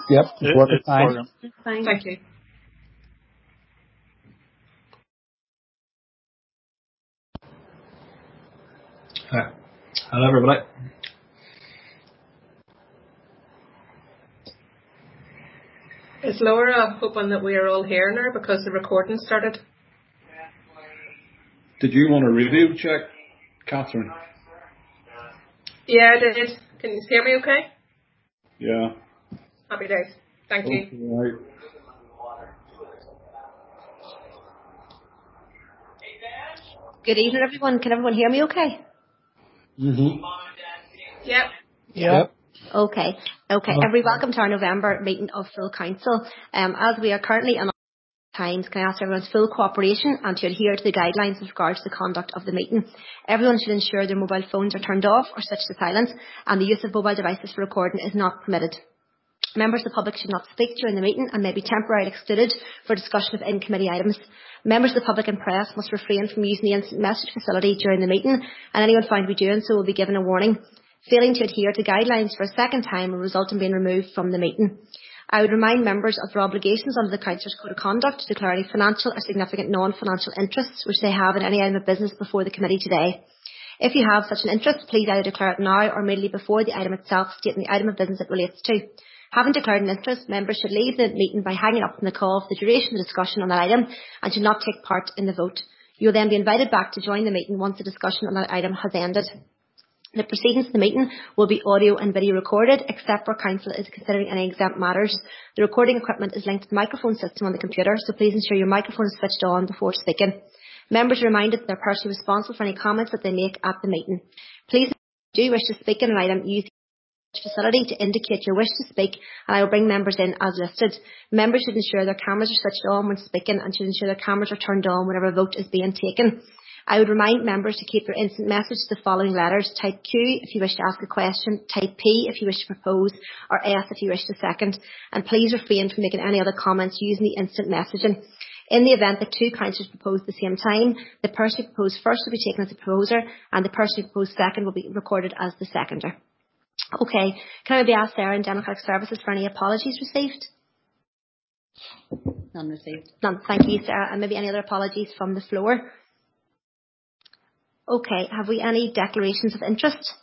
Yep, it's working fine. Working. Fine. Thank you. Hello, everybody. Is Laura hoping that we are all here now because the recording started? Did you want a radio check, Catherine? Yeah, I did. Can you hear me okay? Yeah. Happy days. Thank you. Right. Good evening, everyone. Can everyone hear me okay? Mm-hmm. Yep. Okay. Welcome to our November meeting of full council. As we are currently on times, can I ask everyone's full cooperation and to adhere to the guidelines with regards to the conduct of the meeting. Everyone should ensure their mobile phones are turned off or switched to silent, and the use of mobile devices for recording is not permitted. Members of the public should not speak during the meeting and may be temporarily excluded for discussion of in-committee items. Members of the public and press must refrain from using the instant message facility during the meeting, and anyone found to be doing so will be given a warning. Failing to adhere to guidelines for a second time will result in being removed from the meeting. I would remind members of their obligations under the Councillors' Code of Conduct to declare any financial or significant non-financial interests which they have in any item of business before the committee today. If you have such an interest, please either declare it now or immediately before the item itself, stating the item of business it relates to. Having declared an interest, members should leave the meeting by hanging up from the call for the duration of the discussion on that item and should not take part in the vote. You will then be invited back to join the meeting once the discussion on that item has ended. The proceedings of the meeting will be audio and video recorded, except where council is considering any exempt matters. The recording equipment is linked to the microphone system on the computer, so please ensure your microphone is switched on before speaking. Members are reminded that they're personally responsible for any comments that they make at the meeting. Please, if you do wish to speak on an item, use the facility to indicate your wish to speak, and I will bring members in as listed. Members should ensure their cameras are switched on when speaking and should ensure their cameras are turned on whenever a vote is being taken. I would remind members to keep their instant message to the following letters. Type Q if you wish to ask a question, type P if you wish to propose, or F if you wish to second. And please refrain from making any other comments using the instant messaging. In the event that two councillors propose at the same time, the person who proposed first will be taken as the proposer, and the person who proposed second will be recorded as the seconder. Okay, can I be asked Sarah and Democratic Services for any apologies received? None received. None. Thank you, Sarah. And maybe any other apologies from the floor? Okay, have we any declarations of interest?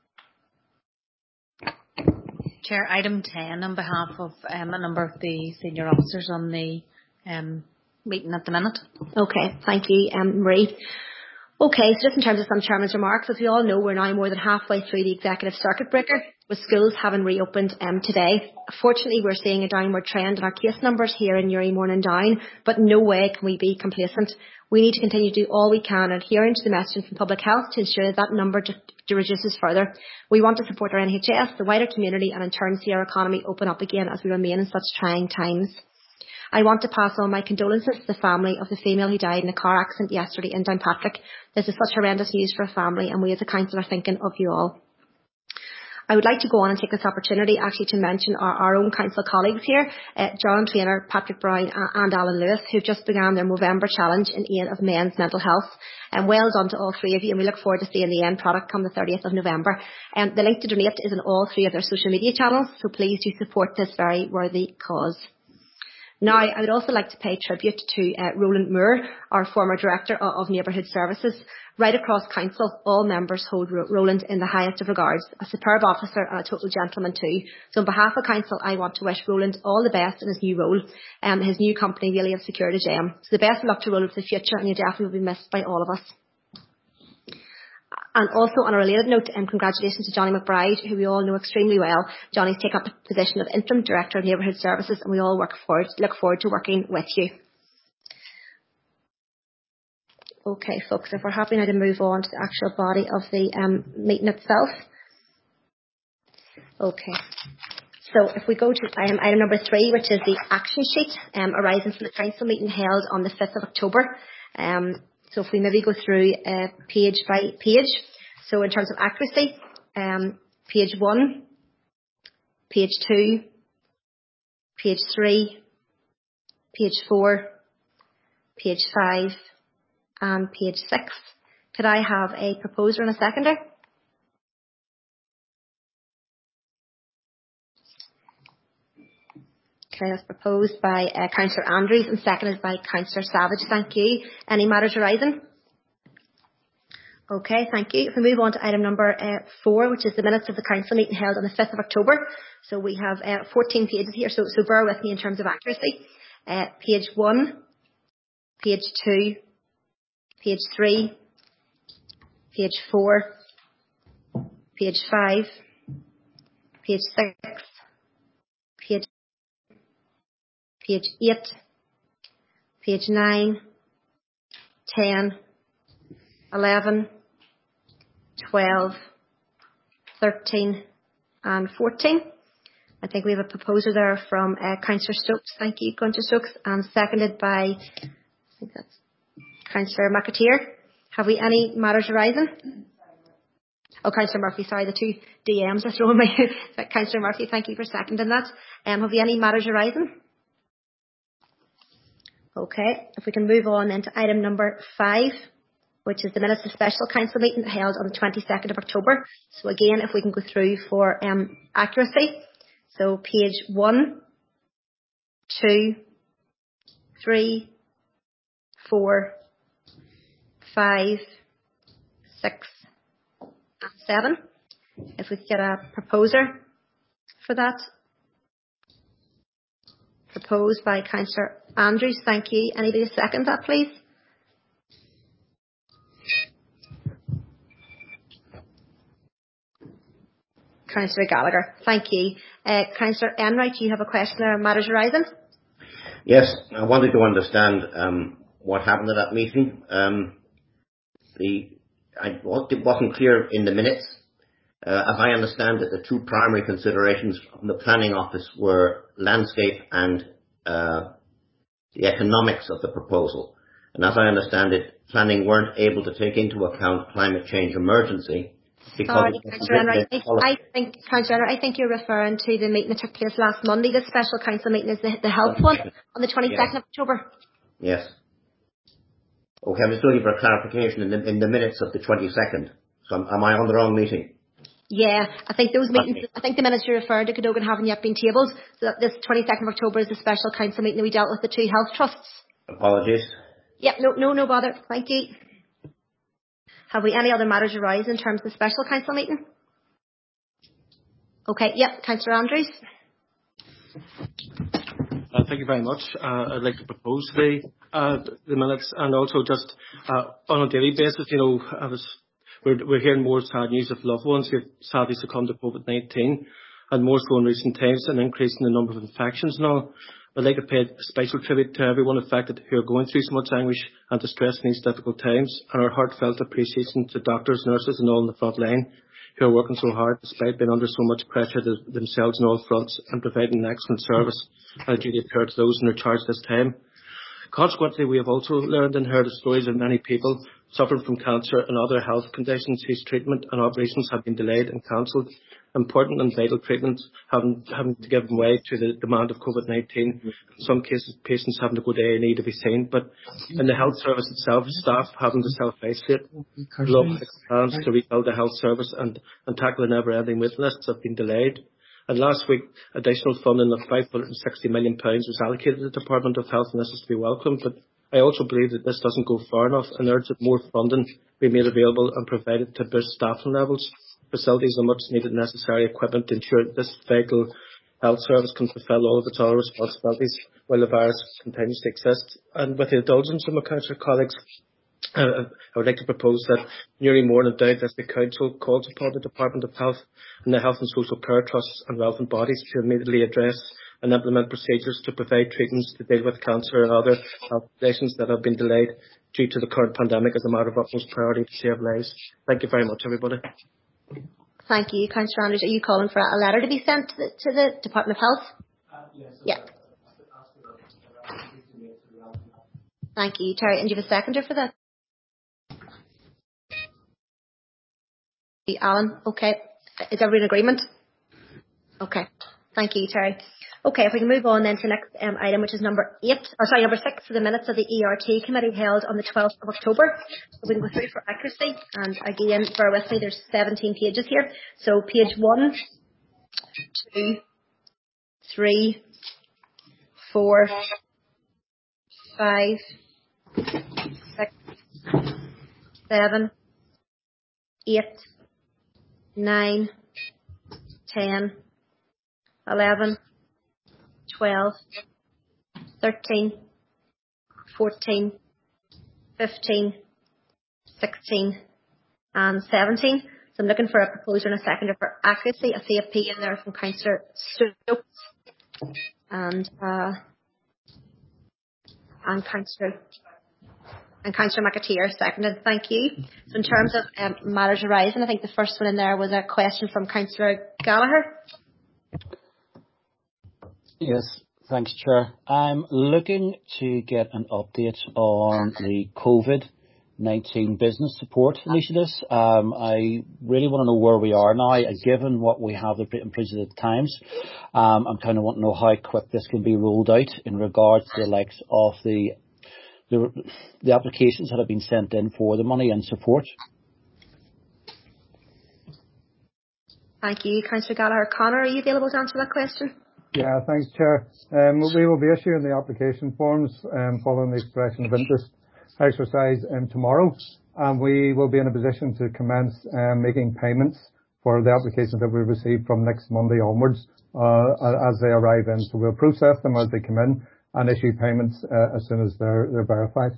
Chair, item 10 on behalf of a number of the senior officers on the meeting at the minute. Okay, thank you, Marie. Okay, so just in terms of some chairman's remarks, as we all know, we're now more than halfway through the executive circuit breaker, with schools having reopened today. Fortunately, we're seeing a downward trend in our case numbers here in Uri, Morning Down, but no way can we be complacent. We need to continue to do all we can adhering to the messaging from public health to ensure that number reduces further. We want to support our NHS, the wider community, and in turn see our economy open up again as we remain in such trying times. I want to pass on my condolences to the family of the female who died in a car accident yesterday in Downpatrick. This is such horrendous news for a family, and we as a council are thinking of you all. I would like to go on and take this opportunity actually to mention our own council colleagues here, John Traynor, Patrick Brown and Alan Lewis, who just began their Movember challenge in aid of men's mental health. And well done to all three of you, and we look forward to seeing the end product come the 30th of November. The link to donate is in all three of their social media channels, so please do support this very worthy cause. Now, I would also like to pay tribute to Roland Moore, our former Director of Neighbourhood Services. Right across council, all members hold Roland in the highest of regards, a superb officer and a total gentleman too. So on behalf of council, I want to wish Roland all the best in his new role. His new company really have secured a gem. So the best of luck to Roland for the future, and you definitely will be missed by all of us. And also on a related note, congratulations to Johnny McBride, who we all know extremely well. Johnny's taken up the position of Interim Director of Neighbourhood Services, and we all look forward to working with you. Okay, folks, if we're happy now to move on to the actual body of the meeting itself. Okay. So if we go to item number 3, which is the action sheet arising from the council meeting held on the 5th of October. So if we maybe go through page by page. So in terms of accuracy, page 1, page 2, page 3, page 4, page 5, and page 6. Could I have a proposer and a seconder? Okay, that's proposed by Councillor Andrews and seconded by Councillor Savage. Thank you. Any matters arising? Okay, thank you. If we move on to item number 4, which is the minutes of the council meeting held on the 5th of October. So we have 14 pages here, so bear with me in terms of accuracy. Page 1, page 2, page 3, page 4, page 5, page 6, page 8, page 9, 10, 11, 12, 13 and 14. I think we have a proposal there from Councillor Stokes. Thank you, Councillor Stokes, and seconded by, I think that's Councillor McAteer. Have we any matters arising? Oh, Councillor Murphy, sorry, the two DMs are throwing me. Councillor Murphy, thank you for seconding that. Have we any matters arising? Okay, if we can move on then to item number 5, which is the minutes of special council meeting held on the 22nd of October. So again, if we can go through for accuracy. So page 1, 2, 3, 4, 5, 6, and 7. If we could get a proposer for that. Proposed by Councillor Andrews. Thank you. Anybody to second that, please? Councillor Gallagher. Thank you. Councillor Enright, do you have a question or matters arising? Yes, I wanted to understand what happened at that meeting. It wasn't clear in the minutes. As I understand it, the two primary considerations from the planning office were landscape and the economics of the proposal. And as I understand it, planning weren't able to take into account climate change emergency. Sorry, Councillor Enright. I think you're referring to the meeting that took place last Monday. The special council meeting is the health one on the 22nd of October. Yes. Okay, I'm just looking for a clarification in the minutes of the 22nd. So am I on the wrong meeting? Yeah, I think those meetings, I think the minutes you referred to, Cadogan, haven't yet been tabled. So that this 22nd of October is the special council meeting that we dealt with the two health trusts. Apologies. Yep, no bother. Thank you. Have we any other matters arise in terms of the special council meeting? Okay, yep, Councillor Andrews. Thank you very much. I'd like to propose the minutes, and also just on a daily basis, we're hearing more sad news of loved ones who sadly succumbed to COVID-19, and more so in recent times, an increase in the number of infections and all. I'd like to pay a special tribute to everyone affected who are going through so much anguish and distress in these difficult times, and our heartfelt appreciation to doctors, nurses and all on the front line who are working so hard despite being under so much pressure themselves on all fronts and providing an excellent service and a duty of care to those in their charge this time. Consequently, we have also learned and heard the stories of many people suffering from cancer and other health conditions whose treatment and operations have been delayed and cancelled. Important and vital treatments having to give way to the demand of COVID-19. In some cases, patients having to go to A&E to be seen, but in the health service itself, staff having to self-isolate. Plans to rebuild the health service and tackle the never-ending waiting lists have been delayed. And last week, additional funding of £560 million was allocated to the Department of Health, and this is to be welcomed. But I also believe that this doesn't go far enough, and urge that more funding be made available and provided to boost staffing levels, facilities and much needed necessary equipment to ensure that this vital health service can fulfil all of its other responsibilities while the virus continues to exist. And with the indulgence of my council colleagues, I would like to propose that nearly more than a doubt that the Council calls upon the Department of Health and the Health and Social Care Trusts and relevant bodies to immediately address and implement procedures to provide treatments to deal with cancer and other health conditions that have been delayed due to the current pandemic as a matter of utmost priority to save lives. Thank you very much, everybody. Thank you, Councillor Andrews. Are you calling for a letter to be sent to the Department of Health? Yes. Yeah. Thank you, Terry. And do you have a seconder for that? Alan, okay. Is everyone in agreement? Okay. Thank you, Terry. Okay, if we can move on then to the next item, which is number 6 for the minutes of the ERT committee held on the 12th of October. So we can go through for accuracy, and again, bear with me, there's 17 pages here. So page 1, 2, 3, 4, 5, 6, 7, 8, 9, 10, 11, 12, 13, 14, 15, 16 and 17. So I'm looking for a proposer and a seconder for accuracy. I see a P in there from Councillor Stokes and Councillor McAteer seconded. Thank you. So in terms of matters arising, I think the first one in there was a question from Councillor Gallagher. Yes, thanks, Chair. I'm looking to get an update on the COVID-19 business support initiatives. I really want to know where we are now, given what we have in place at the times. I'm kind of want to know how quick this can be rolled out in regards to the likes of the applications that have been sent in for the money and support. Thank you, Councillor Gallagher. Conor, are you available to answer that question? Yeah, thanks, Chair. We will be issuing the application forms following the expression of interest exercise tomorrow, and we will be in a position to commence making payments for the applications that we receive from next Monday onwards as they arrive in. So we'll process them as they come in and issue payments as soon as they're verified.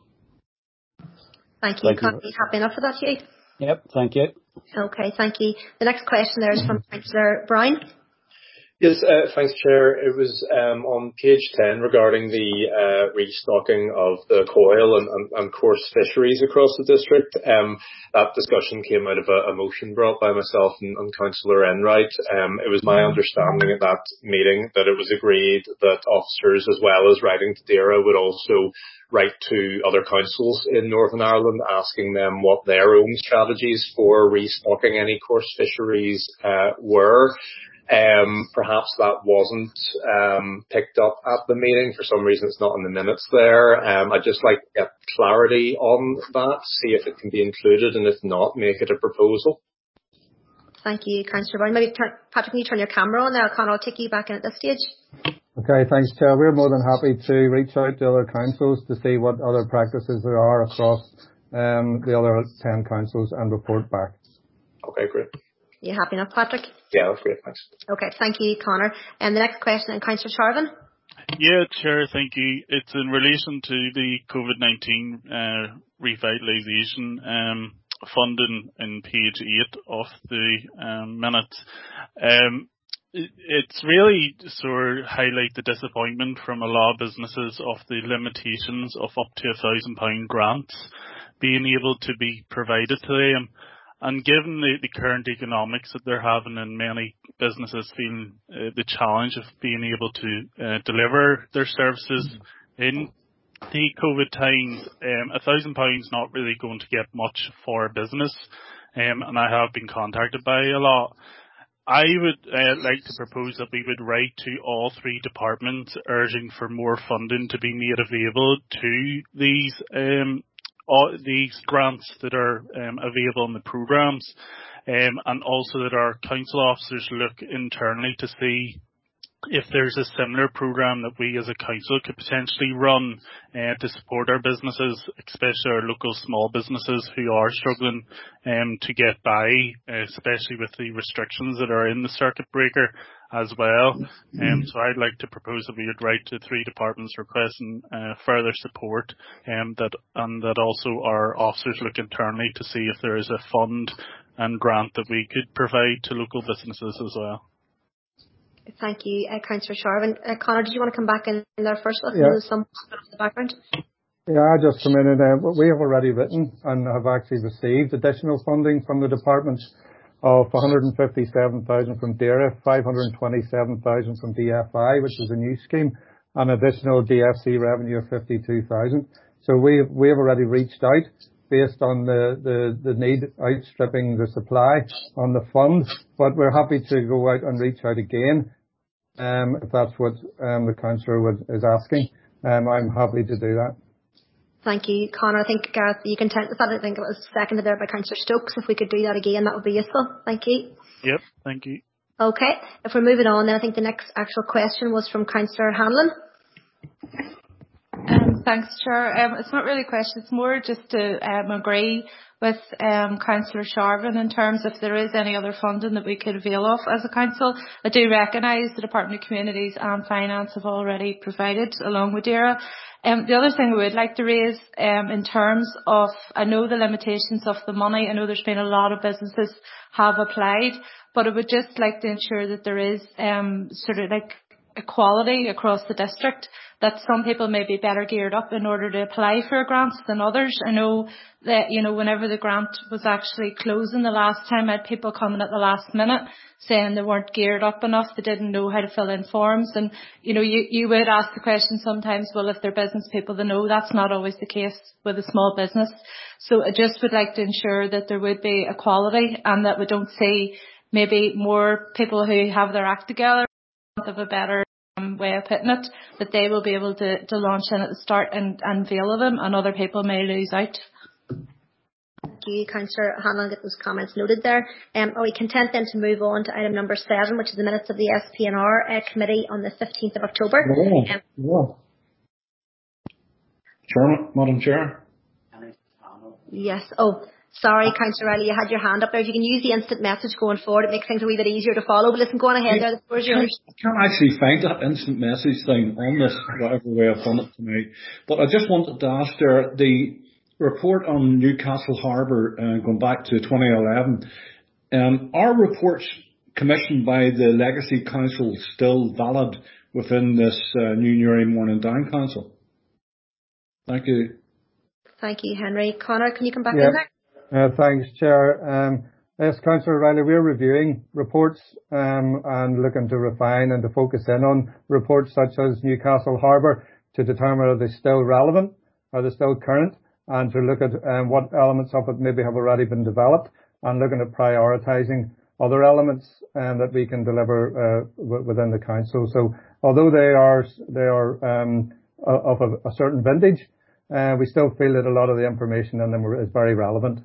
Thank you. Conor, are you happy enough for that, Hugh? Yep, thank you. Okay, thank you. The next question there is from Councillor Brown. Yes, thanks, Chair. It was on page 10 regarding the restocking of the coil and coarse fisheries across the district. That discussion came out of a motion brought by myself and Councillor Enright. It was my understanding at that meeting that it was agreed that officers, as well as writing to DAERA, would also write to other councils in Northern Ireland asking them what their own strategies for restocking any coarse fisheries were. Perhaps that wasn't picked up at the meeting. For some reason it's not in the minutes there. I'd just like to get clarity on that, see if it can be included, and if not, make it a proposal. Thank you, Councillor Brown. Maybe Patrick, can you turn your camera on now? Conor, I'll take you back in at this stage. Okay, thanks, Chair. We're more than happy to reach out to other councils to see what other practices there are across the other 10 councils and report back. Okay, great. You happy enough, Patrick? Yeah, that's great, thanks. Okay, thank you, Conor. And the next question, Councillor Sharvin. Yeah, Chair, thank you. It's in relation to the COVID-19 revitalisation funding in page 8 of the minutes. It's really sort of highlight the disappointment from a lot of businesses of the limitations of up to £1,000 grants being able to be provided to them. And given the current economics that they're having, and many businesses feeling the challenge of being able to deliver their services in the COVID times, £1,000 is not really going to get much for a business. And I have been contacted by a lot. I would like to propose that we would write to all 3 departments urging for more funding to be made available to these grants that are available in the programmes, and also that our council officers look internally to see if there's a similar programme that we as a council could potentially run to support our businesses, especially our local small businesses who are struggling to get by, especially with the restrictions that are in the circuit breaker as well. So I'd like to propose that we would write to 3 departments requesting further support, and that also our officers look internally to see if there is a fund and grant that we could provide to local businesses as well. Thank you, Councillor Sharvin. Conor, did you want to come back in there first? Let's know some of the background. Yeah, I just come in and we have already written and have actually received additional funding from the departments of 157,000 from DAERA, 527,000 from DFI, which is a new scheme, and additional DFC revenue of 52,000. So we have already reached out based on the need outstripping the supply on the fund, but we're happy to go out and reach out again if that's what the councillor is asking. I'm happy to do that. Thank you, Conor. I think, Gareth, you can tell that. I think it was seconded there by Councillor Stokes. If we could do that again, that would be useful. Thank you. Yep, thank you. Okay, if we're moving on, then I think the next actual question was from Councillor Hanlon. Thanks, Chair. It's not really a question, it's more just to agree with Councillor Sharvin in terms if there is any other funding that we could avail of as a council. I do recognise the Department of Communities and Finance have already provided along with DAERA. The other thing I would like to raise in terms of, I know the limitations of the money, I know there's been a lot of businesses have applied, but I would just like to ensure that there is sort of like equality across the district, that some people may be better geared up in order to apply for grants than others. I know that, whenever the grant was actually closing the last time, I had people coming at the last minute saying they weren't geared up enough, they didn't know how to fill in forms. And, you would ask the question sometimes, well, if they're business people, they know that's not always the case with a small business. So I just would like to ensure that there would be equality and that we don't see maybe more people who have their act together, of a better way of putting it, that they will be able to launch in at the start and avail of them, and other people may lose out. Thank you, Councillor Hanlon, get those comments noted there. Are we content then to move on to item number 7, which is the minutes of the SPNR committee on the 15th of October? Madam Chair. Yes. Oh, sorry, Councillor Riley, you had your hand up there. If you can use the instant message going forward, it makes things a wee bit easier to follow. But listen, go on ahead there. The floor is yours. I can't actually find that instant message thing on this, whatever way I've done it tonight. But I just wanted to ask there, the report on Newcastle Harbour, going back to 2011, are reports commissioned by the Legacy Council still valid within this new Newry Morning Down Council? Thank you. Thank you, Henry. Conor, can you come back in there? Thanks, Chair. Yes, Councillor Riley, we're reviewing reports and looking to refine and to focus in on reports such as Newcastle Harbour to determine are they still relevant, are they still current, and to look at what elements of it maybe have already been developed, and looking at prioritising other elements that we can deliver within the council. So although they are of a certain vintage, we still feel that a lot of the information in them is very relevant.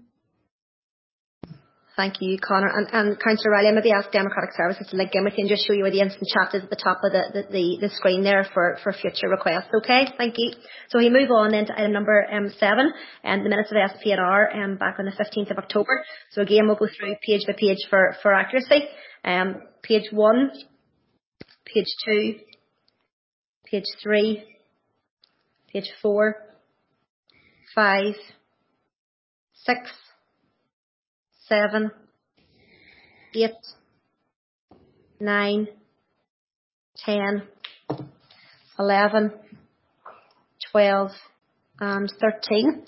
Thank you, Conor. And Councillor Riley, I maybe ask Democratic Services to link in with you and just show you where the instant chat is at the top of the screen there for future requests. Okay, thank you. So we move on then to item number 7, and the minutes of the SPNR back on the 15th of October. So again, we'll go through page by page for accuracy. Page 1, page 2, page 3, page 4, 5, 6, 7, 8, 9, 10, 11, 12, and 13.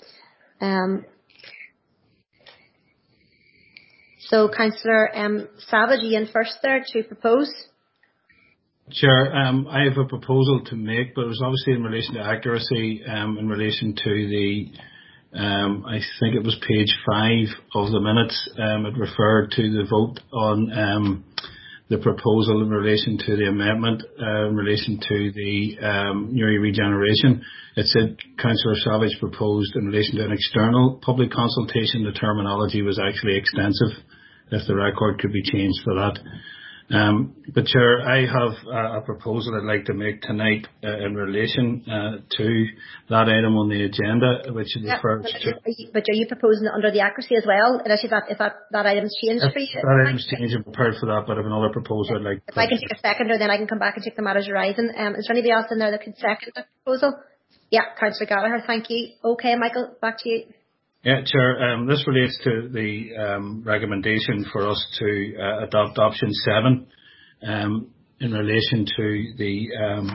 So, Councillor Savage, you in first there to propose? Chair, I have a proposal to make, but it was obviously in relation to accuracy, in relation to the I think it was page 5 of the minutes. It referred to the vote on the proposal in relation to the amendment, in relation to the Newry regeneration. It said Councillor Savage proposed in relation to an external public consultation. The terminology was actually extensive, if the record could be changed for that. But Chair, I have a proposal I'd like to make tonight in relation to that item on the agenda, which refers to. But are you proposing it under the accuracy as well? And if that item's changed for you? That item's changed, I'm prepared for that, but I have another proposal I'd like to. If I can take a seconder, then I can come back and take the matters arising. Is there anybody else in there that could second the proposal? Yeah, Councillor Gallagher, thank you. Okay, Michael, back to you. Yeah, Chair, this relates to the recommendation for us to adopt option 7 in relation to the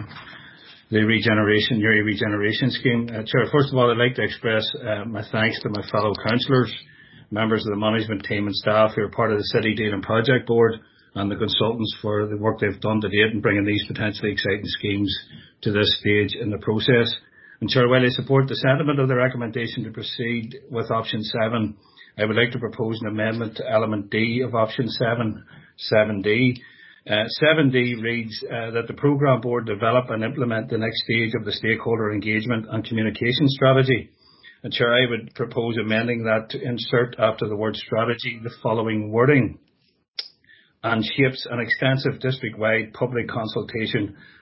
Newry regeneration scheme. Chair, first of all, I'd like to express my thanks to my fellow councillors, members of the management team and staff who are part of the City Dealing Project Board, and the consultants for the work they've done to date in bringing these potentially exciting schemes to this stage in the process. And Chair, while I support the sentiment of the recommendation to proceed with option 7, I would like to propose an amendment to element D of option 7, 7D. 7D reads that the Programme Board develop and implement the next stage of the stakeholder engagement and communication strategy. And Chair, I would propose amending that to insert after the word strategy the following wording: and shapes an extensive district-wide public consultation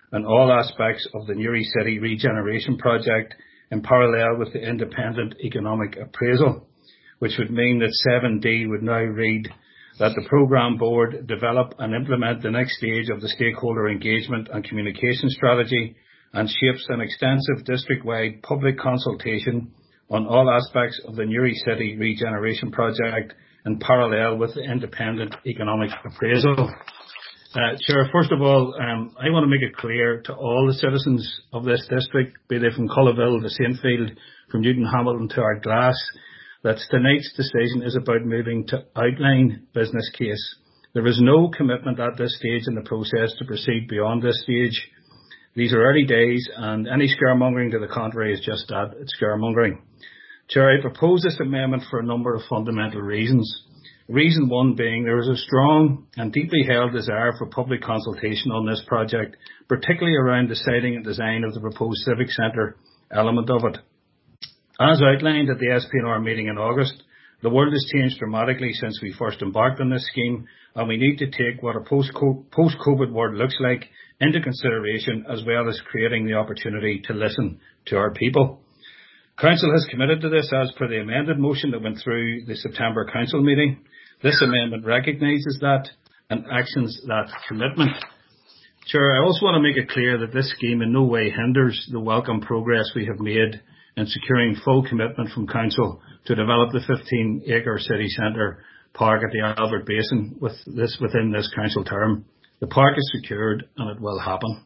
on all aspects of the Newry City regeneration project in parallel with the independent economic appraisal, which would mean that 7D would now read that the programme board develop and implement the next stage of the stakeholder engagement and communication strategy and shapes an extensive district-wide public consultation on all aspects of the Newry City regeneration project in parallel with the independent economic appraisal. Chair, first of all, I want to make it clear to all the citizens of this district, be they from Cullaville to Saintfield, from Newton Hamilton to Ardglass, that tonight's decision is about moving to outline business case. There is no commitment at this stage in the process to proceed beyond this stage. These are early days, and any scaremongering to the contrary is just that, it's scaremongering. Chair, I propose this amendment for a number of fundamental reasons. Reason one being there is a strong and deeply held desire for public consultation on this project, particularly around the siting and design of the proposed civic centre element of it. As outlined at the SPNR meeting in August, the world has changed dramatically since we first embarked on this scheme, and we need to take what a post-COVID world looks like into consideration, as well as creating the opportunity to listen to our people. Council has committed to this as per the amended motion that went through the September Council meeting. This amendment recognises that and actions that commitment. Chair, I also want to make it clear that this scheme in no way hinders the welcome progress we have made in securing full commitment from Council to develop the 15-acre city centre park at the Albert Basin within this Council term. The park is secured and it will happen.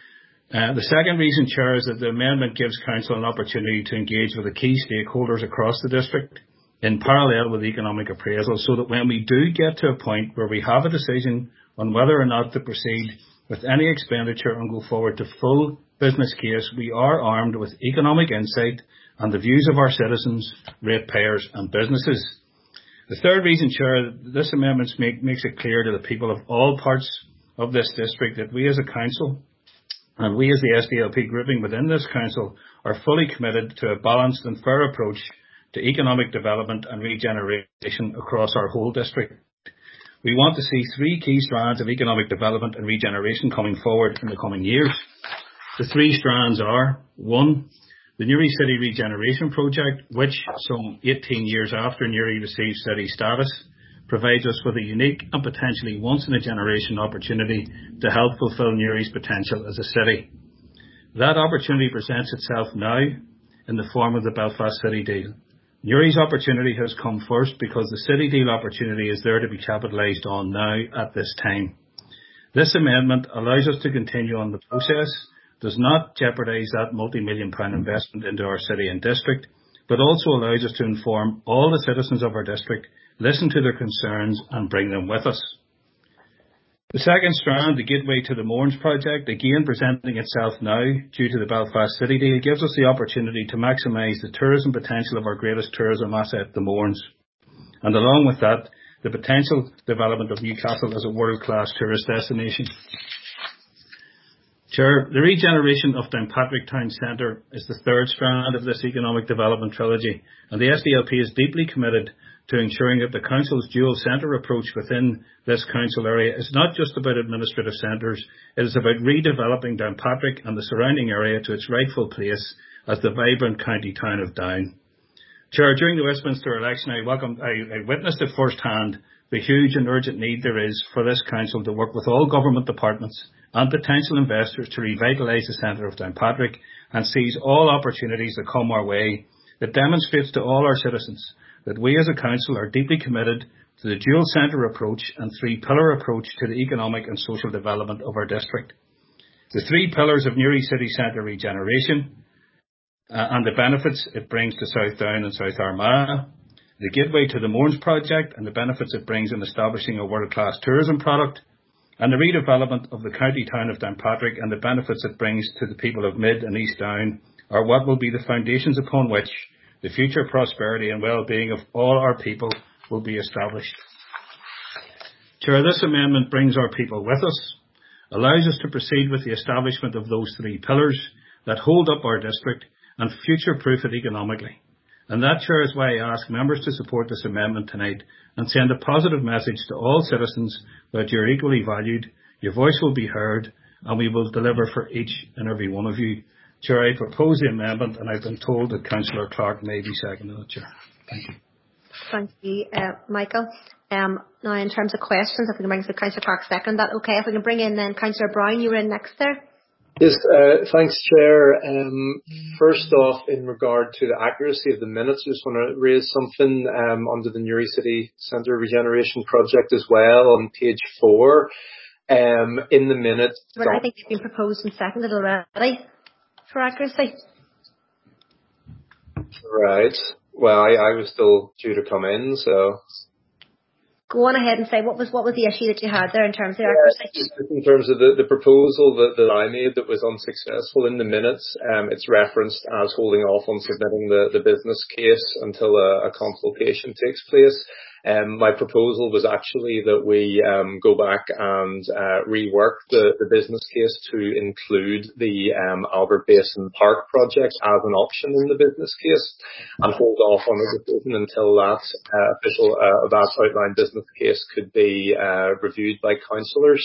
The second reason, Chair, is that the amendment gives Council an opportunity to engage with the key stakeholders across the district in parallel with economic appraisal, so that when we do get to a point where we have a decision on whether or not to proceed with any expenditure and go forward to full business case, we are armed with economic insight and the views of our citizens, ratepayers and businesses. The third reason, Chair, this amendment makes it clear to the people of all parts of this district that we as a Council and we as the SDLP grouping within this Council are fully committed to a balanced and fair approach to economic development and regeneration across our whole district. We want to see three key strands of economic development and regeneration coming forward in the coming years. The three strands are: 1, the Newry City Regeneration Project, which, some 18 years after Newry received city status, provides us with a unique and potentially once-in-a-generation opportunity to help fulfil Newry's potential as a city. That opportunity presents itself now in the form of the Belfast City Deal. Newry's opportunity has come first because the City Deal opportunity is there to be capitalised on now at this time. This amendment allows us to continue on the process, does not jeopardise that multi-million-pound investment into our city and district, but also allows us to inform all the citizens of our district, listen to their concerns and bring them with us. The second strand, the Gateway to the Mournes project, again presenting itself now due to the Belfast City Deal, gives us the opportunity to maximise the tourism potential of our greatest tourism asset, the Mournes. And along with that, the potential development of Newcastle as a world-class tourist destination. Chair, the regeneration of Downpatrick Town Centre is the third strand of this economic development trilogy, and the SDLP is deeply committed to ensuring that the Council's dual centre approach within this Council area is not just about administrative centres, it is about redeveloping Downpatrick and the surrounding area to its rightful place as the vibrant county town of Down. Chair, during the Westminster election I witnessed at first hand the huge and urgent need there is for this Council to work with all government departments and potential investors to revitalise the centre of Downpatrick and seize all opportunities that come our way that demonstrates to all our citizens that we as a Council are deeply committed to the dual centre approach and three-pillar approach to the economic and social development of our district. The three pillars of Newry City Centre regeneration and the benefits it brings to South Down and South Armagh, the Gateway to the Mournes project and the benefits it brings in establishing a world-class tourism product, and the redevelopment of the county town of Downpatrick and the benefits it brings to the people of Mid and East Down are what will be the foundations upon which the future prosperity and well-being of all our people will be established. Chair, this amendment brings our people with us, allows us to proceed with the establishment of those three pillars that hold up our district and future-proof it economically. And that, Chair, is why I ask members to support this amendment tonight and send a positive message to all citizens that you're equally valued, your voice will be heard, and we will deliver for each and every one of you. Chair, I propose the amendment, and I've been told that Councillor Clark may be seconded it, Chair. Thank you. Thank you, Michael. Now, in terms of questions, if we can bring Councillor Clark second, that okay? If we can bring in then Councillor Brown, you were in next there. Yes, thanks, Chair. First off, in regard to the accuracy of the minutes, I just want to raise something under the Newry City Centre Regeneration Project as well on page 4. In the minutes... Well, I think it's been proposed and seconded already for accuracy. Right. Well, I was still due to come in, so... Go on ahead and say what was the issue that you had there in terms of accuracy? In terms of the proposal that I made that was unsuccessful in the minutes, it's referenced as holding off on submitting the business case until a consultation takes place. My proposal was actually that we go back and rework the business case to include the Albert Basin Park project as an option in the business case, and hold off on a decision until that that outline business case could be reviewed by councillors.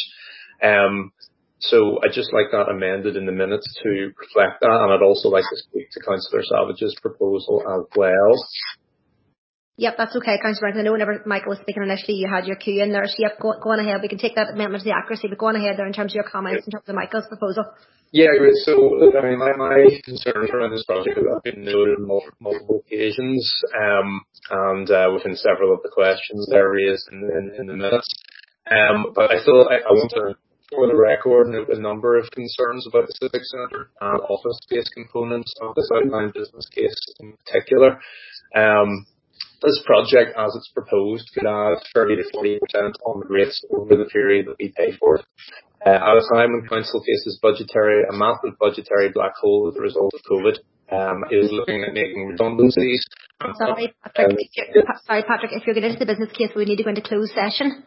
So I'd just like that amended in the minutes to reflect that, and I'd also like to speak to Councillor Savage's proposal as well. Yep, that's okay, Councillor Brown. I know whenever Michael was speaking initially, you had your cue in there. So yep, go on ahead. We can take that amendment to the accuracy, but go on ahead there in terms of your comments in terms of Michael's proposal. Yeah, great. So, I mean, my concerns around this project have been noted on multiple occasions, and within several of the questions that are raised in the minutes. But I want to, for the record, note a number of concerns about the Civic Centre and office space components of this outline business case in particular. This project, as it's proposed, could add 30 to 40% on the rates over the period that we pay for it. At a time when Council faces a massive budgetary black hole as a result of COVID, is looking at making redundancies. Sorry, Patrick, if you're getting into the business case, we need to go into closed session.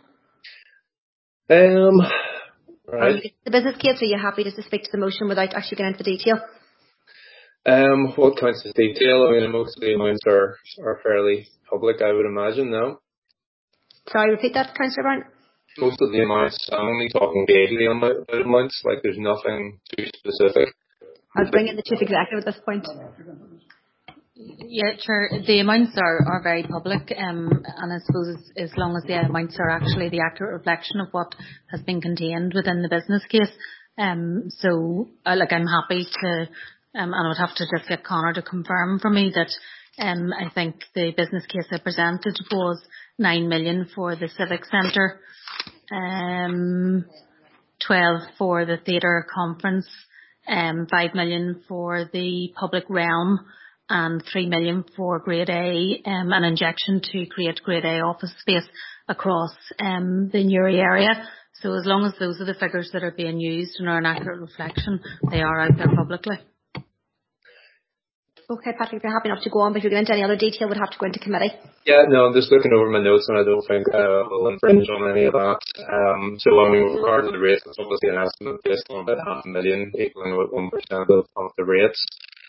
Right. The business case, are you happy just to speak to the motion without actually getting into the detail? What counts as detail? I mean, most of the amounts are fairly public, I would imagine, no? Sorry, repeat that, Councillor Brown. Most of the amounts, I'm only talking vaguely on the amounts, like there's nothing too specific. I'll bring in the Chief Executive at this point. Yeah, sure. The amounts are very public, and I suppose as long as the amounts are actually the accurate reflection of what has been contained within the business case. I'm happy to, and I would have to just get Connor to confirm for me that I think the business case I presented was 9 million for the Civic Centre, 12 for the theatre conference, 5 million for the public realm, and 3 million for Grade A, an injection to create Grade A office space across the Newry area. So as long as those are the figures that are being used and are an accurate reflection, they are out there publicly. Okay, Patrick, if you're happy enough to go on, but if you're going into any other detail, we'd have to go into committee. Yeah, no, I'm just looking over my notes and I don't think we'll infringe on any of that. So I mean, with regard to the rates, it's obviously an estimate based on about 500,000, equaling about 1% of the rates.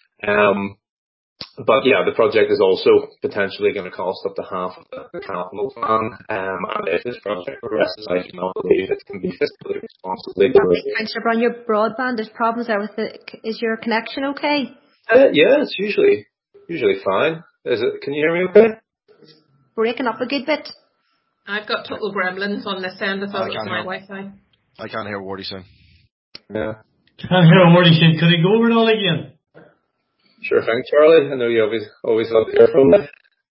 But yeah, the project is also potentially going to cost up to half of the capital plan. And if this project progresses, I do not believe it can be fiscally responsibly. Councillor Brown, your broadband, there's problems there with is your connection okay? Yeah, it's usually fine. Can you hear me okay? Breaking up a good bit. I've got total gremlins on this end. I thought it was my Wi-Fi. I can't hear a word he's saying. Yeah. Can't hear a word he's saying. Could he go over it all again? Sure thing, Charlie. I know you always love to hear from me.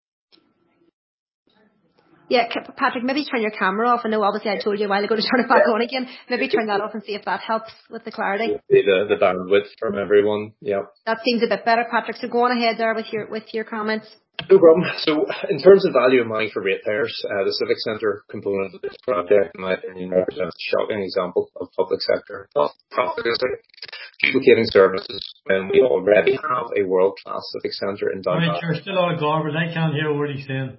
Yeah, Patrick, maybe turn your camera off. I know obviously I told you a while ago to turn it back on again. Maybe turn that off and see if that helps with the clarity. The bandwidth from everyone, yeah. That seems a bit better, Patrick. So go on ahead there with your comments. No problem. So in terms of value of money for ratepayers, the Civic Centre component of this project, in my opinion, represents a shocking example of public sector profligacy, duplicating services when we already have a world-class Civic Centre in Donegal. Right, you're still out of garbage. I can't hear what he's saying.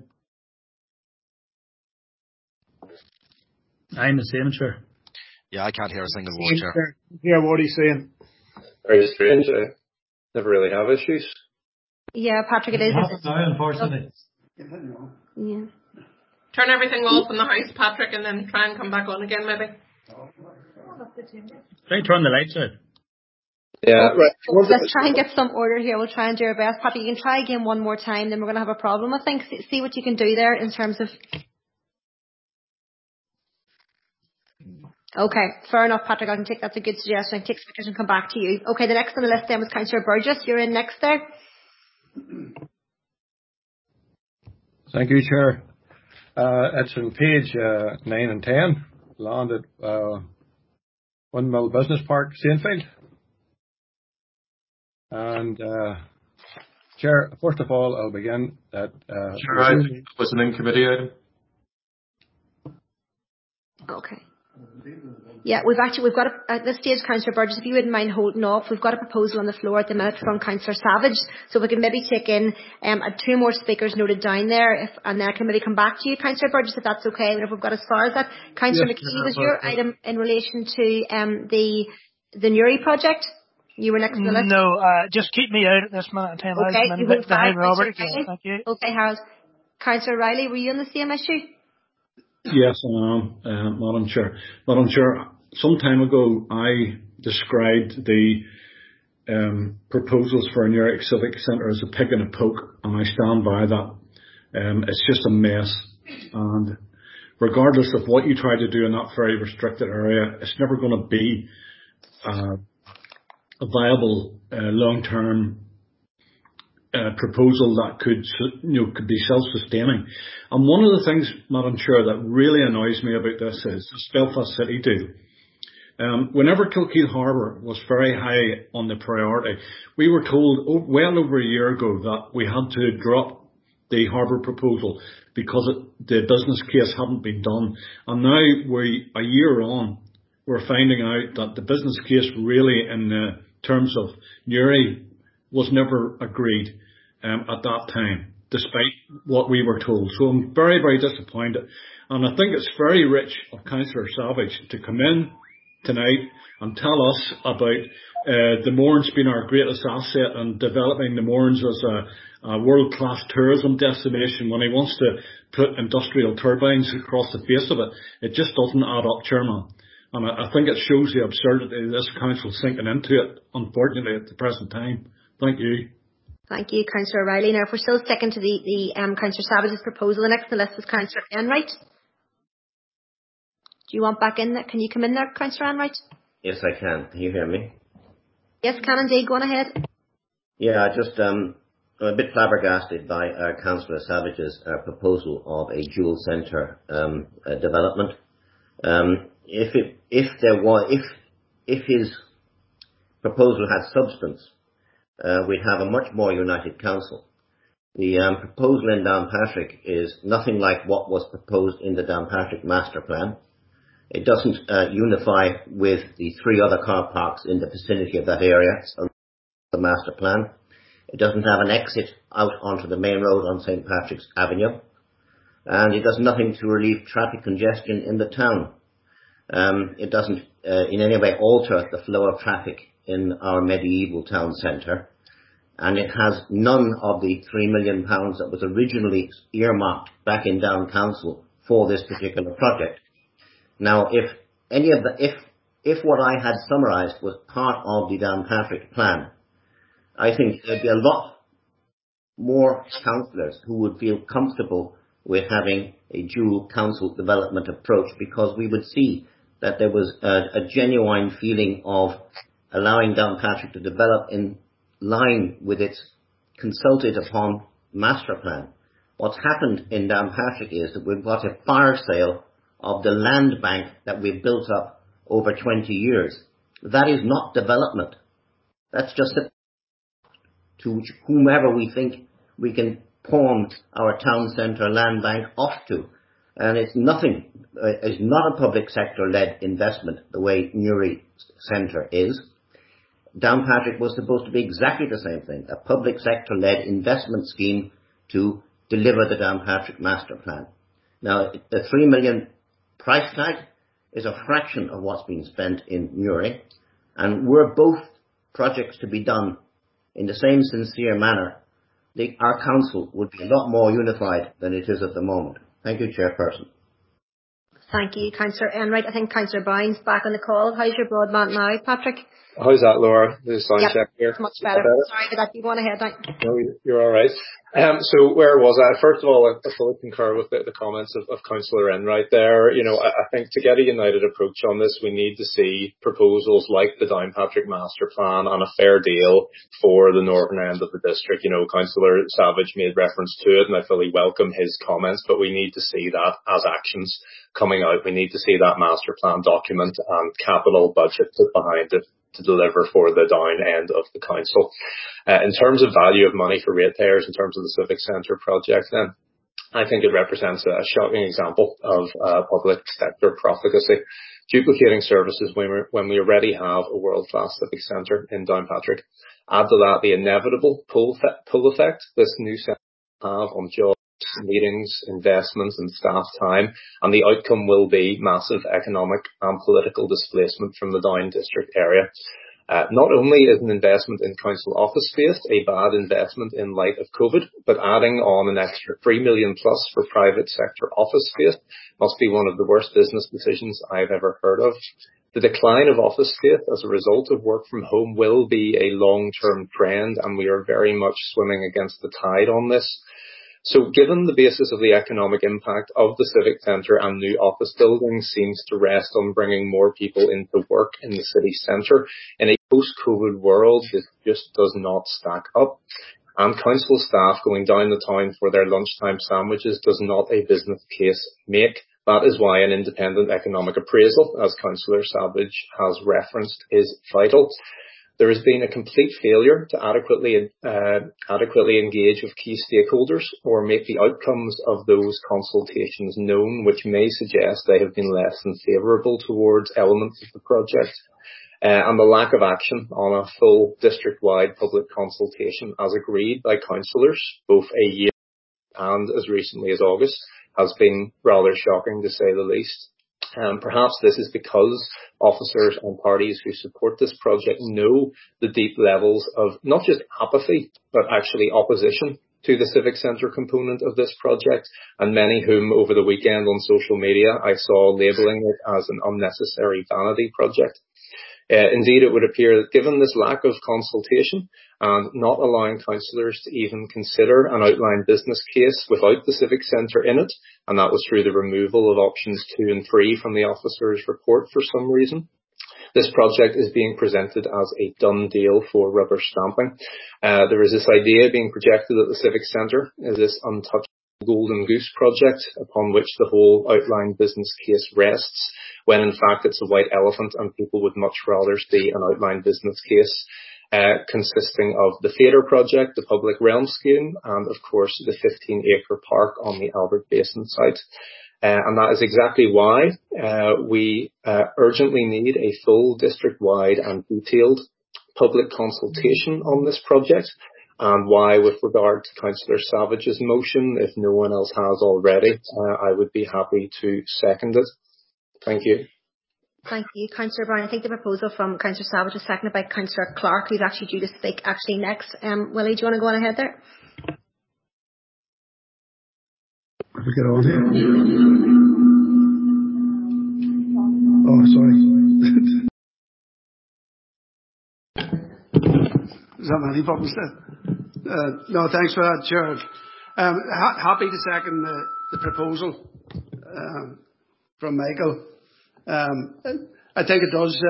I'm the same, Chair. Yeah, I can't hear a single word, Chair. Hear what he's saying. Very strange. I never really have issues. Yeah, Patrick, it is. Now, unfortunately. Yeah. Turn everything off in the house, Patrick, and then try and come back on again, maybe. They turn the lights out. Yeah, right. Let's try and get some order here. We'll try and do our best. Patrick, you can try again one more time, then we're going to have a problem, I think. See what you can do there in terms of... Okay, fair enough, Patrick. I can take that's a good suggestion. I can take speakers and come back to you. Okay, the next on the list then was Councillor Burgess. You're in next there. Thank you, Chair. It's on page 9 and 10, land at Windmill Business Park, Saintfield. And Chair, first of all, I'll begin at... Chair, I think it was an in-committee item. Okay. Yeah, we've got at this stage, Councillor Burgess, if you wouldn't mind holding off, we've got a proposal on the floor at the minute from Councillor Savage, so we can maybe take in 2 more speakers noted down there, and then I can maybe come back to you, Councillor Burgess, if that's okay, if we've got as far as that. Councillor McKee, was your item in relation to the Newry project? You were next to the list? No, just keep me out at this minute in time. Okay, you hold five, Robert again. Thank you. Okay, Harold. Councillor Riley, were you on the same issue? Yes, I am, Madam Chair. Madam Chair, some time ago I described the proposals for a Newry Civic Centre as a pick and a poke, and I stand by that. It's just a mess, and regardless of what you try to do in that very restricted area, it's never going to be a viable long-term proposal that could be self-sustaining. And one of the things, Madam Chair, that really annoys me about this is this Belfast City deal. Whenever Kilkeel Harbour was very high on the priority, we were told well over a year ago that we had to drop the harbour proposal because the business case hadn't been done. And now a year on, we're finding out that the business case really in terms of Newry was never agreed at that time, despite what we were told. So I'm very, very disappointed. And I think it's very rich of Councillor Savage to come in tonight and tell us about the Mournes being our greatest asset and developing the Mournes as a world-class tourism destination when he wants to put industrial turbines across the face of it. It just doesn't add up, Chairman. And I think it shows the absurdity of this council sinking into it, unfortunately, at the present time. Thank you. Thank you, Councillor Riley. Now, if we're still sticking to the Councillor Savage's proposal, the next on the list is Councillor Enright. Do you want back in there? Can you come in there, Councillor Enright? Yes, I can. Can you hear me? Yes, can indeed. Go on ahead. Yeah, I'm a bit flabbergasted by Councillor Savage's proposal of a dual centre development. If his proposal had substance, we'd have a much more united council. The proposal in Downpatrick is nothing like what was proposed in the Downpatrick master plan. It doesn't unify with the 3 other car parks in the vicinity of that area, so the master plan. It doesn't have an exit out onto the main road on St. Patrick's Avenue. And it does nothing to relieve traffic congestion in the town. It doesn't in any way alter the flow of traffic in our medieval town centre. And it has none of the £3 million that was originally earmarked back in Down Council for this particular project. Now, if what I had summarised was part of the Downpatrick plan, I think there'd be a lot more councillors who would feel comfortable with having a dual council development approach, because we would see that there was a genuine feeling of allowing Downpatrick to develop in line with its consulted upon master plan. What's happened in Downpatrick is that we've got a fire sale of the land bank that we've built up over 20 years. That is not development. That's just to whomever we think we can pawn our town centre land bank off to. And it's not a public sector led investment the way Newry Centre is. Downpatrick was supposed to be exactly the same thing, a public sector led investment scheme to deliver the Downpatrick master plan. Now, the £3 million price tag is a fraction of what's been spent in Newry, and were both projects to be done in the same sincere manner, our council would be a lot more unified than it is at the moment. Thank you, Chairperson. Thank you, Councillor Enright. I think Councillor Brown's back on the call. How's your broadband now, Patrick? How's that, Laura? The sound check here. It's much better. Sorry about that. You go on ahead now. No, you're all right. So where was I? First of all, I fully concur with the comments of Councillor Enright there. You know, I think to get a united approach on this, we need to see proposals like the Downpatrick Master Plan and a fair deal for the northern end of the district. You know, Councillor Savage made reference to it, and I fully welcome his comments, but we need to see that as actions coming out. We need to see that master plan document and capital budget put behind it to deliver for the down end of the council. In terms of value of money for ratepayers, in terms of the Civic Centre project, then I think it represents a shocking example of public sector profligacy, duplicating services when we already have a world-class Civic Centre in Downpatrick. Add to that the inevitable pull effect this new centre will have on jobs, meetings, investments and staff time, and the outcome will be massive economic and political displacement from the Down district area. Not only is an investment in council office space a bad investment in light of COVID, but adding on an extra 3 million plus for private sector office space must be one of the worst business decisions I've ever heard of. The decline of office space as a result of work from home will be a long-term trend, and we are very much swimming against the tide on this. So given the basis of the economic impact of the Civic Centre and new office buildings seems to rest on bringing more people into work in the city centre, in a post-COVID world, this just does not stack up. And council staff going down the town for their lunchtime sandwiches does not a business case make. That is why an independent economic appraisal, as Councillor Savage has referenced, is vital. There has been a complete failure to adequately engage with key stakeholders or make the outcomes of those consultations known, which may suggest they have been less than favourable towards elements of the project. And the lack of action on a full district-wide public consultation as agreed by councillors, both a year and as recently as August, has been rather shocking to say the least. Perhaps this is because officers and parties who support this project know the deep levels of not just apathy, but actually opposition to the Civic Centre component of this project, and many whom over the weekend on social media I saw labelling it as an unnecessary vanity project. Indeed, it would appear that given this lack of consultation and not allowing councillors to even consider an outlined business case without the Civic Centre in it, and that was through the removal of options 2 and 3 from the officers' report for some reason, this project is being presented as a done deal for rubber stamping. There is this idea being projected at the Civic Centre as this untouched golden goose project upon which the whole outlined business case rests, when in fact it's a white elephant and people would much rather see an outlined business case consisting of the theatre project, the public realm scheme, and of course the 15-acre park on the Albert Basin site. And that is exactly why we urgently need a full district-wide and detailed public consultation on this project, and why, with regard to Councillor Savage's motion, if no one else has already, I would be happy to second it. Thank you. Thank you, Councillor Brown. I think the proposal from Councillor Savage is seconded by Councillor Clark, who's actually due to speak next. Willie, do you want to go on ahead there? Let me get on here. Oh, sorry. Is that my problem still? No, thanks for that, Chair. Happy to second the proposal from Michael. I think it does,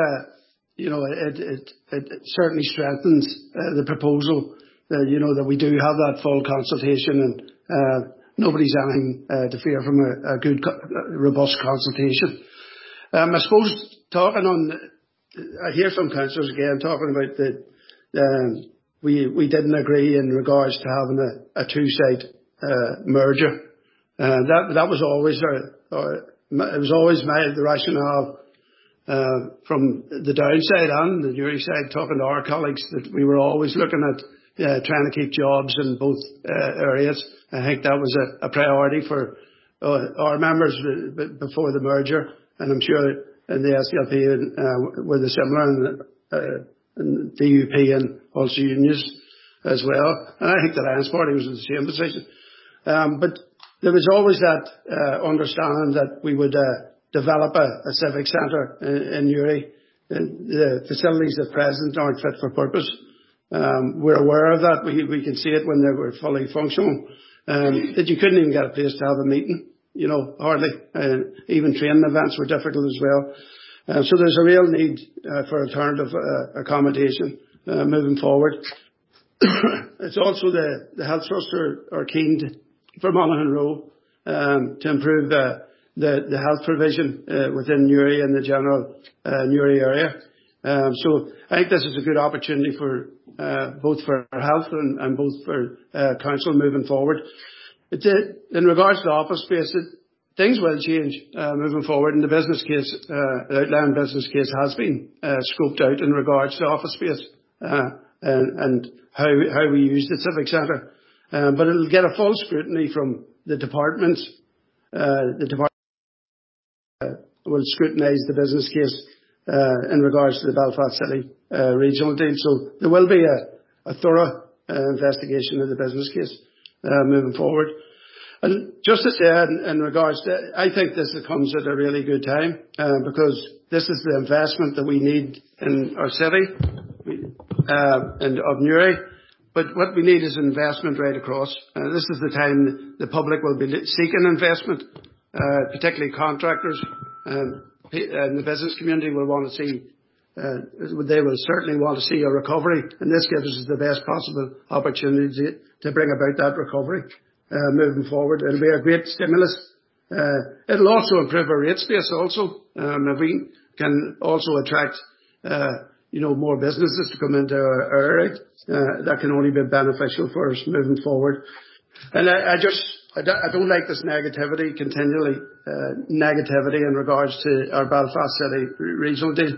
it certainly strengthens the proposal that we do have that full consultation, and nobody's anything to fear from a good, robust consultation. I suppose I hear some councillors again talking about we didn't agree in regards to having a two-site merger. That was always it was always the rationale from the downside and the Newry side, talking to our colleagues, that we were always looking at trying to keep jobs in both areas. I think that was a priority for our members before the merger, and I'm sure in the SDLP were the similar, and DUP and also unions as well. And I think the Alliance Party was in the same position. But there was always that understanding that we would develop a civic centre in Newry. The facilities at present aren't fit for purpose. We're aware of that. We can see it when they were fully functional. That you couldn't even get a place to have a meeting, hardly. Even training events were difficult as well. So there's a real need for alternative accommodation moving forward. It's also the Health Trust are keen for Monaghan Row to improve the health provision within Newry and the general Newry area. So I think this is a good opportunity for both for health and both for council moving forward. In regards to office space, things will change moving forward, and the business case, outline business case, has been scoped out in regards to office space and how we use the civic centre. But it'll get a full scrutiny from the departments. The department will scrutinise the business case in regards to the Belfast City regional deal. So there will be a thorough investigation of the business case moving forward. And just to say, in regards to, I think this comes at a really good time because this is the investment that we need in our city and of Newry. But what we need is investment right across. This is the time the public will be seeking investment, particularly contractors. And the business community will want to see, they will certainly want to see a recovery. And this gives us the best possible opportunity to bring about that recovery moving forward. It'll be a great stimulus. It'll also improve our rate space also. If we can also attract, more businesses to come into our area, that can only be beneficial for us moving forward. And I don't like this negativity, continually negativity in regards to our Belfast City regional deal.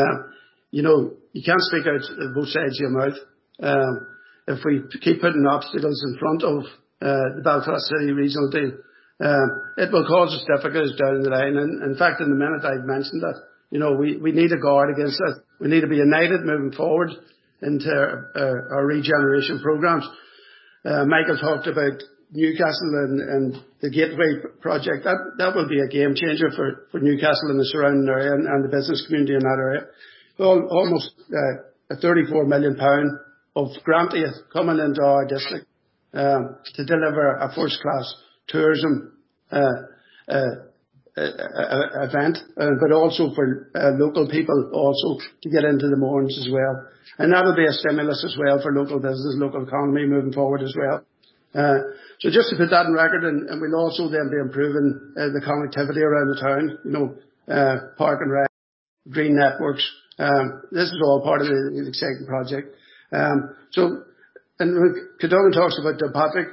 You can't speak out of both sides of your mouth. If we keep putting obstacles in front of the Belfast City regional deal, it will cause us difficulties down the line. And in fact, in the minute I've mentioned that, we need to guard against that. We need to be united moving forward into our regeneration programmes. Michael talked about Newcastle and the Gateway project. That will be a game changer for Newcastle and the surrounding area and the business community in that area. Almost a £34 million of grant aid coming into our district to deliver a first-class tourism event, but also for local people also to get into the Mournes as well. And that will be a stimulus as well for local business, local economy moving forward as well. So just to put that in record, and we'll also then be improving the connectivity around the town, park and ride, green networks. This is all part of the exciting project. So, and Cadogan talks about Downpatrick,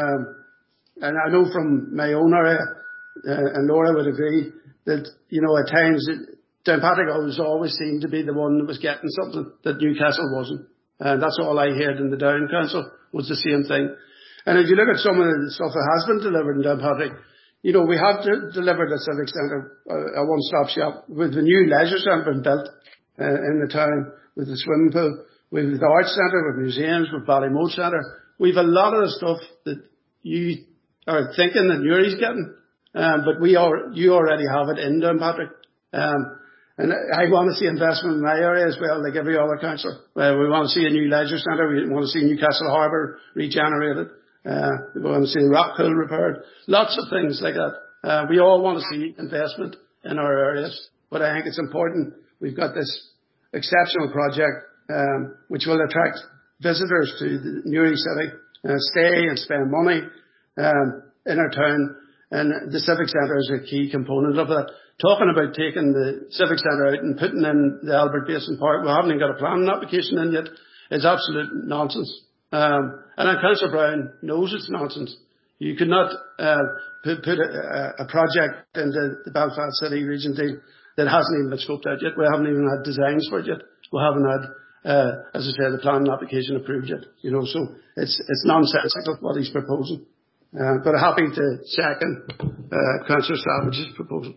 and I know from my own area, and Laura would agree that, at times Downpatrick always seemed to be the one that was getting something that Newcastle wasn't. And that's all I heard in the Down Council was the same thing. And if you look at some of the stuff that has been delivered in Downpatrick, we have delivered a civic centre, a one-stop shop, with the new leisure centre being built in the town, with the swimming pool, with the arts centre, with museums, with Ballymote Centre. We've a lot of the stuff that you are thinking that Newry's getting, but you already have it in Downpatrick. And I want to see investment in my area as well, like every other councillor. We want to see a new leisure centre. We want to see Newcastle Harbour regenerated. We want to see Rockhill repaired. Lots of things like that. We all want to see investment in our areas. But I think it's important. We've got this exceptional project, which will attract visitors to the Newry City, stay and spend money in our town. And the Civic Centre is a key component of that. Talking about taking the Civic Centre out and putting in the Albert Basin Park, we haven't even got a planning application in yet, is absolute nonsense. And Councillor Brown knows it's nonsense. You could not put a project into the Belfast City region deal that hasn't even been scoped out yet. We haven't even had designs for it yet. We haven't had, as I said, the planning application approved yet. So it's nonsensical what he's proposing. But I'm happy to second Councillor Savage's proposal.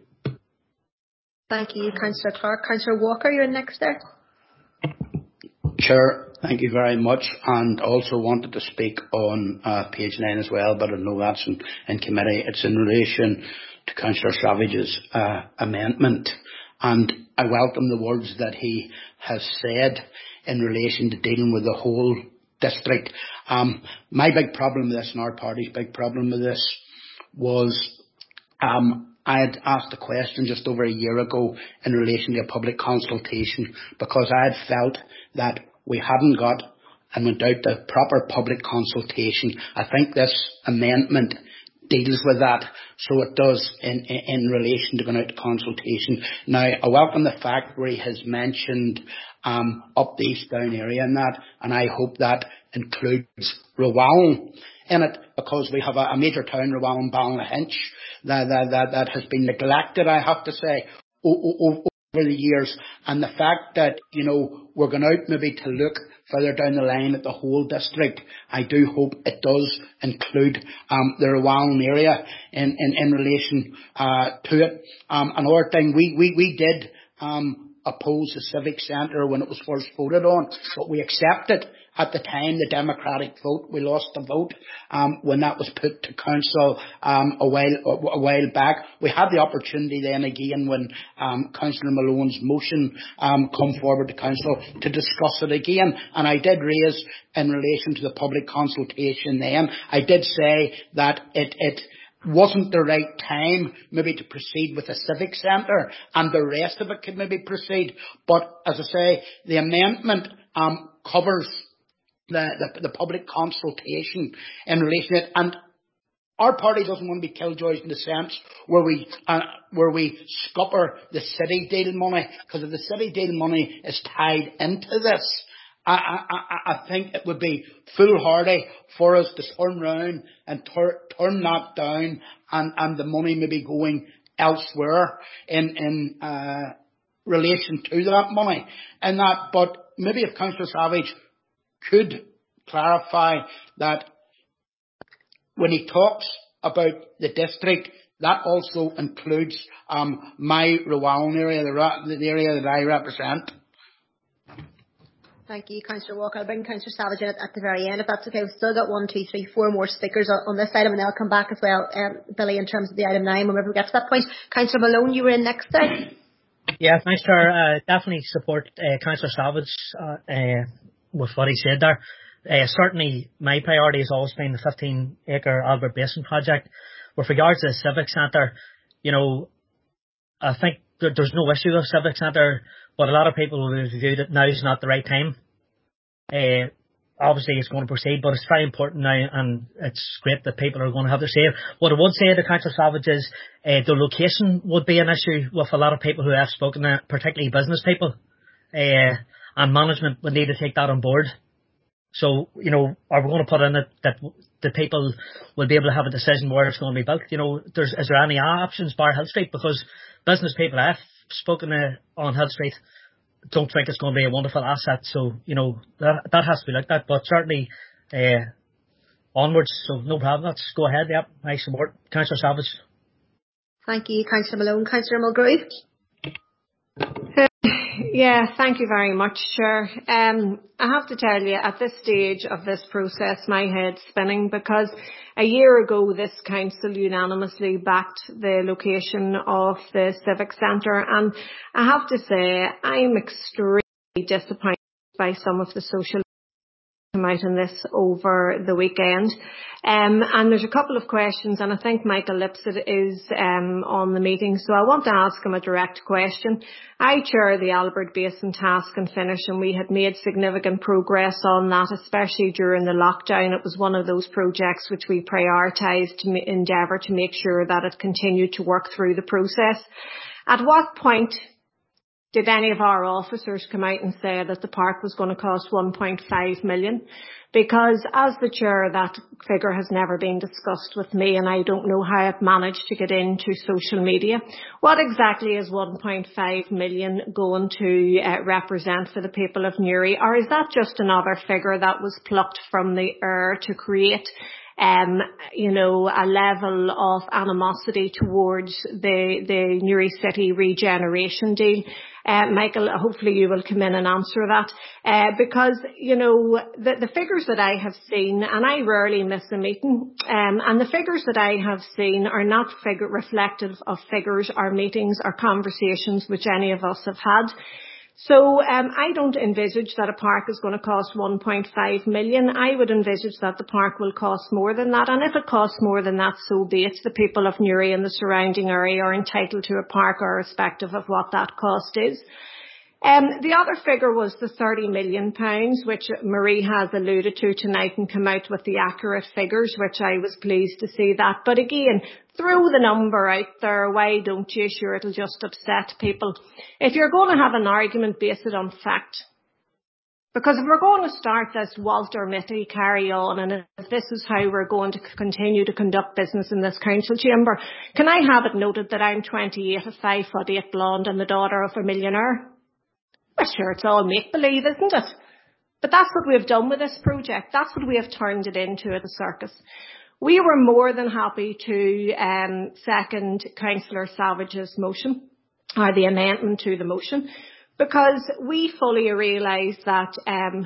Thank you, Councillor Clark. Councillor Walker, you're next there. Chair, Thank you very much, and also wanted to speak on page 9 as well, but I know that's in committee. It's in relation to Councillor Savage's amendment, and I welcome the words that he has said in relation to dealing with the whole district. My big problem with this, and our party's big problem with this, was I had asked a question just over a year ago in relation to a public consultation, because I had felt that we hadn't got and went out the proper public consultation. I think this amendment deals with that, so it does in relation to going out to consultation. Now, I welcome the fact where he has mentioned up the East Down area and that, and I hope that includes Rowallan in it, because we have a major town, Rowallan Ballynahinch, that has been neglected, I have to say, over the years, and the fact that, we're going out maybe to look further down the line at the whole district, I do hope it does include the Rowallan area in relation to it. Another thing, we did oppose the Civic Centre when it was first voted on, but we accepted at the time the democratic vote. We lost the vote when that was put to council a while back. We had the opportunity then again when Councillor Malone's motion come forward to council to discuss it again, and I did raise in relation to the public consultation then, I did say that it wasn't the right time maybe to proceed with a civic centre, and the rest of it could maybe proceed. But as I say, the amendment covers the public consultation in relation to it, and our party doesn't want to be killjoys in the sense where we scupper the city deal money, because if the city deal money is tied into this, I think it would be foolhardy for us to turn round and turn that down, and the money may be going elsewhere in relation to that money. And that, but maybe if Councillor Savage could clarify that when he talks about the district, that also includes my Rowallan area, the area that I represent. Thank you, Councillor Walker. I'll bring Councillor Savage in at the very end, if that's okay. We've still got 1, 2, 3, 4 more speakers on this item, and then I'll come back as well, Billy, in terms of the item 9, whenever we get to that point. Councillor Malone, you were in next there. Yeah, thanks, Chair. Definitely support Councillor Savage with what he said there. Certainly, my priority has always been the 15-acre Albert Basin project. With regards to the Civic Centre, I think there's no issue with Civic Centre, but a lot of people will view that now is not the right time. Obviously, it's going to proceed, but it's very important now, and it's great that people are going to have their say. What I would say to Councillor Savage is the location would be an issue with a lot of people who have spoken to, particularly business people, and management would need to take that on board. So, are we going to put in it that the people will be able to have a decision where it's going to be built? Is there any options bar Hill Street? Because business people I've spoken to on Hill Street don't think it's going to be a wonderful asset. So, that has to be looked at. But certainly, onwards, so no problem. Let's go ahead. Yep, I support Councillor Savage. Thank you, Councillor Malone. Councillor Mulgrew. Yeah, thank you very much, Chair. I have to tell you, at this stage of this process, my head's spinning, because a year ago this council unanimously backed the location of the Civic Centre, and I have to say I'm extremely disappointed by some of the social come out on this over the weekend. And there's a couple of questions, and I think Michael Lipsett is on the meeting, so I want to ask him a direct question. I chair the Albert Basin Task and Finish, and we had made significant progress on that, especially during the lockdown. It was one of those projects which we prioritised to endeavour to make sure that it continued to work through the process. At what point did any of our officers come out and say that the park was going to cost 1.5 million? Because as the chair, that figure has never been discussed with me, and I don't know how it managed to get into social media. What exactly is 1.5 million going to represent for the people of Newry? Or is that just another figure that was plucked from the air to create a level of animosity towards the Newry City regeneration deal. Michael, hopefully you will come in and answer that, because, the figures that I have seen, and I rarely miss a meeting, and the figures that I have seen are not reflective of figures or meetings or conversations which any of us have had. So I don't envisage that a park is going to cost 1.5 million. I would envisage that the park will cost more than that. And if it costs more than that, so be it. The people of Newry and the surrounding area are entitled to a park irrespective of what that cost is. The other figure was the £30 million, which Marie has alluded to tonight and come out with the accurate figures, which I was pleased to see that. But again, throw the number out there. Why don't you? Sure, it'll just upset people. If you're going to have an argument, base it on fact. Because if we're going to start this Walter Mitty carry on, and if this is how we're going to continue to conduct business in this council chamber, can I have it noted that I'm 28, a 5'8" blonde and the daughter of a millionaire? Well, sure, it's all make-believe, isn't it? But that's what we have done with this project. That's what we have turned it into at a circus. We were more than happy to second Councillor Savage's motion, or the amendment to the motion, because we fully realise that,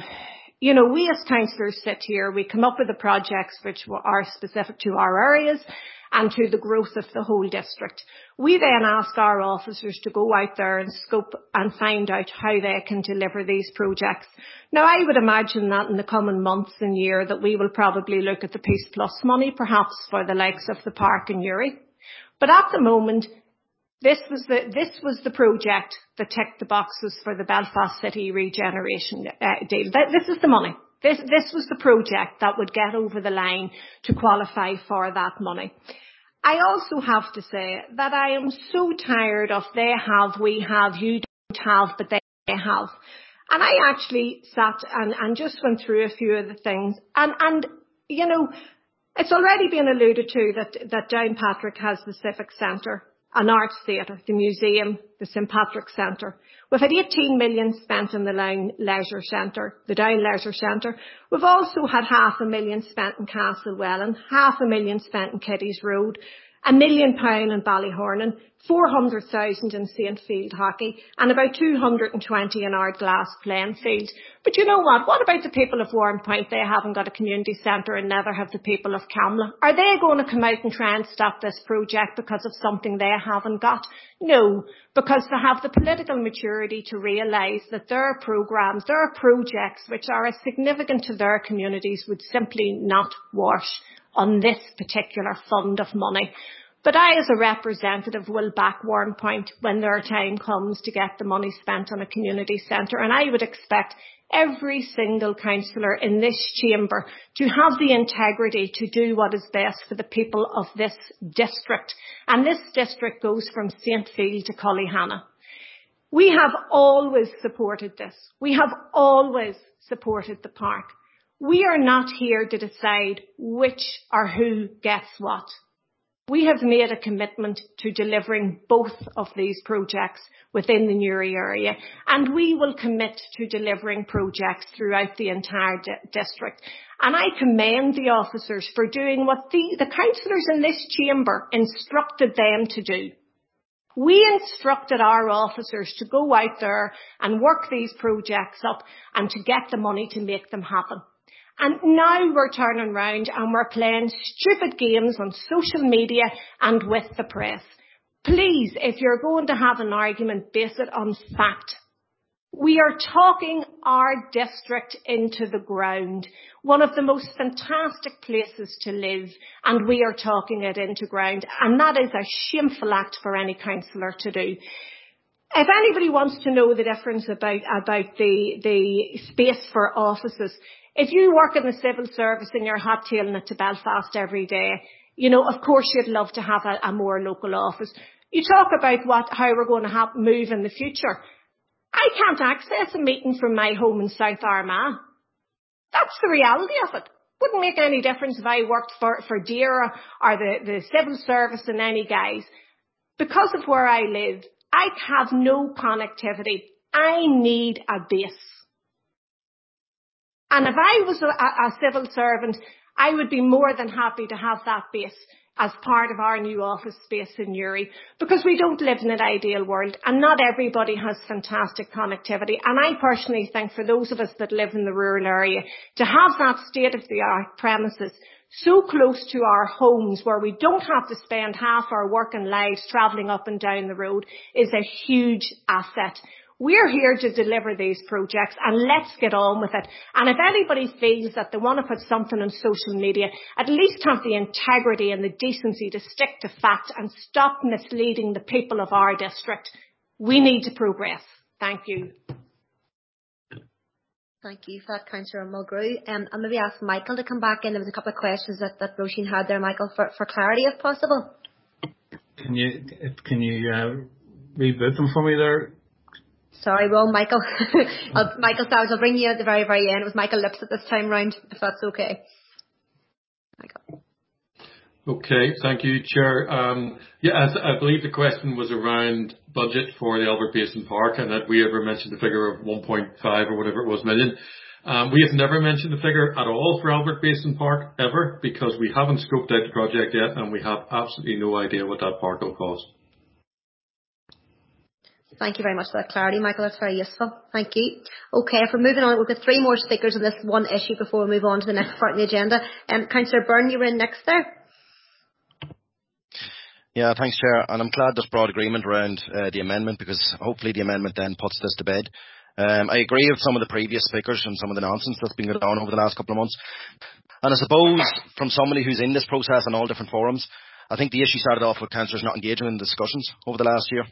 we as councillors sit here, we come up with the projects which are specific to our areas and to the growth of the whole district. We then ask our officers to go out there and scope and find out how they can deliver these projects. Now, I would imagine that in the coming months and year that we will probably look at the Peace Plus money, perhaps for the likes of the park in Newry. But at the moment, this was the project that ticked the boxes for the Belfast City regeneration deal. This is the money. This was the project that would get over the line to qualify for that money. I also have to say that I am so tired of they have, we have, you don't have, but they have. And I actually sat and just went through a few of the things. And it's already been alluded to that Downpatrick has the Civic Centre, an arts theatre, the museum, the St Patrick's Centre. We've had 18 million spent in the Down Leisure Centre. We've also had £500,000 spent in Castlewellan, £500,000 spent in Kitty's Road, £1 million in Ballyhornan, 400,000 in St Field Hockey, and about 220 in Ardglass playing field. But you know what? What about the people of Warrenpoint? They haven't got a community centre, and neither have the people of Camla. Are they going to come out and try and stop this project because of something they haven't got? No, because they have the political maturity to realise that their programmes, their projects, which are as significant to their communities, would simply not wash on this particular fund of money. But I, as a representative, will back Warrenpoint when their time comes to get the money spent on a community centre. And I would expect every single councillor in this chamber to have the integrity to do what is best for the people of this district. And this district goes from St Field to Cullyhanna. We have always supported this. We have always supported the park. We are not here to decide which or who gets what. We have made a commitment to delivering both of these projects within the Newry area, and we will commit to delivering projects throughout the entire district. And I commend the officers for doing what the councillors in this chamber instructed them to do. We instructed our officers to go out there and work these projects up and to get the money to make them happen. And now we're turning round and we're playing stupid games on social media and with the press. Please, if you're going to have an argument, base it on fact. We are talking our district into the ground, one of the most fantastic places to live, and we are talking it into ground, and that is a shameful act for any councillor to do. If anybody wants to know the difference about the space for offices, if you work in the civil service and you're hot-tailing it to Belfast every day, of course you'd love to have a more local office. You talk about how we're going to move in the future. I can't access a meeting from my home in South Armagh. That's the reality of it. Wouldn't make any difference if I worked for DAERA or the civil service in any guise. Because of where I live, I have no connectivity. I need a base. And if I was a civil servant I would be more than happy to have that base as part of our new office space in Newry, because we don't live in an ideal world and not everybody has fantastic connectivity. And I personally think for those of us that live in the rural area, to have that state-of-the-art premises so close to our homes where we don't have to spend half our working lives travelling up and down the road is a huge asset. We're here to deliver these projects and let's get on with it. And if anybody feels that they want to put something on social media, at least have the integrity and the decency to stick to fact and stop misleading the people of our district. We need to progress. Thank you. Thank you for that, Councillor Mulgrew. I'll maybe ask Michael to come back in. There was a couple of questions that Roisin had there, Michael, for clarity if possible. Can you reboot them for me there? Sorry, wrong Michael. Michael Savage, I'll bring you at the very, very end. It was Michael Lips at this time round, if that's okay. Michael. Okay, thank you, Chair. I believe the question was around budget for the Albert Basin Park, and that we ever mentioned the figure of 1.5 or whatever it was million. We have never mentioned the figure at all for Albert Basin Park, ever, because we haven't scoped out the project yet, and we have absolutely no idea what that park will cost. Thank you very much for that clarity, Michael. That's very useful. Thank you. Okay, if we're moving on, we've got 3 more speakers on this one issue before we move on to the next part of the agenda. Councillor Byrne, you were in next there. Yeah, thanks, Chair. And I'm glad there's broad agreement around the amendment, because hopefully the amendment then puts this to bed. I agree with some of the previous speakers and some of the nonsense that's been going on over the last couple of months. And I suppose from somebody who's in this process on all different forums, I think the issue started off with councillors not engaging in the discussions over the last year.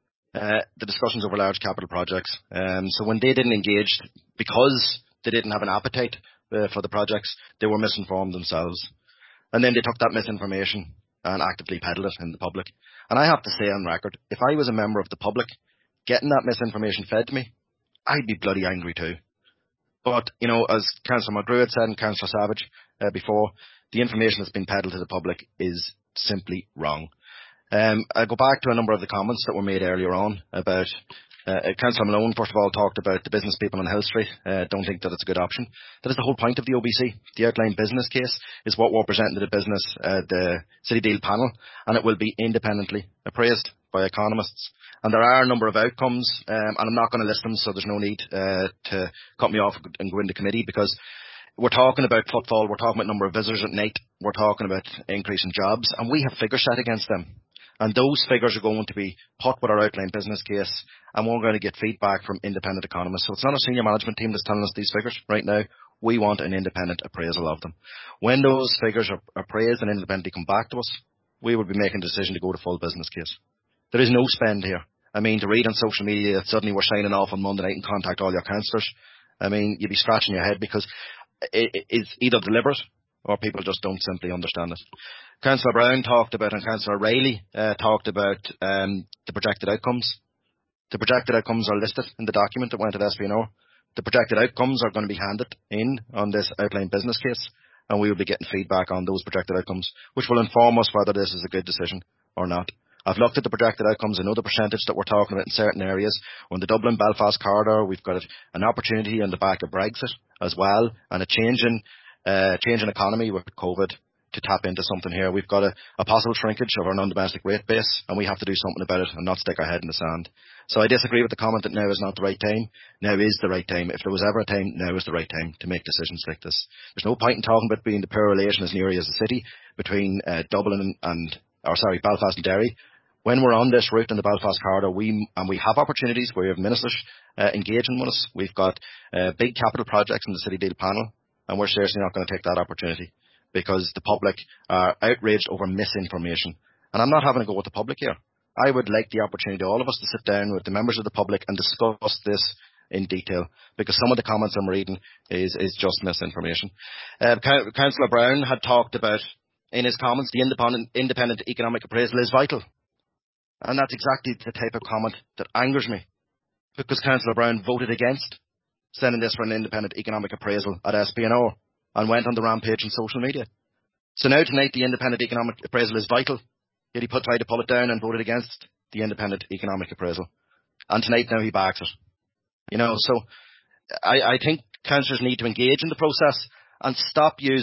The discussions over large capital projects. So when they didn't engage, because they didn't have an appetite for the projects, they were misinformed themselves. And then they took that misinformation and actively peddled it in the public. And I have to say on record, if I was a member of the public getting that misinformation fed to me, I'd be bloody angry too. But, you know, as Councillor Mulgrew had said and Councillor Savage before, the information that's been peddled to the public is simply wrong. I'll go back to a number of the comments that were made earlier on about Councillor Malone, first of all, talked about the business people on Hill Street. Don't think that it's a good option. That is the whole point of the OBC. The outline business case is what we're presenting to the business, the City Deal panel, and it will be independently appraised by economists. And there are a number of outcomes, and I'm not going to list them, so there's no need to cut me off and go into committee, because we're talking about footfall, we're talking about number of visitors at night, we're talking about increase in jobs, and we have figures set against them. And those figures are going to be put with our outline business case, and we're going to get feedback from independent economists. So it's not a senior management team that's telling us these figures right now. We want an independent appraisal of them. When those figures are appraised and independently come back to us, we will be making a decision to go to full business case. There is no spend here. I mean, to read on social media that suddenly we're signing off on Monday night and contact all your councillors, I mean, you'd be scratching your head, because it's either deliberate or people just don't simply understand it. Councillor Brown talked about, and Councillor Riley talked about the projected outcomes. The projected outcomes are listed in the document that went to the SPNO. The projected outcomes are going to be handed in on this outline business case, and we will be getting feedback on those projected outcomes, which will inform us whether this is a good decision or not. I've looked at the projected outcomes. I know the percentage that we're talking about in certain areas. On the Dublin-Belfast corridor, we've got an opportunity on the back of Brexit as well, and a change in economy with COVID to tap into something here. We've got a possible shrinkage of our non-domestic rate base, and we have to do something about it and not stick our head in the sand. So I disagree with the comment that now is not the right time. Now is the right time. If there was ever a time, now is the right time to make decisions like this. There's no point in talking about being the poor relation as near as a city between Dublin Belfast and Derry. When we're on this route in the Belfast corridor, we have opportunities where we have ministers engaging with us. We've got big capital projects in the City Deal panel, and we're seriously not going to take that opportunity, because the public are outraged over misinformation. And I'm not having a go with the public here. I would like the opportunity, all of us, to sit down with the members of the public and discuss this in detail, because some of the comments I'm reading is just misinformation. Councillor Brown had talked about, in his comments, the independent economic appraisal is vital. And that's exactly the type of comment that angers me, because Councillor Brown voted against sending this for an independent economic appraisal at SPNO and went on the rampage on social media. So now tonight the independent economic appraisal is vital, yet he tried to pull it down and voted against the independent economic appraisal. And tonight now he backs it. You know, so I think councillors need to engage in the process and stop using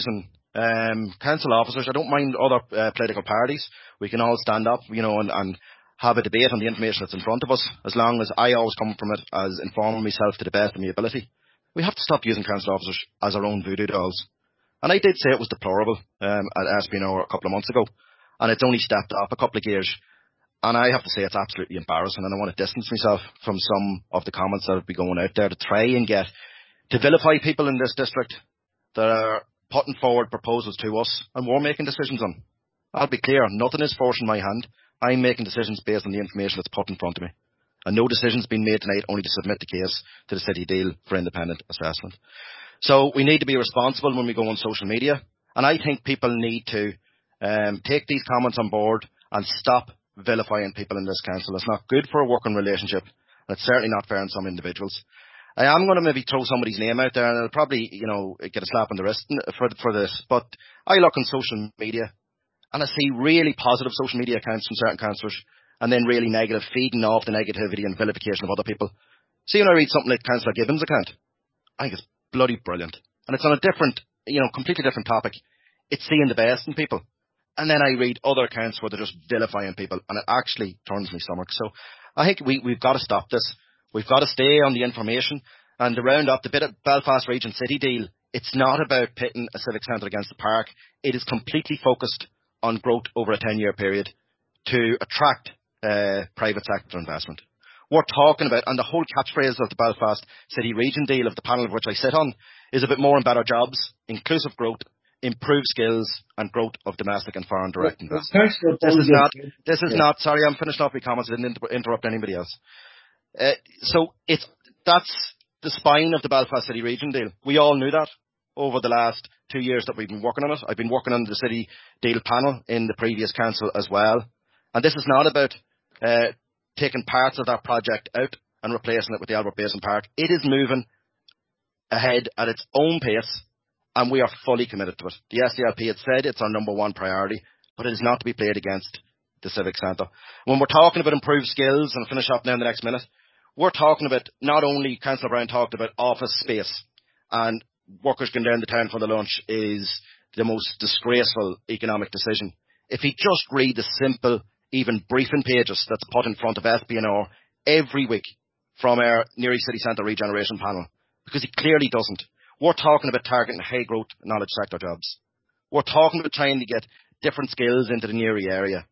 council officers. I don't mind other political parties. We can all stand up, and have a debate on the information that's in front of us, as long as I always come from it as informing myself to the best of my ability. We have to stop using council officers as our own voodoo dolls. And I did say it was deplorable at SPNO a couple of months ago, and it's only stepped up a couple of gears. And I have to say it's absolutely embarrassing, and I want to distance myself from some of the comments that have been going out there to try and to vilify people in this district that are putting forward proposals to us and we're making decisions on. I'll be clear, nothing is forced in my hand. I'm making decisions based on the information that's put in front of me. And no decision's been made tonight, only to submit the case to the City Deal for independent assessment. So we need to be responsible when we go on social media. And I think people need to take these comments on board and stop vilifying people in this council. It's not good for a working relationship. And it's certainly not fair in some individuals. I am going to maybe throw somebody's name out there, and I'll probably, get a slap on the wrist for this. But I look on social media, and I see really positive social media accounts from certain councillors, and then really negative, feeding off the negativity and vilification of other people. See, when I read something like Councillor Gibbons' account, I think it's bloody brilliant. And it's on a different, completely different topic. It's seeing the best in people. And then I read other accounts where they're just vilifying people, and it actually turns my stomach. So I think we've got to stop this. We've got to stay on the information. And to round up the bit of Belfast Region City Deal, it's not about pitting a civic centre against the park. It is completely focused on growth over a 10-year period to attract private sector investment. We're talking about, and the whole catchphrase of the Belfast City Region Deal, of the panel of which I sit on, is about more and better jobs, inclusive growth, improved skills, and growth of domestic and foreign direct investment. This is not, sorry, I'm finishing off my comments, I didn't interrupt anybody else. So that's the spine of the Belfast City Region Deal. We all knew that over the last 2 years that we've been working on it. I've been working on the City Deal panel in the previous council as well. And this is not about taking parts of that project out and replacing it with the Albert Basin Park. It is moving ahead at its own pace, and we are fully committed to it. The SDLP had said it's our number one priority, but it is not to be played against the Civic Centre. When we're talking about improved skills, and I'll finish up now in the next minute, we're talking about, not only Councillor Brown talked about office space, and workers going down the town for the lunch is the most disgraceful economic decision. If he just read the simple, even briefing pages that's put in front of SPNR every week from our Newry City Centre Regeneration Panel, because he clearly doesn't. We're talking about targeting high growth knowledge sector jobs. We're talking about trying to get different skills into the Newry area.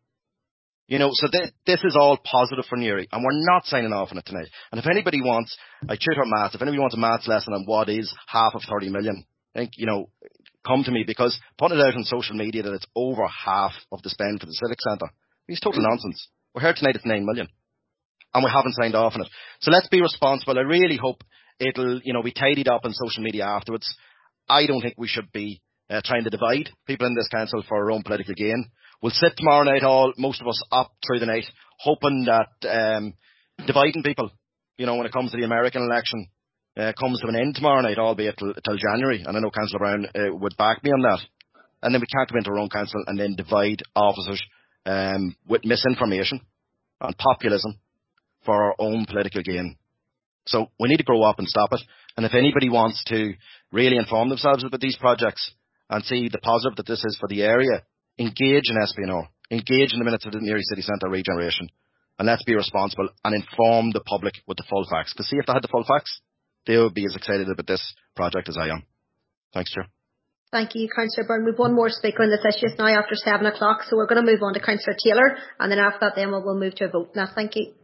So this is all positive for Newry, and we're not signing off on it tonight. And if anybody wants, I tutor maths, if anybody wants a maths lesson on what is half of 30 million, I think, come to me, because putting it out on social media that it's over half of the spend for the Civic Centre, it's total nonsense. We're here tonight, it's 9 million. And we haven't signed off on it. So let's be responsible. I really hope it'll, be tidied up on social media afterwards. I don't think we should be trying to divide people in this council for our own political gain. We'll sit tomorrow night, most of us up through the night, hoping that dividing people, when it comes to the American election, comes to an end tomorrow night, albeit till January. And I know Councillor Brown would back me on that. And then we can't come into our own council and then divide officers with misinformation and populism for our own political gain. So we need to grow up and stop it. And if anybody wants to really inform themselves about these projects and see the positive that this is for the area, engage in SPNR, engage in the minutes of the Newry City Centre regeneration, and let's be responsible and inform the public with the full facts. Because see, if they had the full facts, they would be as excited about this project as I am. Thanks, Chair. Thank you, Councillor Byrne. We've one more speaker on this issue. It's now after 7 o'clock, so we're going to move on to Councillor Taylor, and then after that then we'll move to a vote. Now, thank you.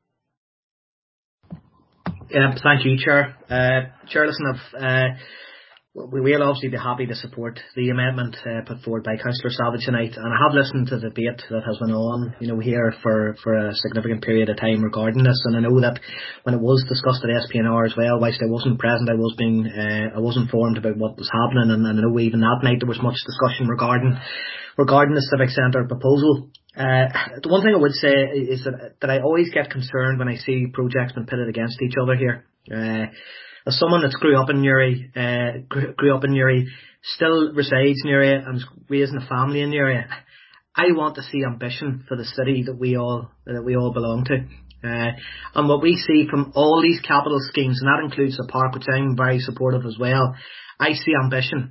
Thank you, Chair. Chair, listen, we'll obviously be happy to support the amendment put forward by Councillor Savage tonight, and I have listened to the debate that has been on, here for a significant period of time regarding this, and I know that when it was discussed at SPNR as well, whilst I wasn't present, I was informed about what was happening, and I know even that night there was much discussion regarding the Civic Centre proposal. The one thing I would say is that I always get concerned when I see projects being pitted against each other here. As someone that's grew up in Newry, still resides in Newry and is raising a family in Newry, I want to see ambition for the city that we all belong to. And what we see from all these capital schemes, and that includes the park, which I'm very supportive as well, I see ambition.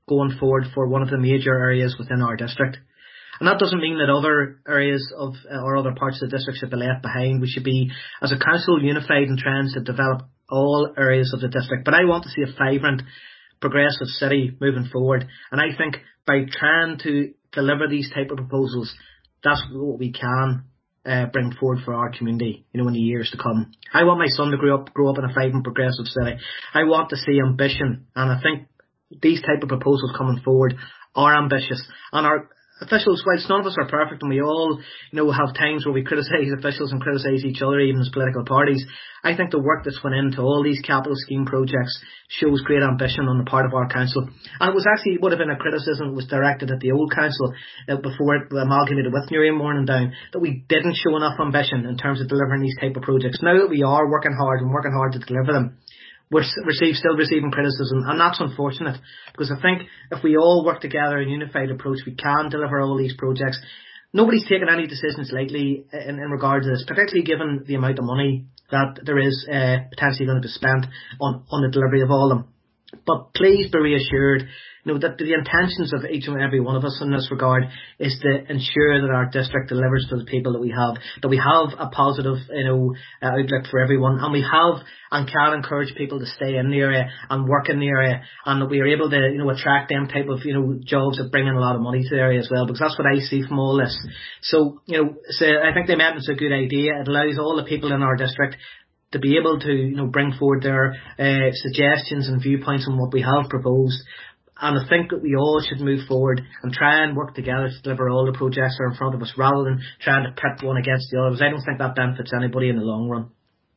going forward for one of the major areas within our district. And that doesn't mean that other areas of or other parts of the district should be left behind. We should be, as a council, unified in trying to develop all areas of the district. But I want to see a vibrant, progressive city moving forward. And I think by trying to deliver these type of proposals, that's what we can bring forward for our community, in the years to come. I want my son to grow up in a vibrant, progressive city. I want to see ambition, and I think these type of proposals coming forward are ambitious. And our officials, whilst none of us are perfect, and we all, have times where we criticise officials and criticise each other, even as political parties, I think the work that's went into all these capital scheme projects shows great ambition on the part of our council. And it was actually, would have been a criticism that was directed at the old council before it amalgamated with Newry and Morningdown, that we didn't show enough ambition in terms of delivering these type of projects. Now that we are working hard to deliver them, we're still receiving criticism, and that's unfortunate, because I think if we all work together in a unified approach, we can deliver all these projects. Nobody's taken any decisions lightly in regard to this, particularly given the amount of money that there is potentially going to be spent on the delivery of all of them. But please be reassured, that the intentions of each and every one of us in this regard is to ensure that our district delivers to the people that we have a positive, outlook for everyone, and we have and can encourage people to stay in the area and work in the area, and that we are able to, attract them type of, jobs that bring in a lot of money to the area as well, because that's what I see from all this. So, I think the amendment's a good idea. It allows all the people in our district to be able to, bring forward their suggestions and viewpoints on what we have proposed. And I think that we all should move forward and try and work together to deliver all the projects that are in front of us, rather than trying to pit one against the others. I don't think that benefits anybody in the long run.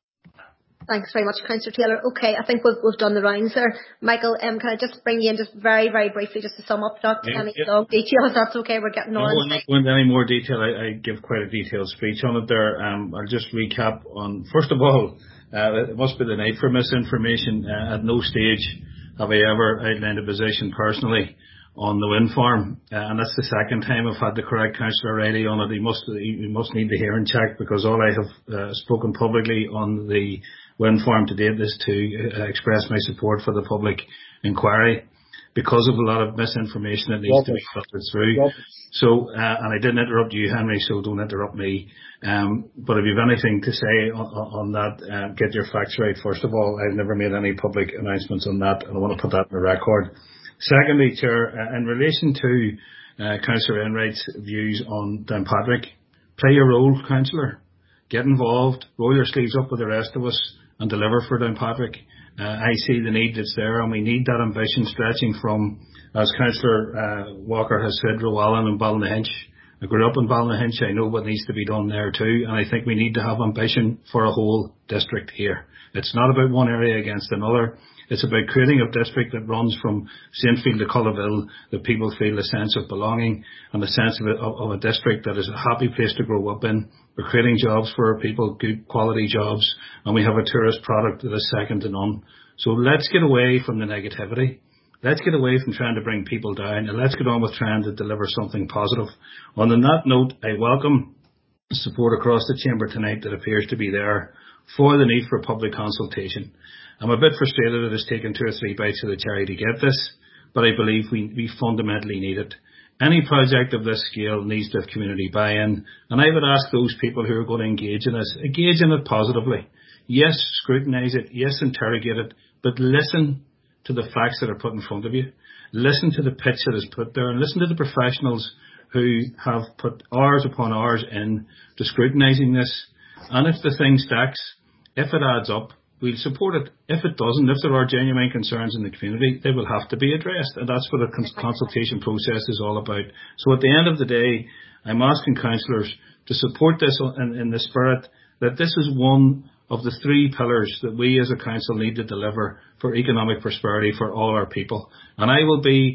Thanks very much, Councillor Taylor. Okay, I think we've done the rounds there. Michael, can I just bring you in just very, very briefly, just to sum up, not any long details, that's okay, we're getting on. I won't go into any more detail. I give quite a detailed speech on it there. I'll just recap on, first of all, it must be the night for misinformation. At no stage have I ever outlined a position personally on the wind farm, and that's the second time I've had to correct Councillor Riley on it. He must need the hearing check, because all I have spoken publicly on the wind farm to date is to express my support for the public inquiry, because of a lot of misinformation that needs to be filtered through. So, and I didn't interrupt you, Henry, so don't interrupt me. But if you have anything to say on that, get your facts right. First of all, I've never made any public announcements on that, and I want to put that in the record. Secondly, Chair, in relation to Councillor Enright's views on Downpatrick, play your role, Councillor. Get involved, roll your sleeves up with the rest of us, and deliver for Downpatrick. I see the need that's there, and we need that ambition stretching from, as Councillor Walker has said, Rowallan and Ballynahinch. I grew up in Ballynahinch. I know what needs to be done there too, and I think we need to have ambition for a whole district here. It's not about one area against another. It's about creating a district that runs from Saintfield to Cullaville, that people feel a sense of belonging and a sense of a district that is a happy place to grow up in. We're creating jobs for our people, good quality jobs, and we have a tourist product that is second to none. So let's get away from the negativity. Let's get away from trying to bring people down, and let's get on with trying to deliver something positive. On that note, I welcome support across the chamber tonight that appears to be there for the need for public consultation. I'm a bit frustrated that it's taken 2 or 3 bites of the cherry to get this, but I believe we fundamentally need it. Any project of this scale needs to have community buy-in, and I would ask those people who are going to engage in this, engage in it positively. Yes, scrutinise it. Yes, interrogate it, but listen to the facts that are put in front of you. Listen to the pitch that is put there, and listen to the professionals who have put hours upon hours in to scrutinising this. And if the thing stacks, if it adds up, we'll support it. If it doesn't, if there are genuine concerns in the community, they will have to be addressed. And that's what a consultation process is all about. So at the end of the day, I'm asking councillors to support this in the spirit that this is one of the 3 pillars that we as a council need to deliver for economic prosperity for all our people. And I will be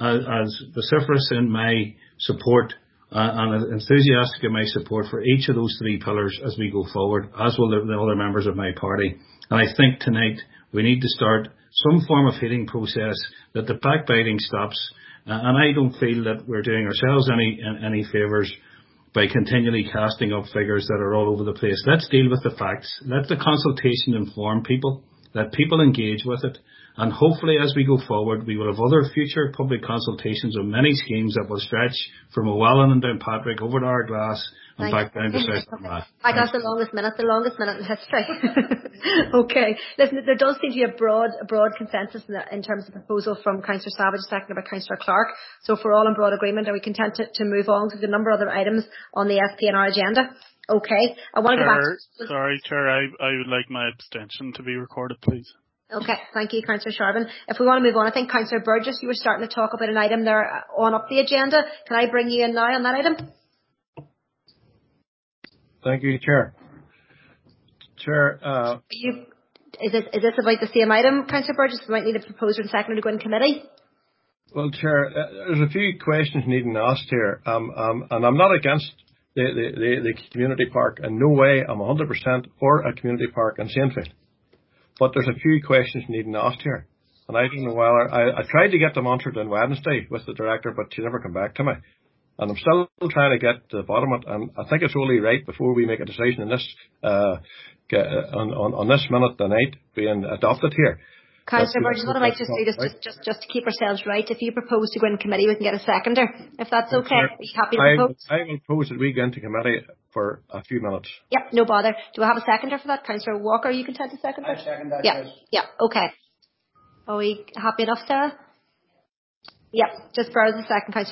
as vociferous in my support and enthusiastic in my support for each of those 3 pillars as we go forward, as will the other members of my party. And I think tonight we need to start some form of healing process, that the backbiting stops, and I don't feel that we're doing ourselves any favours by continually casting up figures that are all over the place. Let's deal with the facts. Let the consultation inform people. let people engage with it, and hopefully as we go forward we will have other future public consultations on many schemes that will stretch from O'Wallon and Downpatrick over to Ardglass and back down to South Armagh. I got the longest minute in history. Okay. Listen, there does seem to be a broad consensus in terms of the proposal from Councillor Savage, seconded by Councillor Clark. So if we're all in broad agreement, are we content to move on to the number of other items on the SPNR agenda? Okay. I want to go back to... Sorry, Chair, I would like my abstention to be recorded, please. Okay, thank you, Councillor Sharvin. If we want to move on, I think Councillor Burgess, you were starting to talk about an item there on up the agenda. Can I bring you in now on that item? Thank you, Chair. Chair, is this about the same item, Councillor Burgess? We might need a proposer and seconder to go in committee. Well, Chair, there's a few questions needing asked here, and I'm not against the community park. In no way I'm 100% for a community park in Saintfield. But there's a few questions needing asked here. And I don't know whether... I tried to get them answered on Wednesday with the director, but she never came back to me. And I'm still trying to get to the bottom of it. And I think it's only right before we make a decision on this, on this minute tonight being adopted here. Councillor Burgess, what I'd like to do just to keep ourselves right, if you propose to go in committee, we can get a seconder, if that's okay. Are you happy to propose? I will propose that we go into committee for a few minutes. Yep, no bother. Do I have a seconder for that? Councillor Walker, are you content to second that? I second that, yeah, yes. Yeah, okay. Are we happy enough, Sarah? Yep, just browse a second, Councillor.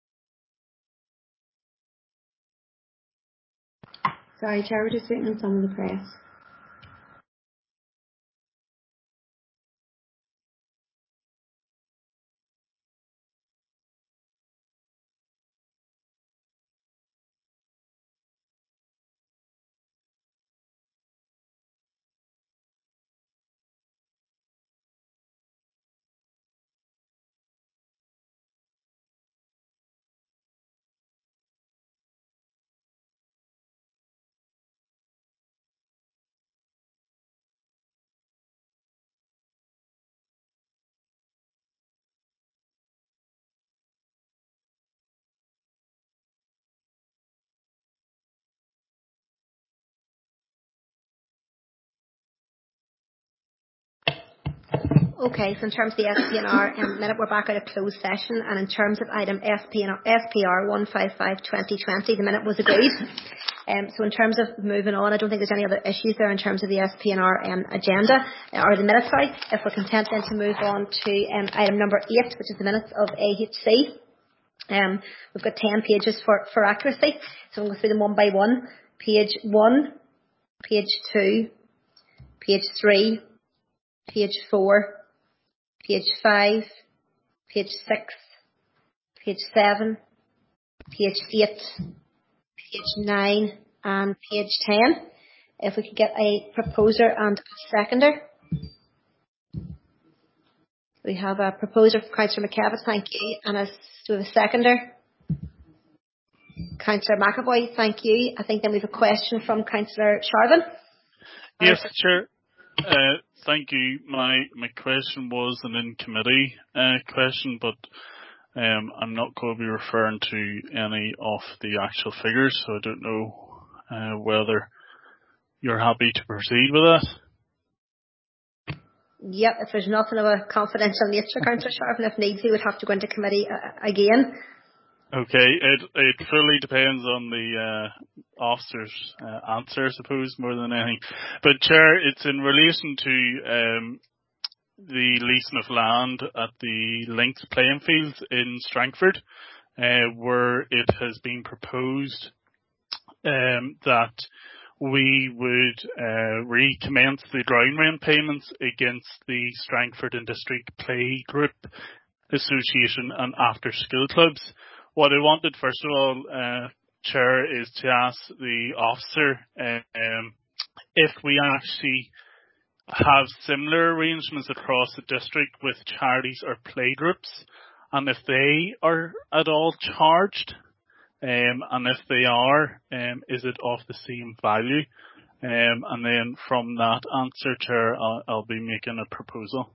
Sorry, Chair, we're just waiting on some of the press. Okay, so in terms of the SPNR, in a minute we're back out of closed session, and in terms of item SPR 155/2020, the minute was agreed. So in terms of moving on, I don't think there's any other issues there in terms of the SPNR agenda, or the minutes, sorry. If we're content then to move on to item number 8, which is the minutes of AHC. We've got 10 pages for accuracy, so we'll go through them one by one. Page 1, page 2, page 3, page 4, page 5, page 6, page 7, page 8, page 9 and page 10. If we could get a proposer and a seconder. We have a proposer from Councillor McKevitt, thank you, and a seconder. Councillor McAvoy, thank you. I think then we have a question from Councillor Sharvin. Yes, Chair. Thank you. My question was an in-committee question, but I'm not going to be referring to any of the actual figures, so I don't know whether you're happy to proceed with that. Yep, if there's nothing of a confidential nature, Councillor Sharvin, if needs, we would have to go into committee again. Okay, it fully depends on the officer's answer, I suppose, more than anything. But Chair, it's in relation to the leasing of land at the Links playing fields in Strangford, where it has been proposed that we would recommence the ground rent payments against the Strangford and District Play Group Association and after school clubs. What I wanted, first of all, Chair, is to ask the officer if we actually have similar arrangements across the district with charities or play groups, and if they are at all charged, and if they are, is it of the same value? And then from that answer, Chair, I'll be making a proposal.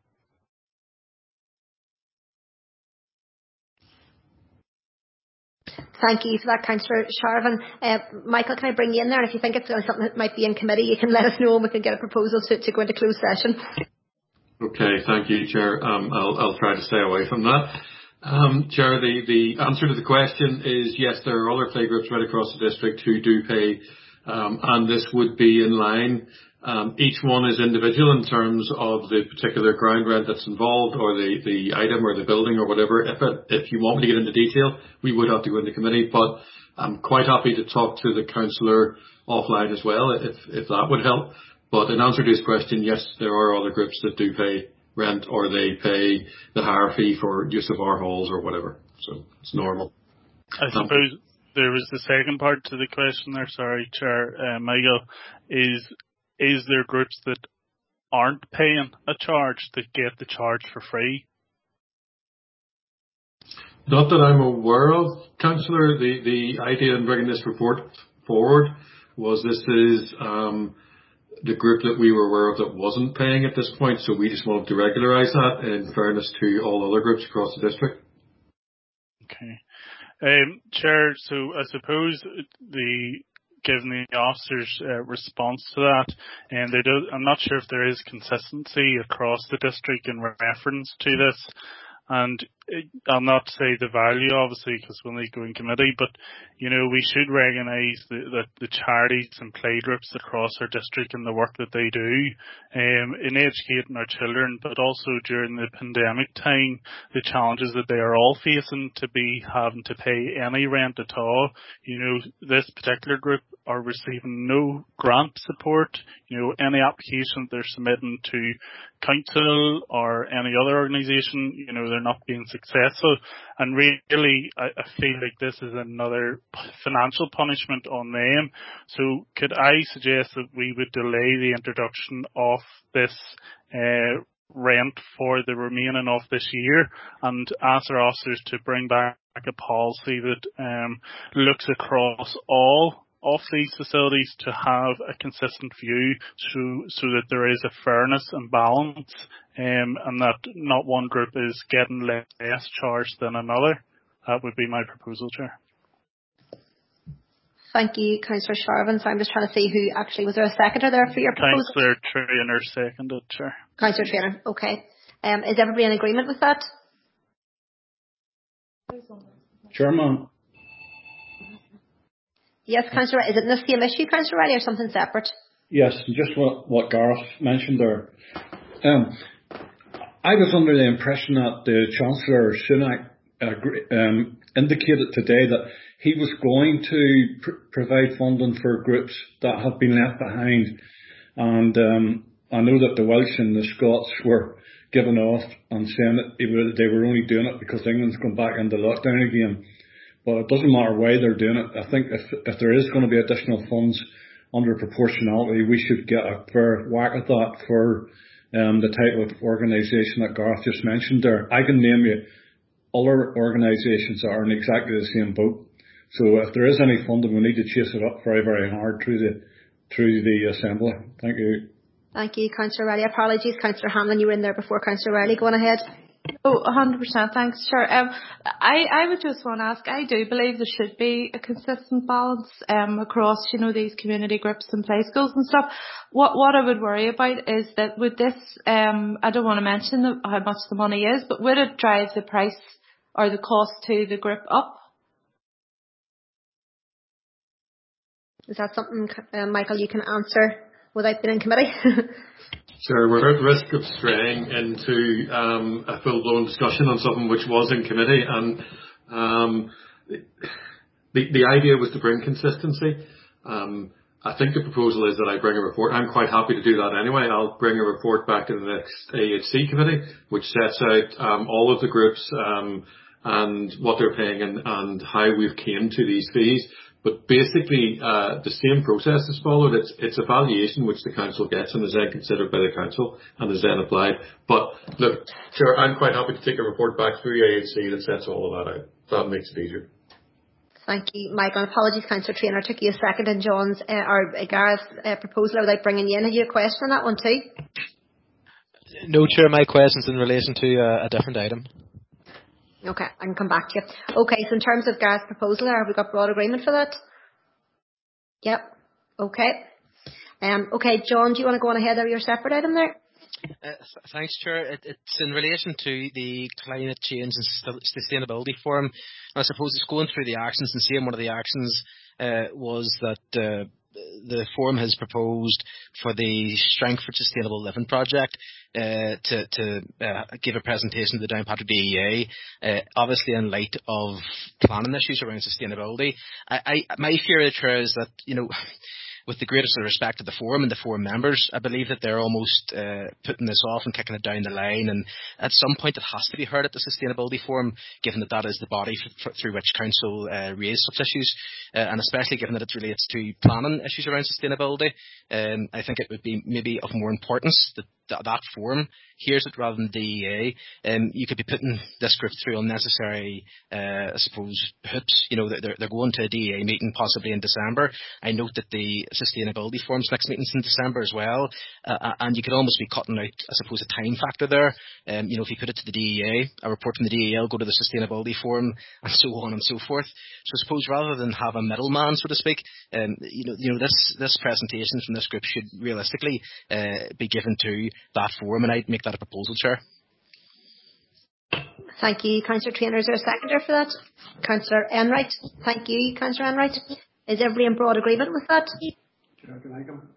Thank you for that, Councillor Sharvin. Michael, can I bring you in there? And if you think it's something that might be in committee, you can let us know and we can get a proposal to go into closed session. Okay, thank you, Chair. I'll try to stay away from that. Chair, the answer to the question is yes, there are other playgroups right across the district who do pay, and this would be in line. Each one is individual in terms of the particular ground rent that's involved, or the item or the building or whatever. If you want me to get into detail, we would have to go into committee, but I'm quite happy to talk to the councillor offline as well, if that would help. But in answer to his question, yes, there are other groups that do pay rent, or they pay the higher fee for use of our halls or whatever. So it's normal. I suppose there was the second part to the question there, sorry, Chair. Michael, is there groups that aren't paying a charge that get the charge for free? Not that I'm aware of, Councillor. The idea in bringing this report forward was this is the group that we were aware of that wasn't paying at this point, so we just wanted to regularise that in fairness to all other groups across the district. Okay. Chair, so I suppose given the officer's response to that, and I'm not sure if there is consistency across the district in reference to this, and I'll not say the value, obviously, because we'll need to go in committee, but, you know, we should recognise that the charities and playgroups across our district and the work that they do in educating our children, but also during the pandemic time, the challenges that they are all facing to be having to pay any rent at all. You know, this particular group are receiving no grant support. You know, any application that they're submitting to council or any other organisation, you know, they're not being successful. And really, I feel like this is another financial punishment on them. So could I suggest that we would delay the introduction of this rent for the remaining of this year, and ask our officers to bring back a policy that looks across all of these facilities to have a consistent view, so that there is a fairness and balance, and that not one group is getting less charged than another. That would be my proposal, Chair. Thank you, Councillor Sharvin. So I'm just trying to see who actually, was there a seconder there for your proposal? Councillor Traynor seconded, Chair. Councillor Traynor, okay. Is everybody in agreement with that? Chairman. Yes, Councillor, is it in the same issue, Councillor Riley, or something separate? Yes, just what Gareth mentioned there. I was under the impression that the Chancellor Sunak indicated today that he was going to provide funding for groups that have been left behind. And I know that the Welsh and the Scots were giving off and saying that they were only doing it because England's gone back into lockdown again. But it doesn't matter why they're doing it. I think if there is going to be additional funds under proportionality, we should get a fair whack at that for the type of organisation that Gareth just mentioned there. I can name you other organisations that are in exactly the same boat. So if there is any funding, we need to chase it up very, very hard through the Assembly. Thank you. Thank you, Councillor Riley. Apologies, Councillor Hanlon, you were in there before Councillor Riley. Go on ahead. Oh, 100%. Thanks, Chair. I would just want to ask, I do believe there should be a consistent balance across, you know, these community groups and play schools and stuff. What I would worry about is that with this, I don't want to mention how much the money is, but would it drive the price or the cost to the group up? Is that something, Michael, you can answer without being in committee? Sure, we're at risk of straying into a full-blown discussion on something which was in committee, and the idea was to bring consistency. I think the proposal is that I bring a report. I'm quite happy to do that anyway. I'll bring a report back to the next AHC committee, which sets out all of the groups and what they're paying and how we've came to these fees. But basically, the same process is followed. It's a valuation which the council gets and is then considered by the council and is then applied. But look, Chair, I'm quite happy to take a report back through AHC that sets all of that out. That makes it easier. Thank you, Michael. Apologies, Councillor Traynor. Took you a second in John's or Gareth's proposal without bringing you in. Have you a question on that one too? No, Chair. My question's in relation to a different item. Okay, I can come back to you. Okay, so in terms of Gareth's proposal, have we got broad agreement for that? Yep. Okay. Okay, John, do you want to go on ahead of your separate item there? Thanks, Chair. It's in relation to the Climate Change and Sustainability Forum. I suppose it's going through the actions and seeing one of the actions was that the forum has proposed for the Strengthford Sustainable Living project to give a presentation to the Downpatrick DEA, obviously in light of planning issues around sustainability. My fear, Chair, is that, with the greatest respect to the forum and the forum members, I believe that they're almost putting this off and kicking it down the line. And at some point, it has to be heard at the Sustainability Forum, given that that is the body through which Council raise such issues, and especially given that it relates to planning issues around sustainability. I think it would be maybe of more importance that forum hears it rather than DEA. You could be putting this group through unnecessary, I suppose, hoops. They're going to a DEA meeting possibly in December. I note that the Sustainability Forum's next meeting's in December as well, and you could almost be cutting out, I suppose, a time factor there. If you put it to the DEA, a report from the DEA will go to the Sustainability Forum, and so on and so forth. So I suppose rather than have a middleman, so to speak, this presentation from this group should realistically be given to that forum, and I'd make that a proposal, Chair. Thank you, Councillor Traynor. Is there a seconder for that? Councillor Enright. Thank you, Councillor Enright. Is everybody in broad agreement with that? Can I come?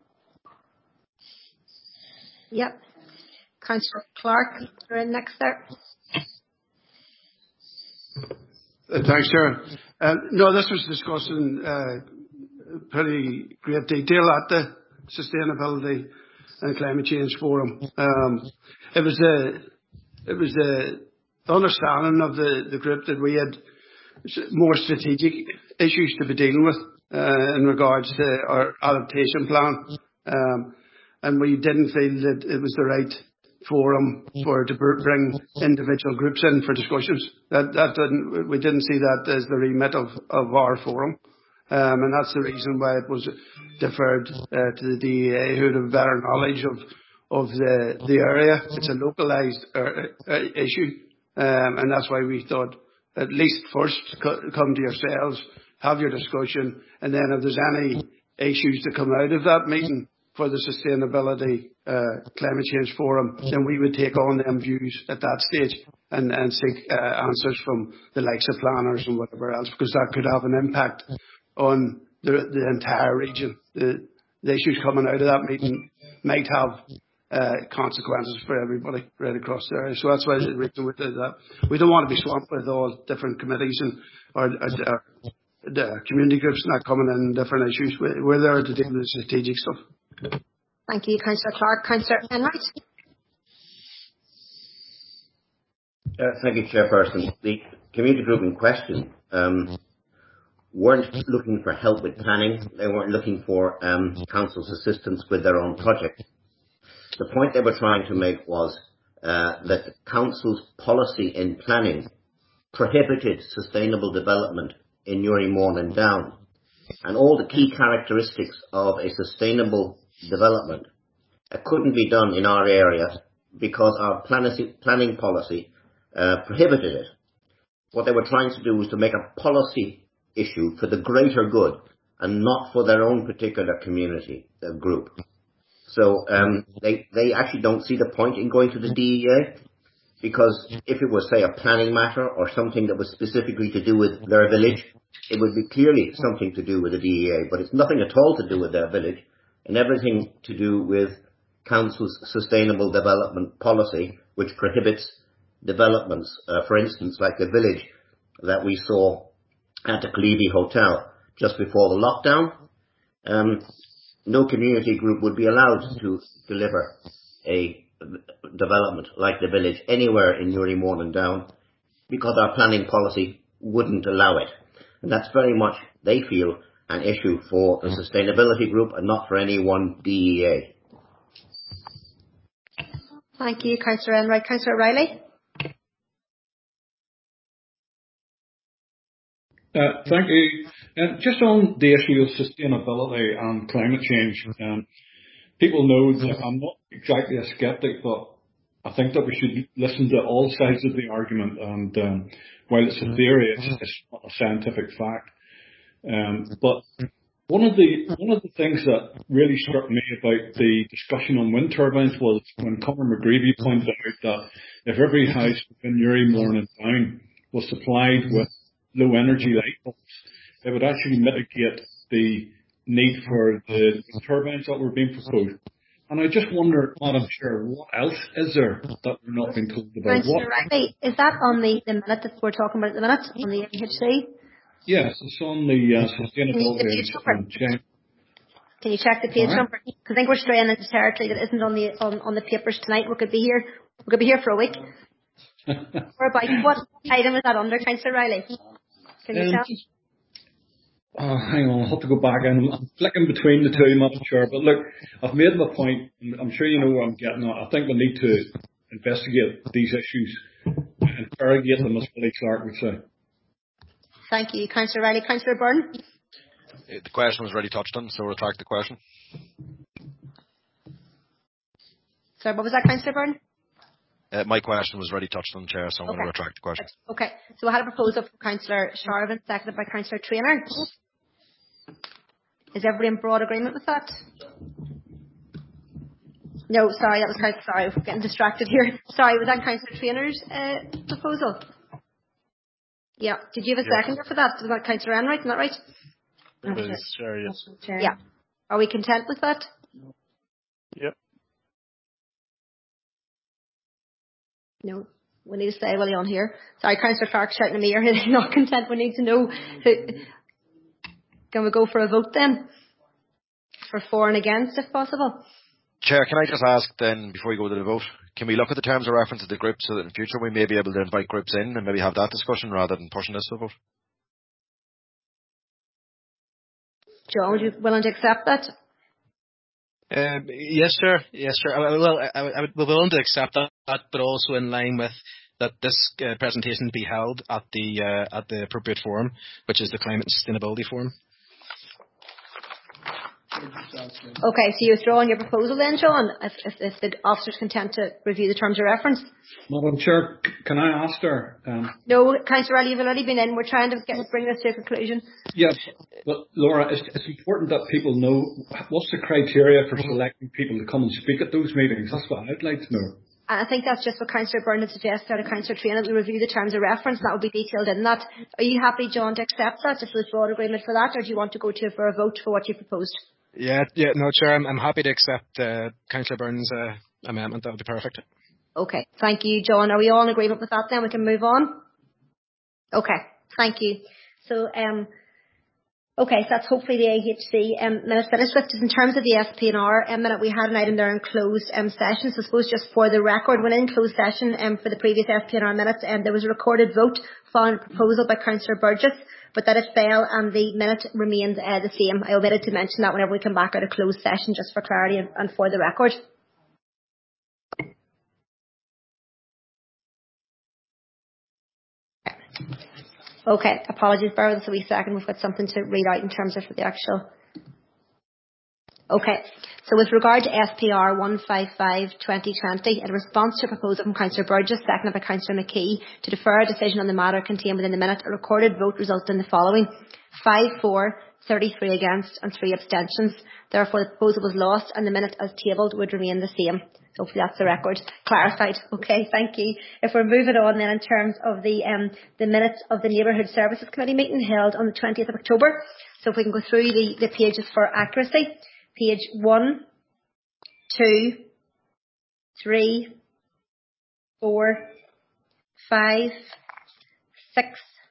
Yep. Councillor Clark, you're in next there. Thanks, Chair. No, this was discussed in pretty great detail at the Sustainability and Climate Change Forum. It was the understanding of the group that we had more strategic issues to be dealing with in regards to our adaptation plan, and we didn't feel that it was the right forum to bring individual groups in for discussions. We didn't see that as the remit of our forum. And that's the reason why it was deferred to the DEA, who have better knowledge of the area. It's a localised issue, and that's why we thought at least first come to yourselves, have your discussion, and then if there's any issues to come out of that meeting for the Sustainability Climate Change Forum, then we would take on them views at that stage and seek answers from the likes of planners and whatever else, because that could have an impact on the entire region. The issues coming out of that meeting might have consequences for everybody right across the area. So that's why the reason we did that. We don't want to be swamped with all different committees and the community groups not coming in different issues. We're there to deal with the strategic stuff. Thank you, Councillor Clark. Councillor Enright. Thank you, Chairperson. The community group in question weren't looking for help with planning. They weren't looking for council's assistance with their own project. The point they were trying to make was that the council's policy in planning prohibited sustainable development in Newry and Down, and all the key characteristics of a sustainable development couldn't be done in our area because our planning policy prohibited it. What they were trying to do was to make a policy issue for the greater good and not for their own particular community group. So they actually don't see the point in going to the DEA, because if it was, say, a planning matter or something that was specifically to do with their village, it would be clearly something to do with the DEA, but it's nothing at all to do with their village and everything to do with council's sustainable development policy, which prohibits developments, for instance, like the village that we saw at the Clevie Hotel just before the lockdown. No community group would be allowed to deliver a development like the village anywhere in Newry and Down because our planning policy wouldn't allow it. And that's very much, they feel, an issue for the sustainability group and not for any one DEA. Thank you, Councillor Enright. Councillor Riley. Thank you. Just on the issue of sustainability and climate change, people know that I'm not exactly a skeptic, but I think that we should listen to all sides of the argument, and while it's a theory, it's not a scientific fact. But one of the things that really struck me about the discussion on wind turbines was when Conor McGreevy pointed out that if every house in Newry and down was supplied with low energy light bulbs, it would actually mitigate the need for the turbines that were being proposed. And I just wonder, Madam Chair, what else is there that we're not being told about? Riley, is that on the minute that we're talking about at the minute, on the AHC? Yes, it's on the sustainability. Can you check the page number? Because I think we're straying into territory that isn't on the papers tonight. We could be here for a week. What item is that under, Councillor Riley? Can you tell? Hang on, I'll have to go back and I'm flicking between the two, Madam Chair. But look, I've made my point. I'm sure you know where I'm getting at. I think we need to investigate these issues and interrogate them, as Billy Clark would say. Thank you, Councillor Riley. Councillor Byrne? The question was already touched on, so retract the question. Sorry, what was that, Councillor Byrne? My question was already touched on, Chair, so I'm going to retract the question. Okay, so I had a proposal from Councillor Sharvin, seconded by Councillor Traynor. Is everybody in broad agreement with that? No, sorry, that was sorry, we're getting distracted here. Sorry, was that Councillor Traynor's proposal? Yeah. Did you have a seconder for that? Was that Councillor Enright? Isn't that right? It is, Chair, yes. Yeah. Are we content with that? Yep. No. We need to stay while you're on here. Sorry, Councillor Clark shouting at me. Are they not content? We need to know. Can we go for a vote then? For for and against, if possible. Chair, can I just ask then, before we go to the vote, can we look at the terms of reference of the group so that in future we may be able to invite groups in and maybe have that discussion rather than pushing this to a vote? John, would you be willing to accept that? Yes, sir. Yes, sir. I would be willing to accept that, but also in line with that this presentation be held at the appropriate forum, which is the Climate and Sustainability Forum. Okay, so you're withdrawing your proposal then, John, if the officer's content to review the terms of reference? Madam Chair, can I ask her? No, Councillor Riley, you've already been in. We're trying to bring this to a conclusion. Yes, but Laura, it's important that people know what's the criteria for selecting people to come and speak at those meetings. That's what I'd like to know. And I think that's just what Councillor Byrne had suggested out of Councillor Traynor, that we review the terms of reference. That will be detailed in that. Are you happy, John, to accept that, if there's broad agreement for that, or do you want to go for a vote for what you proposed? Yeah, no, Chair, I'm happy to accept Councillor Byrne's amendment. That would be perfect. Okay, thank you, John. Are we all in agreement with that then? We can move on? Okay, thank you. So, okay, so that's hopefully the AHC minute finished with. Just in terms of the SPNR minute, we had an item there in closed session. So I suppose just for the record, when in closed session for the previous SPNR minutes, there was a recorded vote following a proposal by Councillor Burgess, but that it fell and the minute remained the same. I omitted to mention that whenever we come back out of closed session, just for clarity and for the record. Okay, apologies, bear with us a wee second. We've got something to read out in terms of the actual. Okay, so with regard to SPR 155/2020, in response to a proposal from Councillor Burgess, seconded by Councillor McKee, to defer a decision on the matter contained within the minute, a recorded vote resulted in the following: 5 for, 33 against, and 3 abstentions. Therefore, the proposal was lost, and the minute as tabled would remain the same. So hopefully that's the record clarified. Okay, thank you. If we're moving on then in terms of the minutes of the Neighbourhood Services Committee meeting held on the 20th of October. So if we can go through the pages for accuracy. Page 1, 2, 3, 4, 5, 6,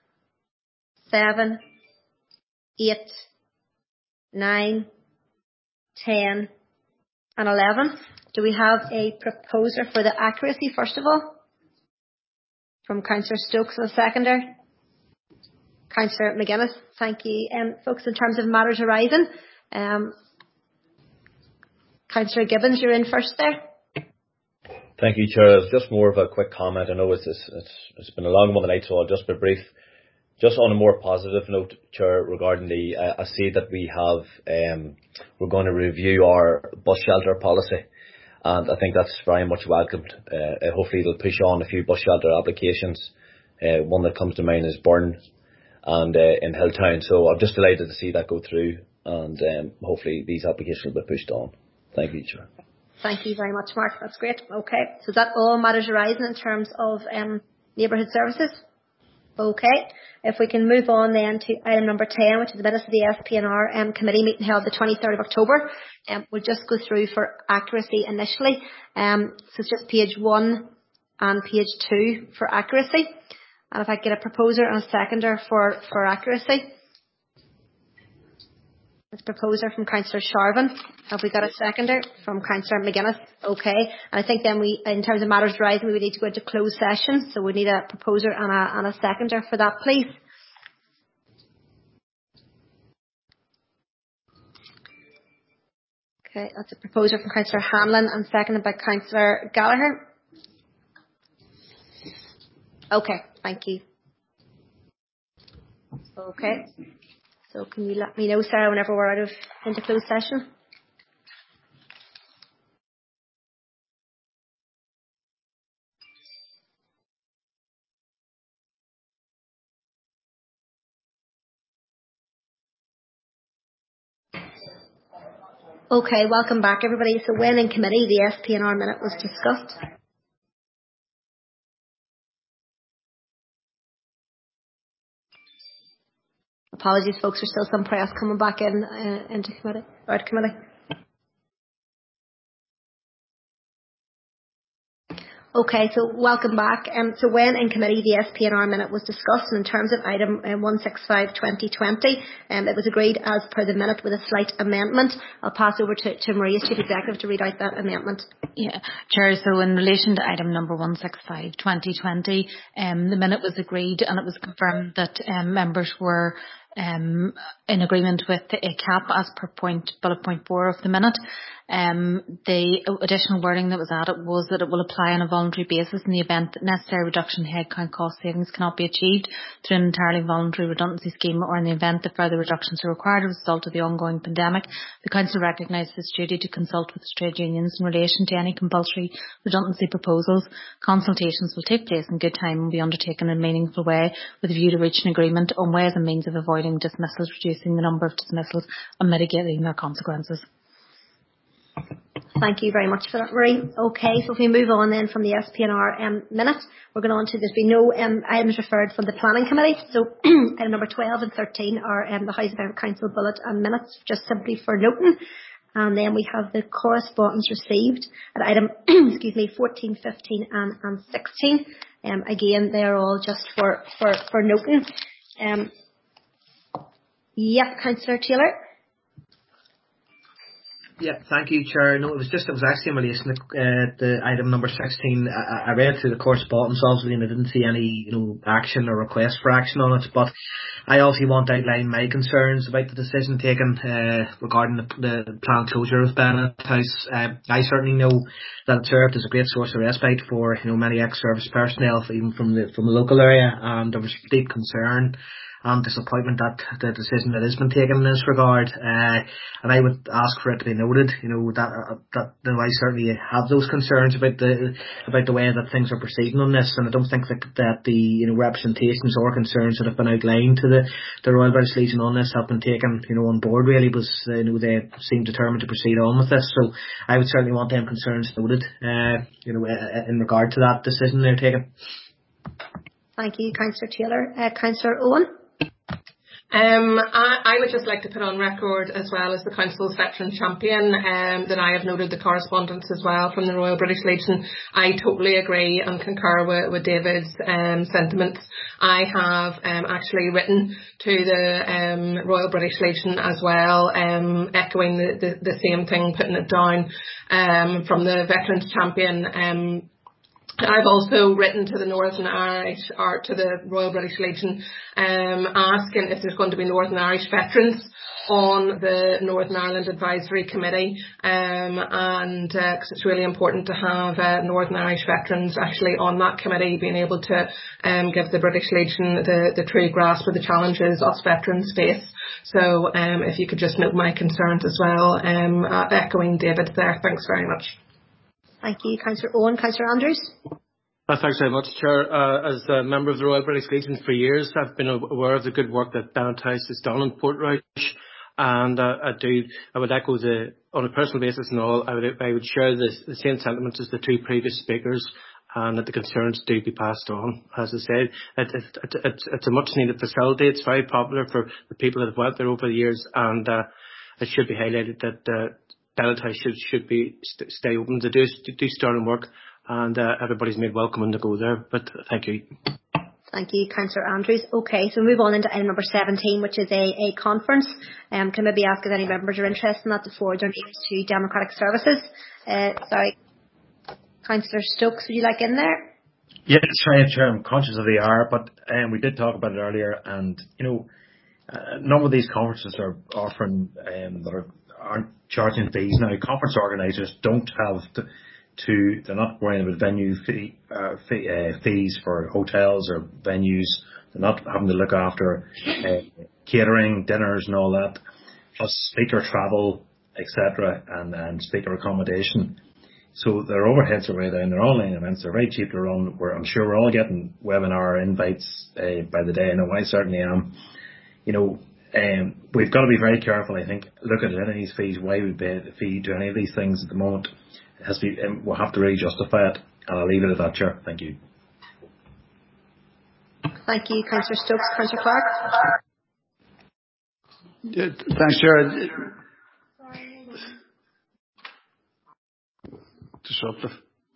7, 8, 9, 10, and 11. Do we have a proposer for the accuracy, first of all? From Councillor Stokes, a seconder. Councillor McGuinness, thank you. Folks, in terms of matters arising, Councillor Gibbons, you're in first there. Thank you, Chair. It's just more of a quick comment. I know it's been a long one tonight, so I'll just be brief. Just on a more positive note, Chair, regarding I see that we have, we're going to review our bus shelter policy. and I think that's very much welcomed. Hopefully it'll push on a few bus shelter applications. One that comes to mind is Burn and in Hilltown. So I'm just delighted to see that go through, and hopefully these applications will be pushed on. Thank you, Chair. Thank you very much, Mark. That's great. Okay, so is that all matters arising in terms of neighbourhood services? Okay, if we can move on then to item number 10, which is the minutes of the SPNR committee meeting held the 23rd of October. We'll just go through for accuracy initially. So it's just page 1 and page 2 for accuracy. And if I get a proposer and a seconder for accuracy. It's proposer from Councillor Sharvin. Have we got a seconder from Councillor McGuinness? Okay. And I think then in terms of matters arising, we would need to go into closed session. So we need a proposer and a seconder for that, please. Okay, that's a proposer from Councillor Hanlon and seconded by Councillor Gallagher. Okay, thank you. Okay. So can you let me know, Sarah, whenever we're out of into closed session? Okay, welcome back, everybody. So when in committee the SPNR minute was discussed. Apologies, folks. There's still some press coming back in into committee, out of committee. Okay, so welcome back. So when in committee the SPNR minute was discussed, and in terms of item 165/2020, it was agreed as per the minute with a slight amendment. I'll pass over to Maria, Chief Executive, to read out that amendment. Yeah, Chair, so in relation to item number 165/2020, the minute was agreed and it was confirmed that members were in agreement with a cap as per bullet point 4 of the minute. The additional wording that was added was that it will apply on a voluntary basis in the event that necessary reduction in headcount cost savings cannot be achieved through an entirely voluntary redundancy scheme, or in the event that further reductions are required as a result of the ongoing pandemic. The Council recognises its duty to consult with trade unions in relation to any compulsory redundancy proposals. Consultations will take place in good time and be undertaken in a meaningful way with a view to reach an agreement on ways and means of avoiding dismissals, reducing the number of dismissals and mitigating their consequences. Thank you very much for that, Marie. Okay, so if we move on then from the SPNR minute, we're going on to, there's been no items referred from the Planning Committee. So item number 12 and 13 are the House of Council bullet and minutes, just simply for noting. And then we have the correspondence received at item 14, 15 and 16. Again, they're all just for noting. Councillor Taylor. Yeah, thank you, Chair. No, it was actually in relation to the item number 16. I read through the correspondence, obviously, and I didn't see any, action or request for action on it. But I also want to outline my concerns about the decision taken regarding the planned closure of Bennett House. I certainly know that it served as a great source of respite for many ex-service personnel, even from the local area, and there was deep concern and disappointment that the decision that has been taken in this regard, and I would ask for it to be noted, that I certainly have those concerns about the way that things are proceeding on this, and I don't think that the representations or concerns that have been outlined to the Royal British Legion on this have been taken on board really, because they seem determined to proceed on with this. So I would certainly want them concerns noted in regard to that decision they're taking. Thank you, Councillor Taylor. Councillor Owen. I would just like to put on record, as well as the Council's veteran champion, that I have noted the correspondence as well from the Royal British Legion. I totally agree and concur with David's sentiments. I have actually written to the Royal British Legion as well, echoing the same thing, putting it down from the veterans champion. I've also written to the Northern Irish, or to the Royal British Legion, asking if there's going to be Northern Irish veterans on the Northern Ireland Advisory Committee, and because it's really important to have Northern Irish veterans actually on that committee, being able to give the British Legion the true grasp of the challenges us veterans face. So if you could just note my concerns as well, echoing David there. Thanks very much. Thank you. Councillor Owen. Councillor Andrews. Thanks very much, Chair. As a member of the Royal British Legion for years, I've been aware of the good work that Ballantyne has done in Portrush, and I would echo on a personal basis and all, I would share the same sentiments as the two previous speakers, and that the concerns do be passed on. As I said, it's a much needed facility. It's very popular for the people that have went there over the years, and it should be highlighted that Ballantyne should stay open. They do sterling work, and everybody's made welcome when they go there. But thank you. Thank you, Councillor Andrews. Okay, so we move on into item number 17, which is a conference. Can I maybe ask if any members are interested in that to forward their names to Democratic Services? Sorry, Councillor Stokes, would you like in there? Yeah, sorry, Chair, I'm conscious of the hour, but we did talk about it earlier, and a number of these conferences are offering aren't charging fees now. Conference organisers don't have they're not worrying about venue fees for hotels or venues. They're not having to look after catering, dinners and all that, plus speaker travel, etc., and speaker accommodation. So their overheads are way down. They're online events. They're very cheap to run. I'm sure we're all getting webinar invites by the day. I know I certainly am. We've got to be very careful, I think, look at any of these fees, why we pay the fee to any of these things at the moment. We'll have to really justify it, and I'll leave it at that, Chair. Thank you. Thank you, Councillor Stokes. Councillor Clark. Yeah, thanks, Chair. Disruptive.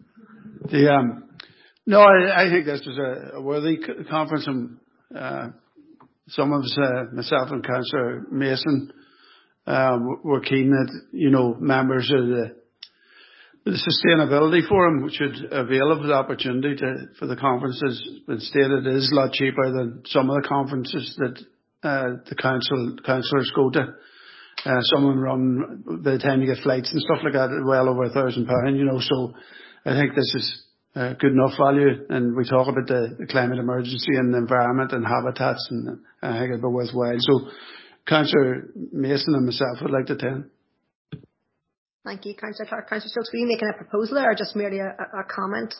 No, I think this is a worthy conference, and some of us, myself and Councillor Mason, were keen that members of the Sustainability Forum should avail of the opportunity for the conferences. But stated, it is a lot cheaper than some of the conferences that the councillors go to. Some of them run, by the time you get flights and stuff like that, well over £1,000, So I think this is good enough value. And we talk about the climate emergency and the environment and habitats, and I think it'd be worthwhile. So Councillor Mason and myself would like to attend. Thank you, Councillor Clark. Councillor Stokes, were you making a proposal or just merely a comment?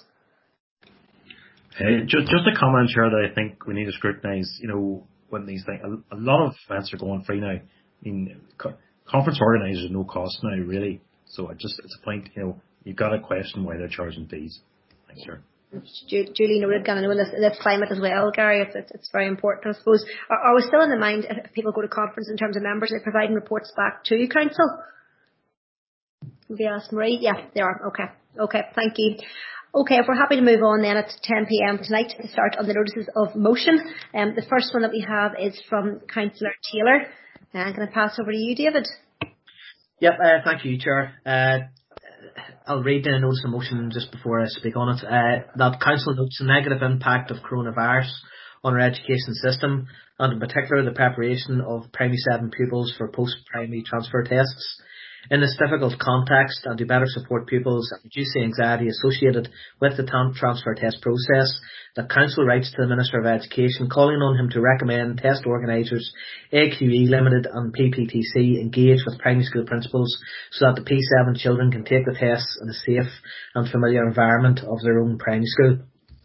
Just a comment, Chair, that I think we need to scrutinise, when these things, a lot of events are going free now. I mean, conference organisers no cost now, really. So it's a point, you've got to question why they're charging fees. Thanks, Chair. Duly noted, and I know this climate as well, Gary, it's very important, I suppose. Are we still in the mind, if people go to conference in terms of members, they're providing reports back to Council? Maybe ask Marie. Yeah, they are. Okay, thank you. Okay, if we're happy to move on then at 10 p.m. tonight to start on the notices of motion. The first one that we have is from Councillor Taylor. Can I pass over to you, David? Yep, thank you, Chair. I'll read the notice of motion just before I speak on it. That Council notes the negative impact of coronavirus on our education system, and in particular the preparation of Primary 7 pupils for post-primary transfer tests. In this difficult context, and to better support pupils and reduce the anxiety associated with the transfer test process, the Council writes to the Minister of Education calling on him to recommend test organisers, AQE Limited and PPTC engage with primary school principals so that the P7 children can take the tests in a safe and familiar environment of their own primary school.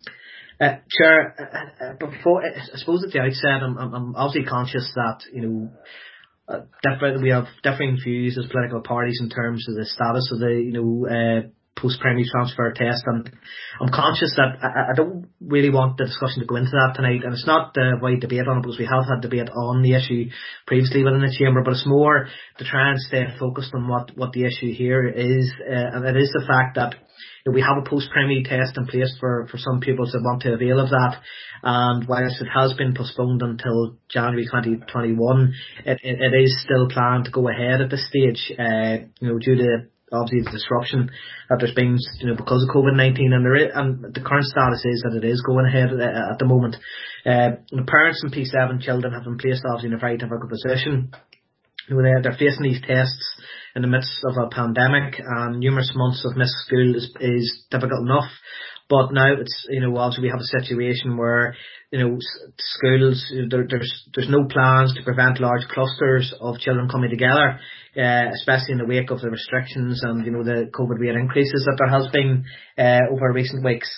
Chair, before, I suppose at the outset, I'm obviously conscious that, we have differing views as political parties in terms of the status of the post-primary transfer test, and I'm conscious that I don't really want the discussion to go into that tonight, and it's not the wide debate on it, because we have had debate on the issue previously within the chamber, but it's more to try and stay focused on what the issue here is, and it is the fact that we have a post-primary test in place for some pupils that want to avail of that, and whilst it has been postponed until January 2021, it is still planned to go ahead at this stage, due to obviously the disruption that there's been, because of COVID-19, and the current status is that it is going ahead at the moment. The parents and P7 children have been placed obviously in a very difficult position. They're facing these tests in the midst of a pandemic, and numerous months of missed school is difficult enough. But now it's, obviously we have a situation where, schools, there's no plans to prevent large clusters of children coming together, especially in the wake of the restrictions and, the COVID rate increases that there has been, over recent weeks.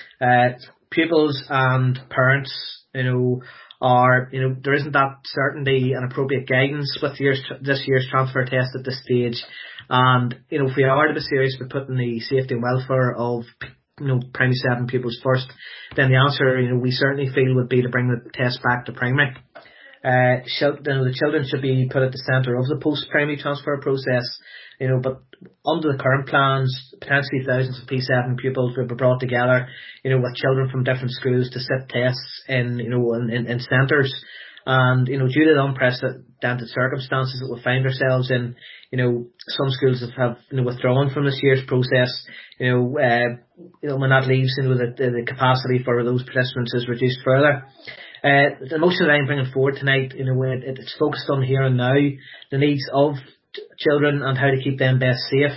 Pupils and parents, there isn't that certainty and appropriate guidance with this year's transfer test at this stage. And, if we are to be serious about putting the safety and welfare of, primary 7 pupils first, then the answer, we certainly feel would be to bring the test back to primary. The children should be put at the centre of the post-primary transfer process, but under the current plans, potentially thousands of P7 pupils will be brought together, with children from different schools to sit tests in centres. And, due to the unprecedented circumstances that we find ourselves in, some schools have withdrawn from this year's process, when that leaves, the capacity for those participants is reduced further. The motion that I'm bringing forward tonight, it's focused on here and now, the needs of children and how to keep them best safe.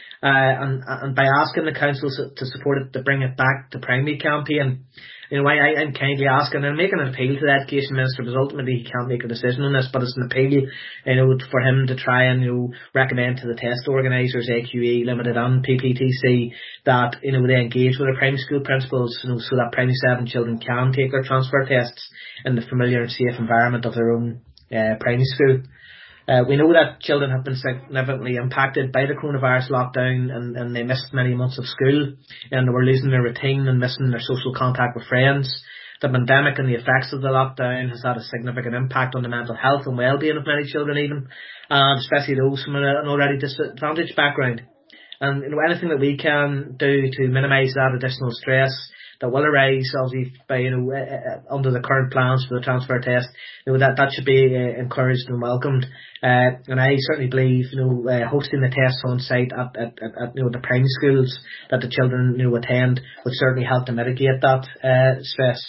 And by asking the councils to support it, to bring it back to primary campaign, I'm kindly asking and making an appeal to the Education Minister, because ultimately he can't make a decision on this, but it's an appeal, for him to try and, recommend to the test organisers, AQE Limited and PPTC, that, they engage with their primary school principals, so that primary 7 children can take their transfer tests in the familiar and safe environment of their own primary school. We know that children have been significantly impacted by the coronavirus lockdown, and they missed many months of school, and they were losing their routine and missing their social contact with friends. The pandemic and the effects of the lockdown has had a significant impact on the mental health and well-being of many children even, and especially those from an already disadvantaged background. And anything that we can do to minimise that additional stress that will arise, obviously, by under the current plans for the transfer test, that should be encouraged and welcomed. And I certainly believe, hosting the tests on site at the primary schools that the children attend would certainly help to mitigate that stress.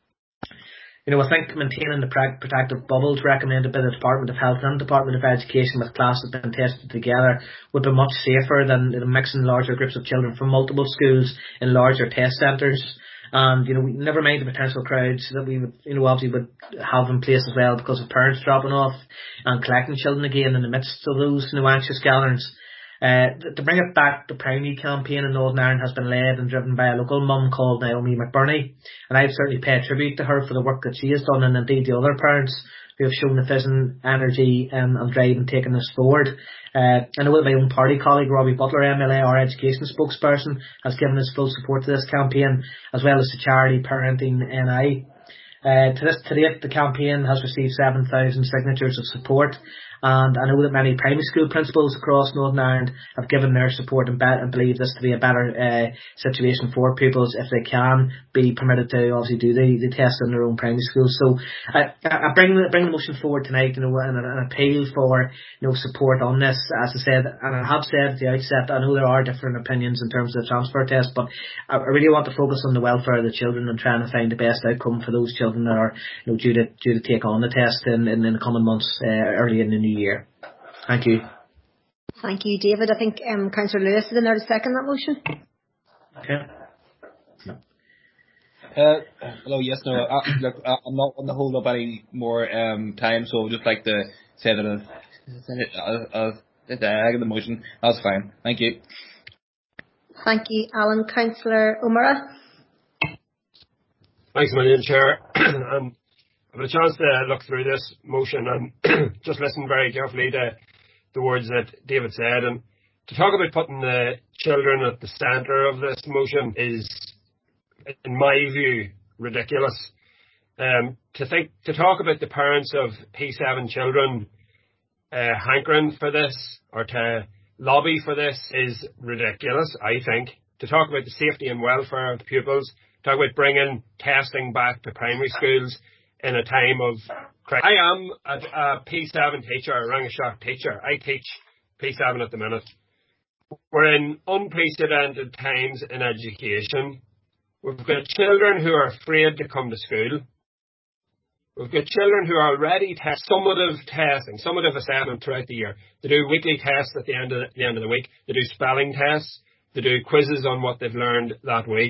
I think maintaining the protective bubbles recommended by the Department of Health and Department of Education with classes being tested together would be much safer than mixing larger groups of children from multiple schools in larger test centres. And, never mind the potential crowds that we would, obviously would have in place as well because of parents dropping off and collecting children again in the midst of those anxious gatherings. To bring it back, the primary campaign in Northern Ireland has been led and driven by a local mum called Naomi McBurney, and I've certainly paid tribute to her for the work that she has done, and indeed the other parents who have shown the vision, energy and drive in taking this forward. I know that my own party colleague Robbie Butler MLA, our education spokesperson, has given his full support to this campaign, as well as the charity Parenting NI. To date, the campaign has received 7,000 signatures of support, and I know that many primary school principals across Northern Ireland have given their support and believe this to be a better situation for pupils if they can be permitted to obviously do the test in their own primary schools. So I bring the motion forward tonight, and an appeal for support on this. As I said, and I have said at the outset, I know there are different opinions in terms of the transfer test, but I really want to focus on the welfare of the children and trying to find the best outcome for those children that are due to take on the test in the coming months, early in the new year. Thank you. Thank you, David. I think Councillor Lewis is in there to second that motion. Okay. Hello. Yes. No. Look, I'm not going to hold up any more time, so I'd just like to say that I'll get the motion. That's fine. Thank you. Thank you, Alan. Councillor O'Meara. Thanks a million, Chair. I've had a chance to look through this motion and just listen very carefully to the words that David said. And to talk about putting the children at the centre of this motion is, in my view, ridiculous. To talk about the parents of P7 children hankering for this or to lobby for this is ridiculous, I think. To talk about the safety and welfare of the pupils, talk about bringing testing back to primary schools in a time of crisis. I am a P7 teacher, a Rangashok teacher. I teach P7 at the minute. We're in unprecedented times in education. We've got children who are afraid to come to school. We've got children who are already summative testing, summative assessment throughout the year. They do weekly tests at the end of the week. They do spelling tests. They do quizzes on what they've learned that week.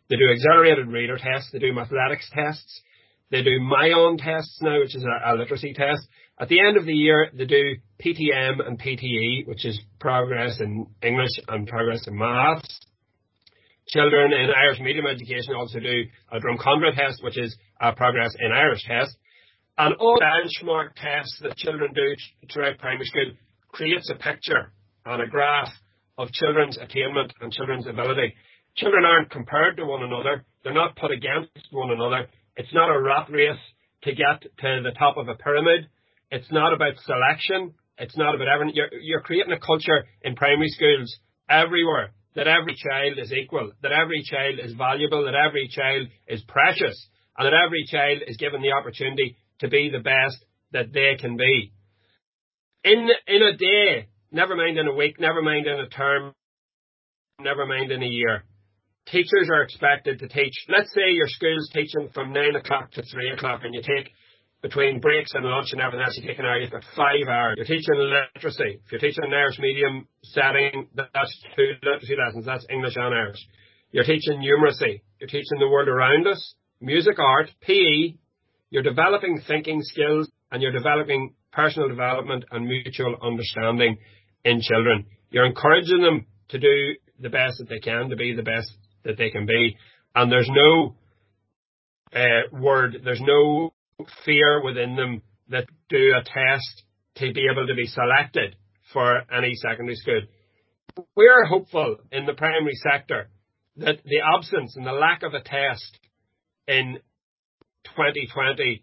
They do accelerated reader tests. They do mathematics tests. They do My Own tests now, which is a literacy test. At the end of the year, they do PTM and PTE, which is progress in English and progress in maths. Children in Irish medium education also do a Drumcondra test, which is a progress in Irish test. And all benchmark tests that children do throughout primary school creates a picture and a graph of children's attainment and children's ability. Children aren't compared to one another. They're not put against one another. It's not a rat race to get to the top of a pyramid. It's not about selection. It's not about everything. You're creating a culture in primary schools everywhere that every child is equal, that every child is valuable, that every child is precious, and that every child is given the opportunity to be the best that they can be. In a day, never mind in a week, never mind in a term, never mind in a year, teachers are expected to teach. Let's say your school's teaching from 9 o'clock to 3 o'clock, and you take between breaks and lunch and everything else, you take an hour, you've got 5 hours. You're teaching literacy. If you're teaching an Irish medium setting, that's 2 literacy lessons. That's English and Irish. You're teaching numeracy. You're teaching the world around us, music, art, PE. You're developing thinking skills, and you're developing personal development and mutual understanding in children. You're encouraging them to do the best that they can, to be the best that they can be. And there's no there's no fear within them that do a test to be able to be selected for any secondary school. We're hopeful in the primary sector that the absence and the lack of a test in 2020,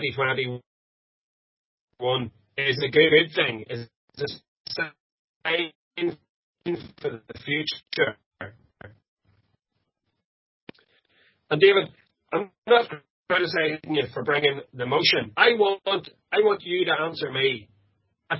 2021 is a good thing, is a sign for the future. And David, I'm not criticizing you for bringing the motion. I want you to answer me. A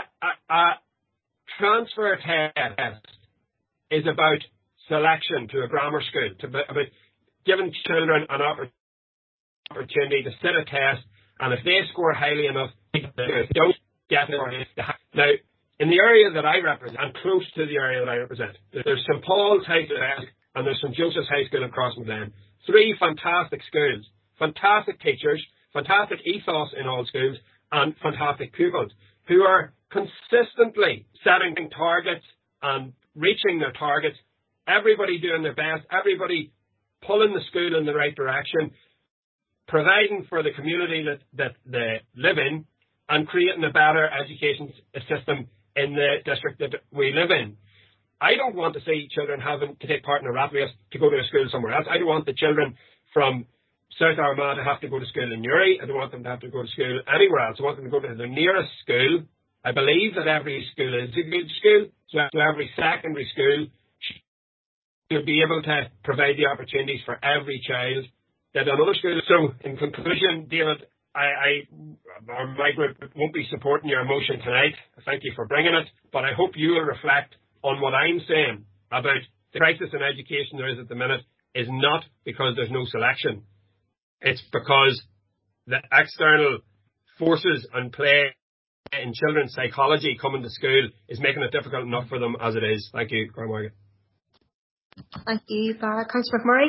transfer test is about selection to a grammar school, about giving children an opportunity to sit a test, and if they score highly enough, they don't get it. Now, in the area that I represent, and close to the area that I represent, there's St. Paul's High School and there's St. Joseph's High School in Crossmaglen. 3 fantastic schools, fantastic teachers, fantastic ethos in all schools, and fantastic pupils who are consistently setting targets and reaching their targets, everybody doing their best, everybody pulling the school in the right direction, providing for the community that they live in, and creating a better education system in the district that we live in. I don't want to see children having to take part in a rat race to go to a school somewhere else. I don't want the children from South Armagh to have to go to school in Newry. I don't want them to have to go to school anywhere else. I want them to go to the nearest school. I believe that every school is a good school, so every secondary school should be able to provide the opportunities for every child that another school. So, in conclusion, David, my group won't be supporting your motion tonight. Thank you for bringing it, but I hope you will reflect on what I'm saying about the crisis in education there is at the minute is not because there's no selection. It's because the external forces and play in children's psychology coming to school is making it difficult enough for them as it is. Thank you, Cormac. Thank you, Councillor McMurray.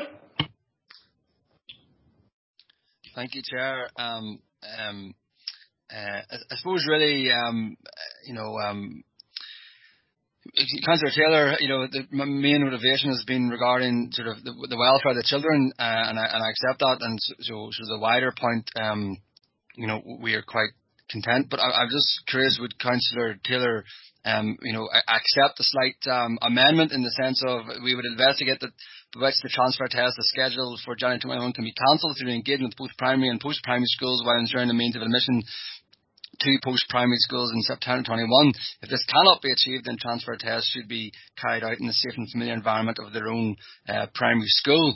Thank you, Chair. I suppose really, Councillor Taylor, my main motivation has been regarding sort of the welfare of the children, and I accept that. And so the wider point, we are quite content. But I'm just curious, would Councillor Taylor, accept the slight amendment in the sense of we would investigate that which the transfer test is scheduled for January 2021 can be cancelled through engagement with both primary and post-primary schools while ensuring the means of admission to post-primary schools in September 21. If this cannot be achieved, then transfer tests should be carried out in the safe and familiar environment of their own primary school.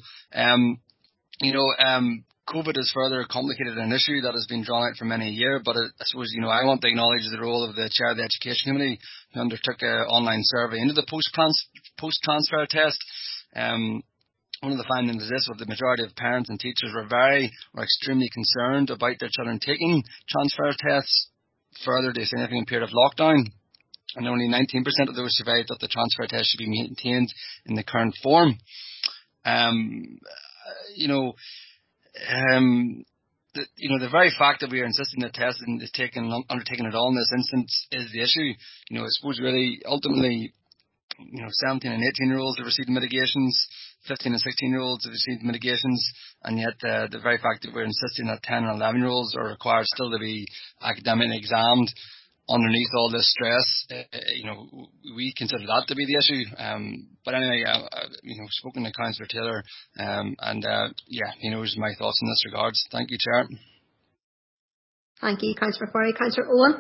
COVID has further complicated an issue that has been drawn out for many a year, but I suppose, I want to acknowledge the role of the Chair of the Education Committee, who undertook an online survey into the post-transfer test. One of the findings is this: the majority of parents and teachers were extremely concerned about their children taking transfer tests further to a significant period of lockdown, and only 19% of those surveyed that the transfer test should be maintained in the current form. The very fact that we are insisting that testing is undertaken at all in this instance is the issue. I suppose really ultimately, 17 and 18-year-olds have received mitigations, 15 and 16-year-olds have received mitigations, and yet the very fact that we're insisting that 10 and 11-year-olds are required still to be academically examined underneath all this stress, we consider that to be the issue. But anyway, spoken to Councillor Taylor, he knows my thoughts in this regards. Thank you, Chair. Thank you, Councillor Farrell. Councillor Owen.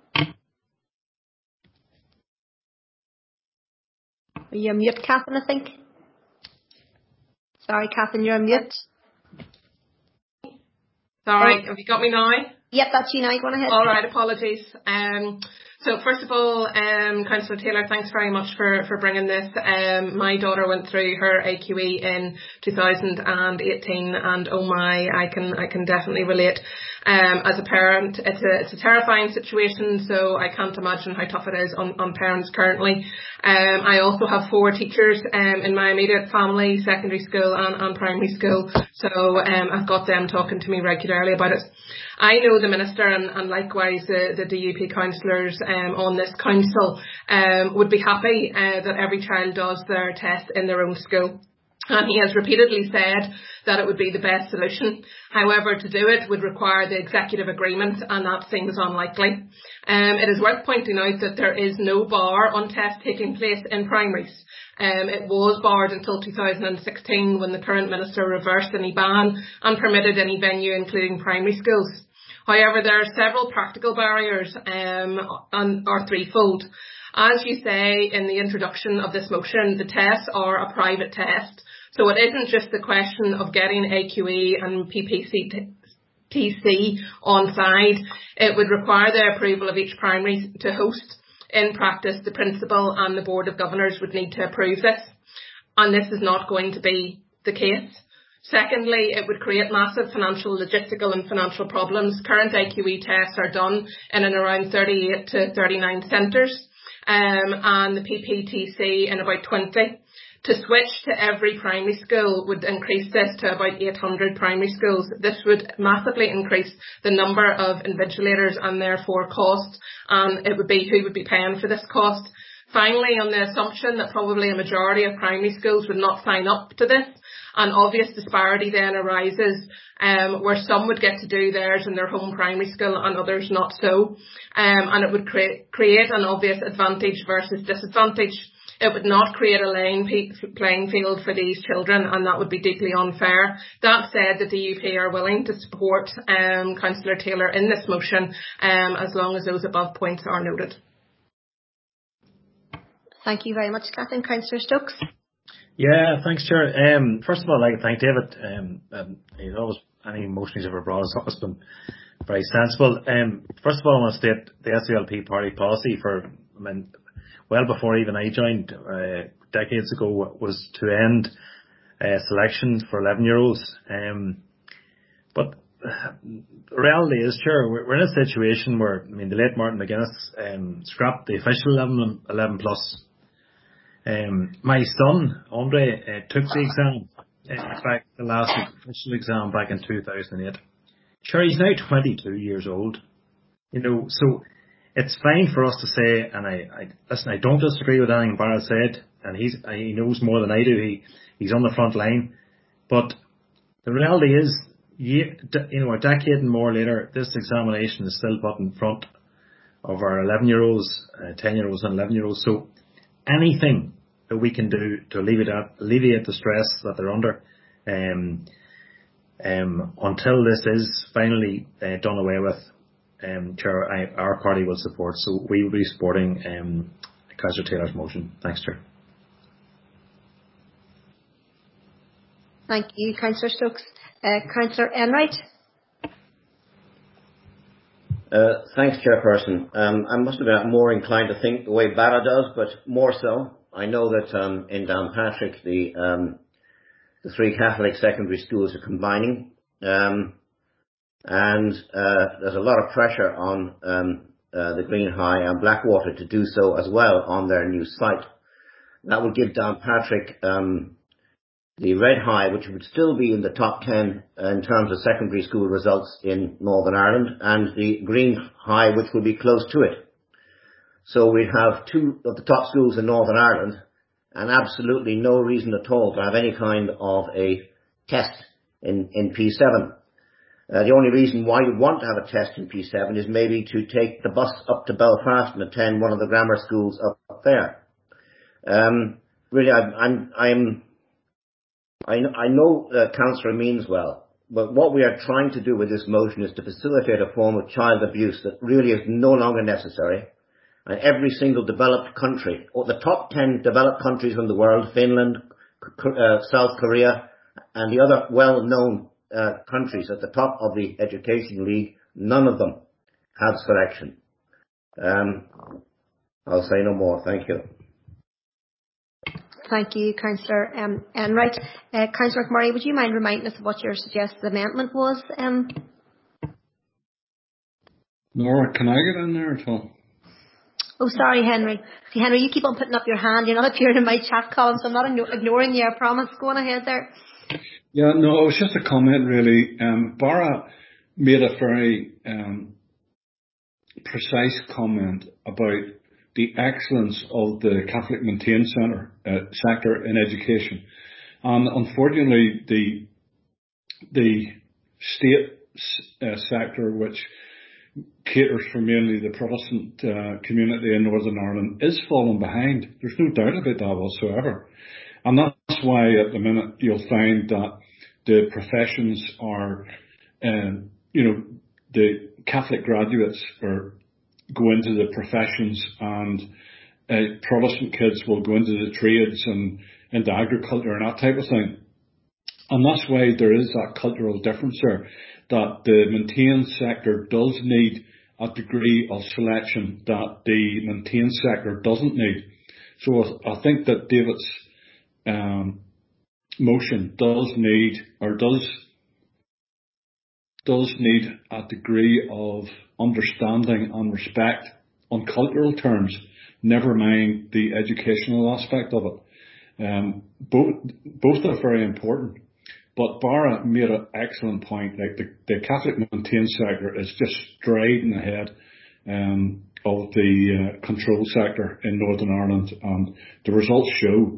Are you on mute, Catherine, I think? Sorry, Catherine, you're on mute. Sorry, have you got me now? Yep, that's you now. Go on ahead. All right, apologies. So first of all, Councillor Taylor, thanks very much for bringing this. My daughter went through her AQE in 2018, and oh my, I can definitely relate. As a parent, it's a terrifying situation, so I can't imagine how tough it is on parents currently. I also have 4 teachers in my immediate family, secondary school and primary school, so I've got them talking to me regularly about it. I know the Minister and likewise the DUP councillors on this council would be happy that every child does their test in their own school. And he has repeatedly said that it would be the best solution. However, to do it would require the executive agreement, and that seems unlikely. It is worth pointing out that there is no bar on tests taking place in primaries. It was barred until 2016 when the current Minister reversed any ban and permitted any venue, including primary schools. However, there are several practical barriers and are threefold. As you say in the introduction of this motion, the tests are a private test. So it isn't just the question of getting AQE and PPCTC on side. It would require the approval of each primary to host. In practice, the Principal and the Board of Governors would need to approve this. And this is not going to be the case. Secondly, it would create massive financial, logistical and financial problems. Current AQE tests are done in and around 38 to 39 centres. And the PPTC in about 20. To switch to every primary school would increase this to about 800 primary schools. This would massively increase the number of invigilators and therefore cost, and it would be who would be paying for this cost. Finally, on the assumption that probably a majority of primary schools would not sign up to this, an obvious disparity then arises where some would get to do theirs in their home primary school and others not so. And it would create an obvious advantage versus disadvantage. It would not create a playing field for these children, and that would be deeply unfair. That said, the DUP are willing to support Councillor Taylor in this motion as long as those above points are noted. Thank you very much, Catherine. Councillor Stokes. Yeah, thanks, Chair. First of all, I'd like to thank David. He's always, any motion he's ever brought has always been very sensible. First of all, I want to state the SDLP party policy well before even I joined decades ago was to end selection for 11-year-olds. But the reality is, Chair, we're in a situation where, the late Martin McGuinness scrapped the official 11 plus. My son, Andre, took the exam, the last official exam back in 2008. Sure, he's now 22 years old. So it's fine for us to say, and I don't disagree with anything Barrett said, and he knows more than I do. He's on the front line. But the reality is, a decade and more later, this examination is still put in front of our 11-year-olds, 10-year-olds and 11-year-olds. So anything that we can do to alleviate the stress that they're under until this is finally done away with, Chair, our party will support. So we will be supporting Councillor Taylor's motion. Thanks, Chair. Thank you, Councillor Stokes. Councillor Enright. Thanks, Chairperson. I must have been more inclined to think the way Barra does, but more so. I know that in Downpatrick the 3 Catholic secondary schools are combining, and there's a lot of pressure on the Green High and Blackwater to do so as well on their new site. That will give Downpatrick the red high, which would still be in the top 10 in terms of secondary school results in Northern Ireland, and the green high, which would be close to it. So we'd have two of the top schools in Northern Ireland, and absolutely no reason at all to have any kind of a test in P7. The only reason why you want to have a test in P7 is maybe to take the bus up to Belfast and attend one of the grammar schools up there. Really, I know Councillor means well, but what we are trying to do with this motion is to facilitate a form of child abuse that really is no longer necessary. And every single developed country, or the top 10 developed countries in the world, Finland, South Korea, and the other well-known countries at the top of the education league, none of them have selection. I'll say no more. Thank you. Thank you, Councillor Enright. Councillor McMurray, would you mind reminding us of what your suggested amendment was? Nora, can I get in there at all? Oh, sorry, Henry. See, Henry, you keep on putting up your hand. You're not appearing in my chat column, so I'm not ignoring you, I promise. Go on ahead there. Yeah, no, it was just a comment, really. Bara made a very precise comment about the excellence of the Catholic Maintain sector in education. And unfortunately, the state sector, which caters for mainly the Protestant community in Northern Ireland, is falling behind. There's no doubt about that whatsoever. And that's why at the minute you'll find that the professions are, the Catholic graduates go into the professions, and Protestant kids will go into the trades and into agriculture and that type of thing. And that's why there is that cultural difference there, that the Maintain sector does need a degree of selection that the Maintain sector doesn't need. So I think that David's motion does need a degree of understanding and respect on cultural terms, never mind the educational aspect of it. Both are very important. But Bara made an excellent point. Like the Catholic Maintain sector is just striding ahead of the control sector in Northern Ireland, and the results show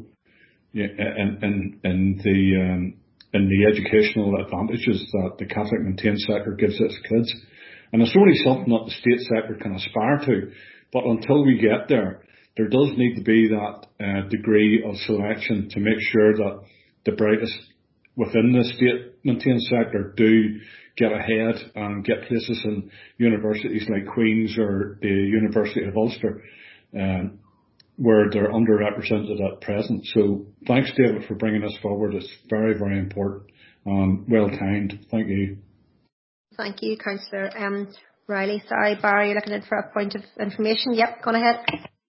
in the educational advantages that the Catholic Maintain sector gives its kids. And it's only something that the state sector can aspire to. But until we get there, there does need to be that degree of selection to make sure that the brightest within the state Maintain sector do get ahead and get places in universities like Queen's or the University of Ulster, where they're underrepresented at present. So thanks, David, for bringing this forward. It's very, very important and well timed. Thank you. Thank you, Councillor Riley. Sorry, Barry, you're looking in for a point of information. Yep, go on ahead.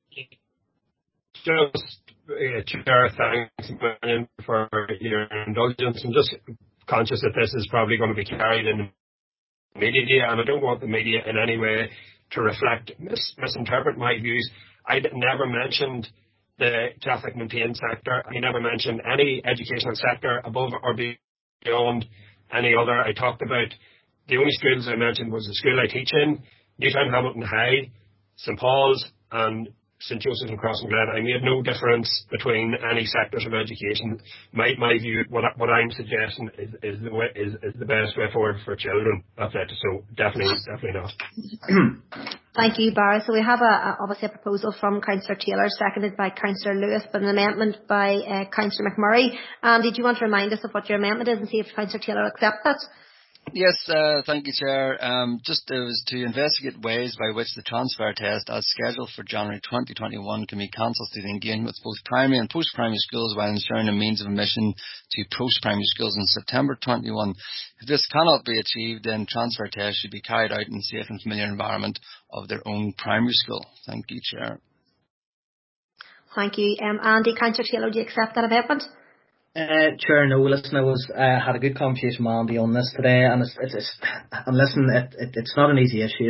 Just, Chair, thanks a million for your indulgence. I'm just conscious that this is probably going to be carried in the media, and I don't want the media in any way to reflect, misinterpret my views. I never mentioned the Catholic Maintain sector. I never mentioned any educational sector above or beyond any other. I talked about the only schools I mentioned was the school I teach in, Newtown Hamilton High, St Paul's, and St Joseph's and Crossinglen. I made no difference between any sectors of education. My view, what I'm suggesting is the best way forward for children. That's it. So definitely not. Thank you, Barry. So we have obviously a proposal from Councillor Taylor, seconded by Councillor Lewis, but an amendment by Councillor McMurray. Andy, do you want to remind us of what your amendment is and see if Councillor Taylor accepts that? Yes, thank you, Chair. Just it was to investigate ways by which the transfer test, as scheduled for January 2021, can be cancelled through the engagement with both primary and post-primary schools while ensuring a means of admission to post-primary schools in September 21. If this cannot be achieved, then transfer tests should be carried out in a safe and familiar environment of their own primary school. Thank you, Chair. Thank you. Andy, Councillor Taylor, do you accept that amendment? Chair, no, listen, I had a good conversation with Andy on this today, and and listen, it's not an easy issue,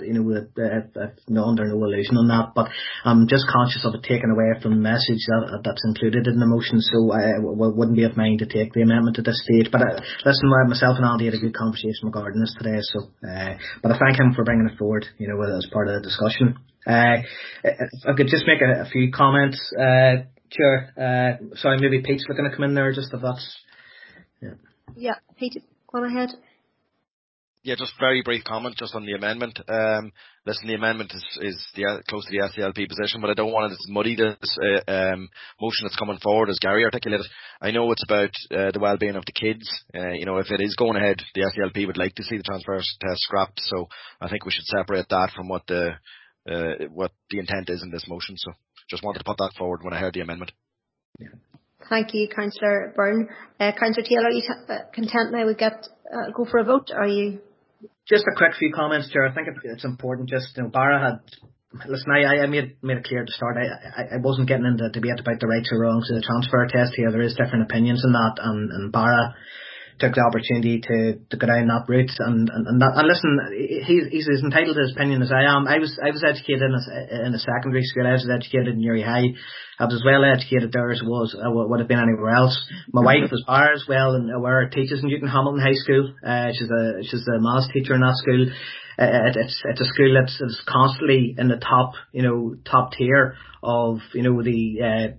no, under no illusion on that, but I'm just conscious of it taking away from the message that's included in the motion, so I wouldn't be of mind to take the amendment at this stage. But listen, myself and Andy had a good conversation regarding this today, so, but I thank him for bringing it forward, as part of the discussion. If I could just make a few comments, Chair. Sorry, maybe Pete's looking to come in there, just if that's... Yeah, Pete, go on ahead. Yeah, just very brief comment just on the amendment. Listen, the amendment is close to the SDLP position, but I don't want it to muddy this motion that's coming forward, as Gary articulated. I know it's about the well-being of the kids. If it is going ahead, the SDLP would like to see the transfer test scrapped, so I think we should separate that from what the intent is in this motion. So just wanted to put that forward when I heard the amendment. Yeah. Thank you, Councillor Byrne. Councillor Taylor, are you content now we go for a vote? Are you? Just a quick few comments, Chair. I think it's important. Just Barra had. Listen, I made it clear at the start. I wasn't getting into a debate about the rights or wrongs of the transfer test here. There is different opinions on that, and Barra took the opportunity to go down that route, and listen, he's as entitled to his opinion as I am. I was educated in a secondary school. I was educated in Newry High. I was as well educated there as would have been anywhere else. My wife was Barra as well, and we're teachers in Newton Hamilton High School. She's a maths teacher in that school. It's a school that's constantly in the top tier of the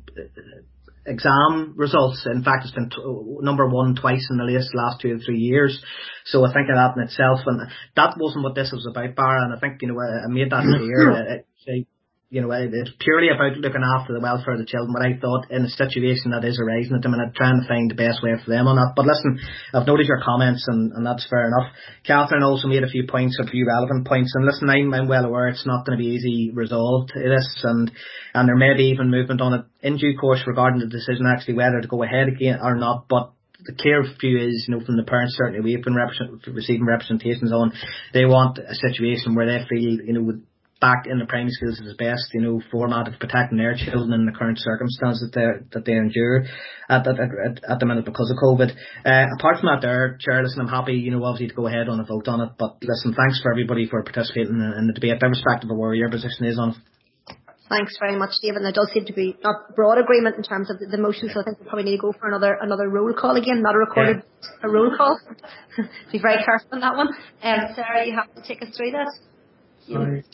exam results. In fact, it's been number one twice in the last 2 or 3 years. So I think of that in itself, and that wasn't what this was about, Barra. And I think I made that clear. It's purely about looking after the welfare of the children. But I thought in a situation that is arising at the minute, trying to find the best way for them on that. But listen, I've noted your comments, and that's fair enough. Catherine also made a few relevant points. And listen, I'm well aware it's not going to be easy resolved this, and there may be even movement on it in due course regarding the decision actually whether to go ahead again or not. But the clear view is, from the parents, certainly we've been receiving representations on, they want a situation where they feel, back in the primary schools is the best, format of protecting their children in the current circumstances that they endure at the minute because of COVID. Apart from that there, Chair, listen, I'm happy, obviously to go ahead on a vote on it, but listen, thanks for everybody for participating in the debate, irrespective of where your position is on it. Thanks very much, David. There does seem to be not broad agreement in terms of the motion, so I think we probably need to go for another roll call again, not a recorded, a roll call. Be very careful on that one. Sarah, you have to take us through that. Sorry.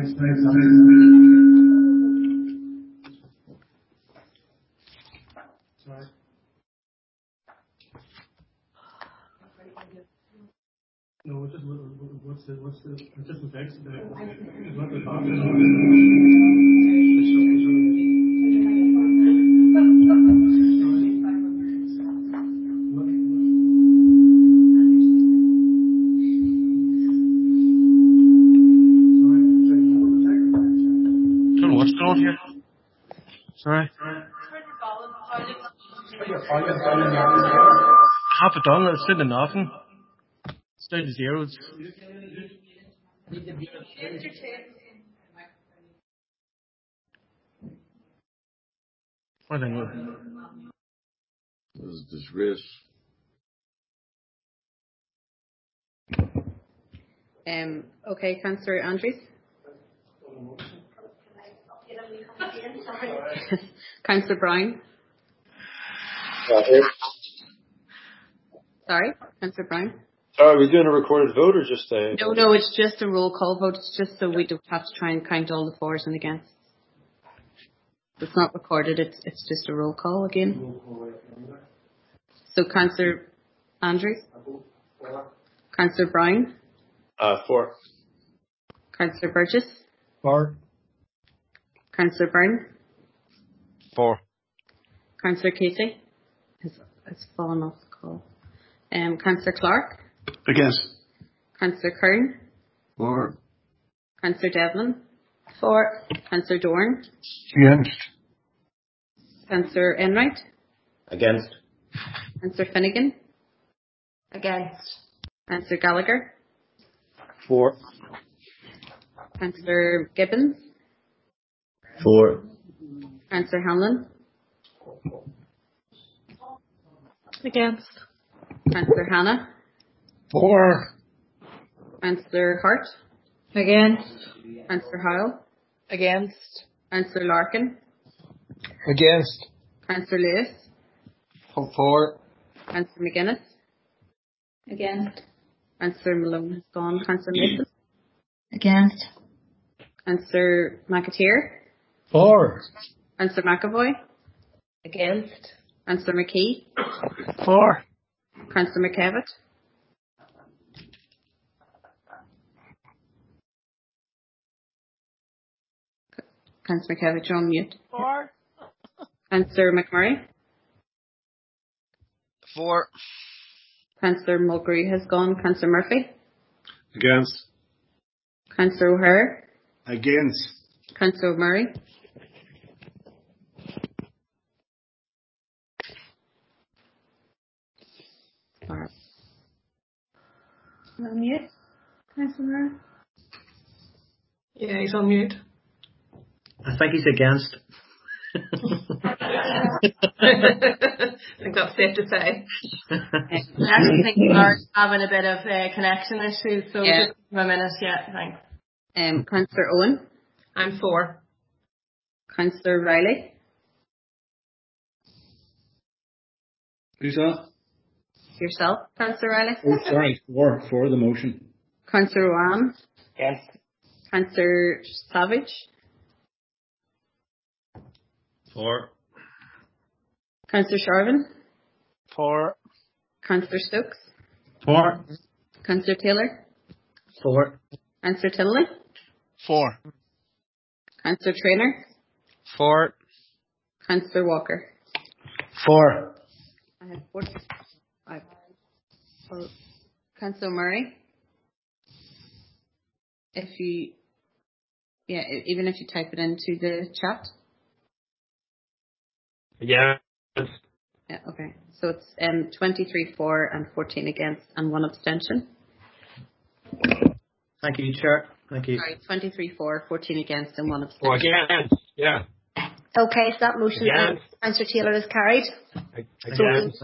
No, what's the text? I don't know what's going on here. Sorry. Half a done, it's sitting in nothing. It's down to zeros. I don't know. This is disgrace. Okay, Councillor Andrews. Councillor Brown. Sorry, Councillor Brown. Are we doing a recorded vote or just a... No, it's just a roll call vote. It's just so we don't have to try and count all the fors and against. It's not recorded, it's just a roll call again. So Councillor Andrews. Councillor Brown. 4. Councillor Burgess. 4. Councillor Byrne. 4. Councillor Casey has fallen off the call. Councillor Clark. Against. Councillor Kern. 4. Councillor Devlin. 4. Councillor Dorn. Against. Councillor Enright. Against. Councillor Finnegan. Against. Councillor Gallagher. 4. Councillor Gibbons. 4. Councillor Hanlon. Against. Councillor Hannah. For. Councillor Hart. Against. Councillor Howell. Against. Councillor Larkin. Against. Councillor Lewis. For. Councillor McGuinness. Against. Councillor Malone has gone. Councillor Mason. Against. Councillor McAteer. For. Councillor McAvoy. Against. Councillor McKee. For. Councillor McKevitt. Councillor McKevitt, you're on mute. For. Councillor McMurray. For. Councillor Mulgrew has gone. Councillor Murphy. Against. Councillor O'Hare. Against. Councillor Murray. On mute. Councillor Murray. Yeah, he's on mute. I think he's against. I think that's safe to say. I actually think we are having a bit of a connection issue, so Yeah. just give a minute. Yeah, thanks. Councillor Owen. I'm for. Councillor Riley. Who's that? Yourself, Councillor Riley. Oh, sorry. For the motion. Councillor Wan. Yes. Councillor Savage. For. Councillor Sharvin. For. Councillor Stokes. For. Councillor Taylor. For. Councillor Tinley. For. Councillor Traynor. For. Councillor Walker. For. I have 4. Councillor Murray. Even if you type it into the chat. Yeah. Yeah, okay. So it's 23 for and 14 against and 1 abstention. Thank you, Chair. Thank you. Sorry, 23 for, 14 against and 1 Oh, abstention. against. Yeah. Okay, so that motion, Against. Councillor Taylor, is carried. Against.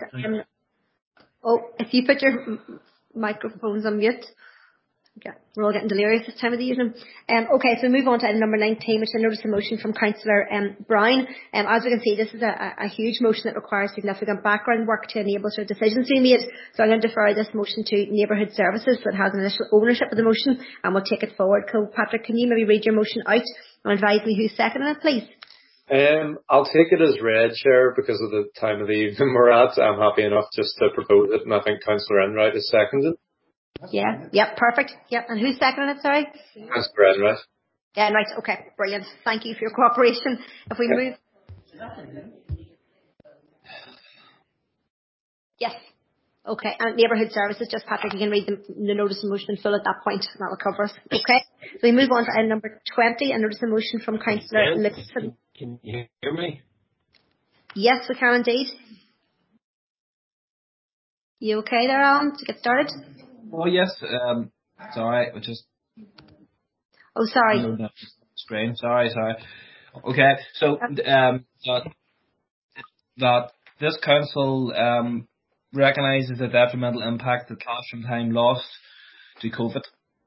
If you put your microphones on mute. Yeah, we're all getting delirious this time of the evening. Okay, so we move on to item number 19, which I noticed a motion from Councillor Brown. As we can see, this is a huge motion that requires significant background work to enable sort of decisions to be made. So I'm going to defer this motion to Neighbourhood Services, that has initial ownership of the motion, and we'll take it forward. Patrick, can you maybe read your motion out and advise me who's seconding it, please? I'll take it as read, Chair, because of the time of the evening we're at. I'm happy enough just to propose it, and I think Councillor Enright is seconded. Yeah, yep, perfect. Yep, and who's seconding it, sorry? Councillor Enright. Yeah, right, okay, brilliant. Thank you for your cooperation. If we move... Yes. Okay, and Neighbourhood Services, just Patrick, you can read the notice of motion in full at that point, and that'll cover us. Okay, so we move on to item number 20, a notice of motion from Councillor Livingston. Can you hear me? Yes, we can indeed. You okay there, Alan, to get started? Oh yes, sorry, we just... Oh, sorry. Screen, sorry. Okay, so that this council recognises the detrimental impact that classroom time lost to COVID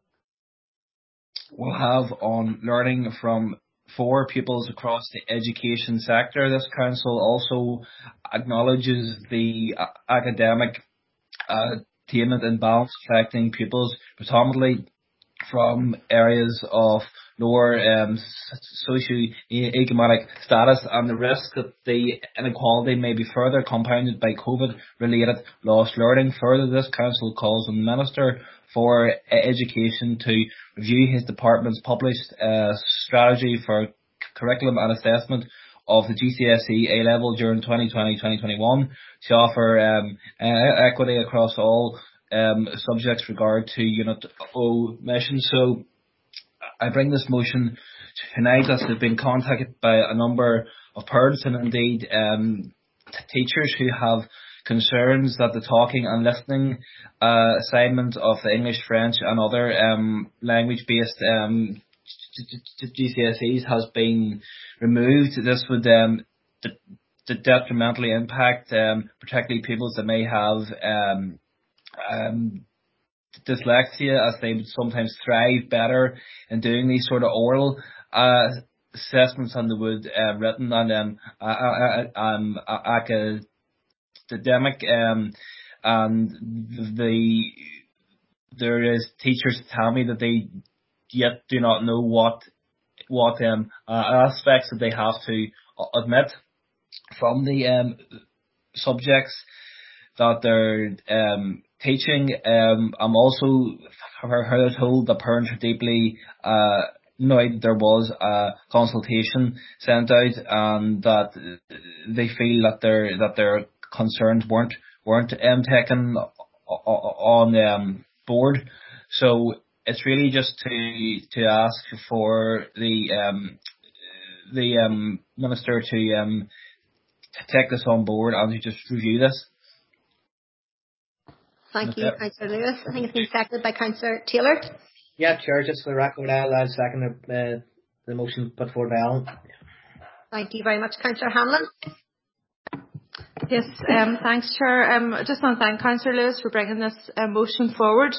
will have on learning from 4 pupils across the education sector. This council also acknowledges the academic attainment imbalance affecting pupils predominantly from areas of lower socio-economic status, and the risk that the inequality may be further compounded by COVID-related lost learning. Further, this council calls on the Minister for Education to review his department's published strategy for curriculum and assessment of the GCSE A-level during 2020-2021 to offer equity across all subjects regard to Unit O mission. So I bring this motion tonight as I've been contacted by a number of parents and indeed teachers who have concerns that the talking and listening assignment of the English, French and other language-based GCSEs has been removed. This would detrimentally impact, particularly people that may have dyslexia, as they would sometimes thrive better in doing these sort of oral assessments than they would written, and academic, and there is teachers tell me that they yet do not know what aspects that they have to admit from the subjects that they're teaching. I'm also heard told that parents are deeply annoyed there was a consultation sent out, and that they feel that their concerns weren't taken on board. So it's really just to ask for the minister to take this on board and to just review this. Thank you, Councillor Lewis. I think it's been seconded by Councillor Taylor. Yeah, Chair, just for the record, I'll second the motion put forward by Alan. Thank you very much, Councillor Hanlon. Yes, thanks, Chair. Just want to thank Councillor Lewis for bringing this motion forward.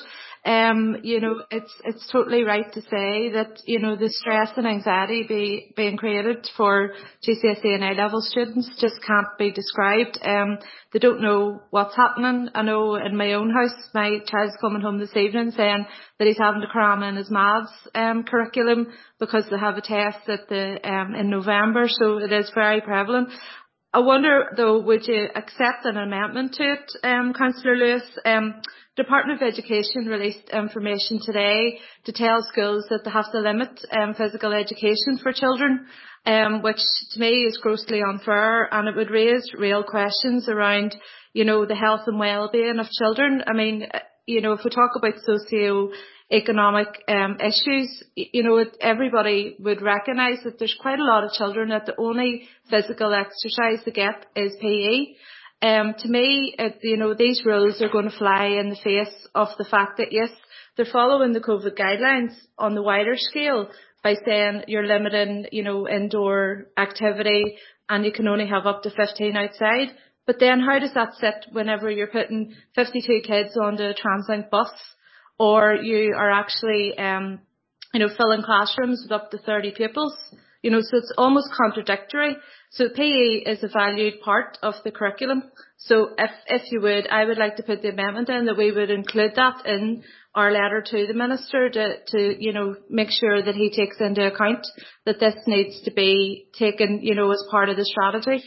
It's totally right to say that, the stress and anxiety being created for GCSE and A-level students just can't be described. They don't know what's happening. I know in my own house, my child's coming home this evening saying that he's having to cram in his maths curriculum because they have a test in November, so it is very prevalent. I wonder, though, would you accept an amendment to it, Councillor Lewis? Department of Education released information today to tell schools that they have to limit physical education for children, which to me is grossly unfair, and it would raise real questions around, the health and well-being of children. I mean, if we talk about socio-economic issues, everybody would recognise that there's quite a lot of children that the only physical exercise they get is PE. To me, these rules are going to fly in the face of the fact that, yes, they're following the COVID guidelines on the wider scale by saying you're limiting, indoor activity and you can only have up to 15 outside. But then how does that sit whenever you're putting 52 kids onto a TransLink bus, or you are actually, filling classrooms with up to 30 pupils? So it's almost contradictory. So PE is a valued part of the curriculum. So if you would, I would like to put the amendment in that we would include that in our letter to the Minister to make sure that he takes into account that this needs to be taken, as part of the strategy.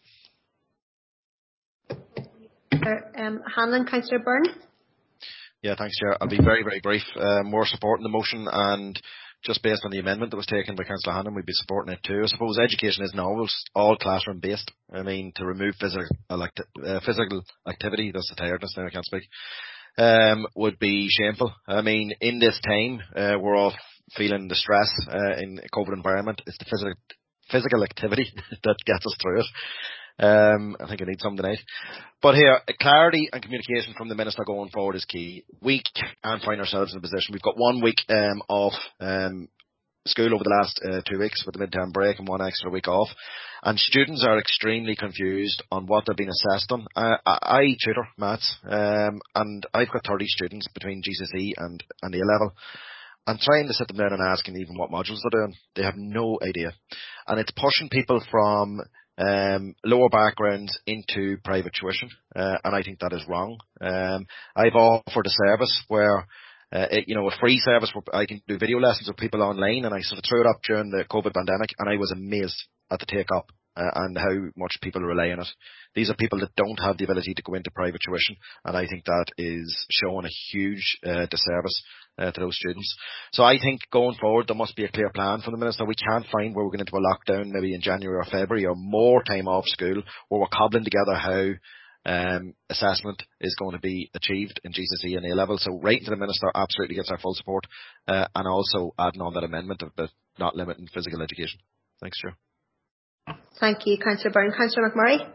Hanlon, Councillor Byrne. Yeah, thanks, Chair. I'll be very, very brief. More supporting the motion, and just based on the amendment that was taken by Councillor Hanlon, we'd be supporting it too. I suppose education isn't always all classroom based. I mean, to remove physical activity, that's the tiredness now, I can't speak, would be shameful. I mean, in this time, we're all feeling the stress in a COVID environment. It's the physical activity that gets us through it. I think I need some tonight. But here, clarity and communication from the Minister going forward is key. We can't find ourselves in a position. We've got 1 week off school over the last 2 weeks with the midterm break and 1 extra week off. And students are extremely confused on what they're being assessed on. I tutor maths, and I've got 30 students between GCSE and the A-level. I'm trying to sit them down and asking even what modules they're doing. They have no idea. And it's pushing people from lower backgrounds into private tuition, and I think that is wrong. I've offered a service where, a free service where I can do video lessons with people online, and I sort of threw it up during the COVID pandemic, and I was amazed at the take up and how much people rely on it. These are people that don't have the ability to go into private tuition, and I think that is showing a huge disservice to those students. So I think going forward there must be a clear plan from the Minister. We can't find where we're going into a lockdown maybe in January or February, or more time off school, where we're cobbling together how assessment is going to be achieved in GCSE and A-level. So writing to the Minister absolutely gets our full support, and also adding on that amendment of the not limiting physical education. Thanks, Chair. Thank you, Councillor Byrne. Councillor McMurray.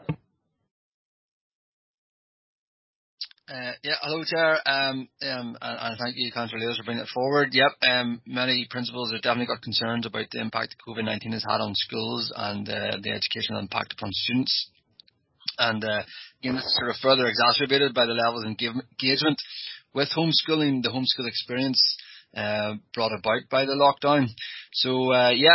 Hello, Chair, and thank you, Councillor Lewis, for bringing it forward. Many principals have definitely got concerns about the impact COVID-19 has had on schools and the educational impact upon students. And again, this is sort of further exacerbated by the levels of engagement with homeschooling, the homeschool experience brought about by the lockdown. So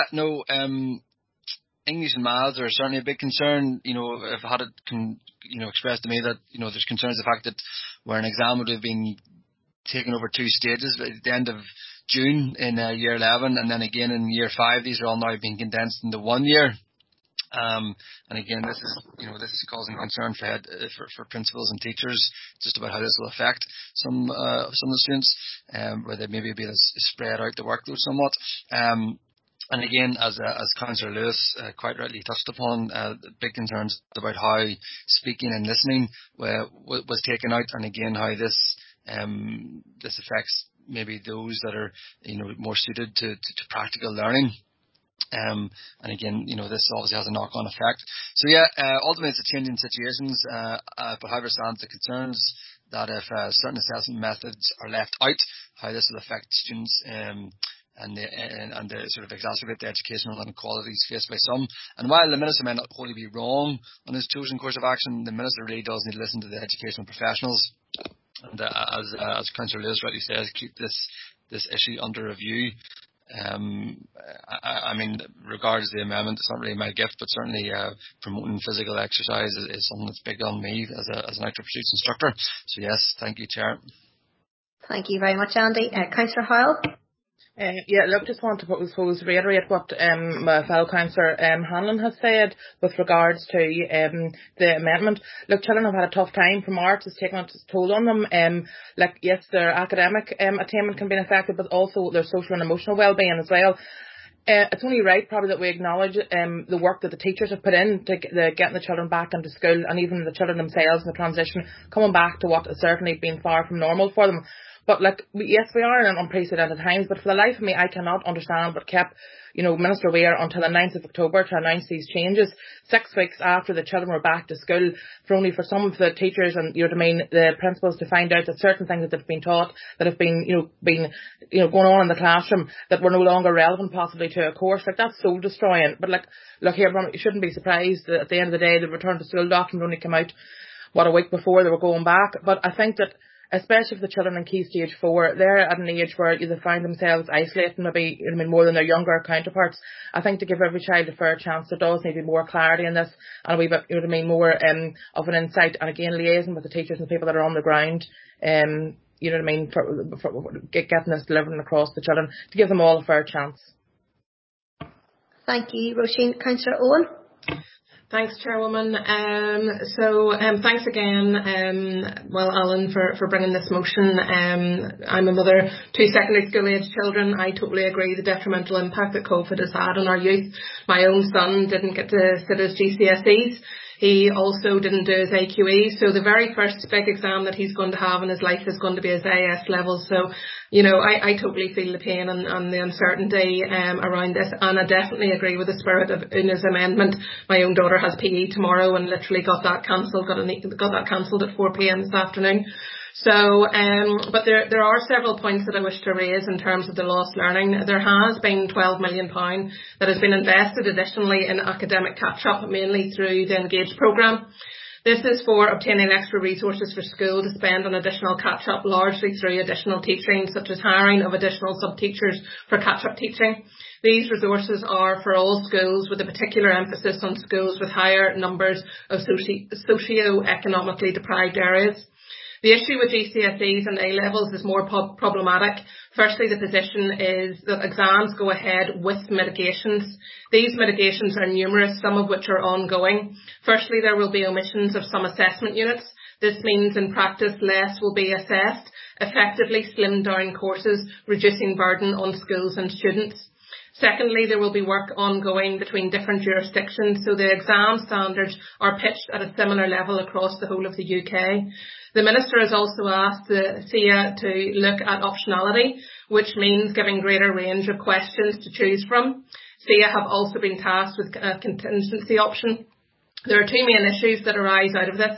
English and maths are certainly a big concern. If I had it expressed to me that there's concerns the fact that where an exam would have been taken over 2 stages at the end of June in year 11, and then again in year 5, these are all now being condensed into 1 year. And again, this is causing concern for principals and teachers just about how this will affect some of the students, where they maybe be able to spread out the workload somewhat. And again, as Councillor Lewis quite rightly touched upon, big concerns about how speaking and listening was taken out, and again how this affects maybe those that are more suited to practical learning. And again, this obviously has a knock-on effect. So ultimately it's a change in situations, but however stands the concerns that if certain assessment methods are left out, how this will affect students and they sort of exacerbate the educational inequalities faced by some. And while the Minister may not wholly be wrong on his chosen course of action, the Minister really does need to listen to the educational professionals. And as Councillor Lewis rightly says, keep this issue under review. I mean, regards the amendment, it's not really my gift, but certainly promoting physical exercise is something that's big on me as an active pursuits instructor. So yes, thank you, Chair. Thank you very much, Andy. Councillor Hoyle. Just want to reiterate what my fellow Councillor Hanlon has said with regards to the amendment. Look, children have had a tough time. From March, it's taken its toll on them. Yes, their academic attainment can be affected, but also their social and emotional well-being as well. It's only right probably that we acknowledge the work that the teachers have put in to getting the children back into school, and even the children themselves in the transition coming back to what has certainly been far from normal for them. But yes, we are in unprecedented times, but for the life of me, I cannot understand what kept, Minister Weir until the 9th of October to announce these changes, 6 weeks after the children were back to school, for some of the teachers and, the principals to find out that certain things that have been taught, that have been, going on in the classroom, that were no longer relevant possibly to a course. That's soul destroying. But you shouldn't be surprised that at the end of the day, the return to school document only came out, a week before they were going back. But I think that, especially for the children in Key Stage 4, they're at an age where they find themselves isolated, maybe more than their younger counterparts. I think to give every child a fair chance, there does need to be more clarity in this, and a wee bit, more of an insight, and again liaising with the teachers and the people that are on the ground, for getting this delivered across the children, to give them all a fair chance. Thank you, Roisin. Councillor Owen. Thanks, Chairwoman. Thanks again, Alan, for bringing this motion. I'm a mother, 2 secondary school age children. I totally agree the detrimental impact that COVID has had on our youth. My own son didn't get to sit his GCSEs. He also didn't do his AQE. So the very first big exam that he's going to have in his life is going to be his AS level. So, I totally feel the pain and the uncertainty around this. And I definitely agree with the spirit of Una's amendment. My own daughter has PE tomorrow and literally got that cancelled at 4 p.m. this afternoon. So, but there are several points that I wish to raise in terms of the lost learning. There has been £12 million that has been invested additionally in academic catch-up, mainly through the Engage programme. This is for obtaining extra resources for school to spend on additional catch-up, largely through additional teaching, such as hiring of additional sub-teachers for catch-up teaching. These resources are for all schools, with a particular emphasis on schools with higher numbers of socio-economically deprived areas. The issue with GCSEs and A-levels is more problematic. Firstly, the position is that exams go ahead with mitigations. These mitigations are numerous, some of which are ongoing. Firstly, there will be omissions of some assessment units. This means in practice less will be assessed, effectively slimmed down courses, reducing burden on schools and students. Secondly, there will be work ongoing between different jurisdictions, so the exam standards are pitched at a similar level across the whole of the UK. The Minister has also asked the SIA to look at optionality, which means giving greater range of questions to choose from. SIA have also been tasked with a contingency option. There are 2 main issues that arise out of this.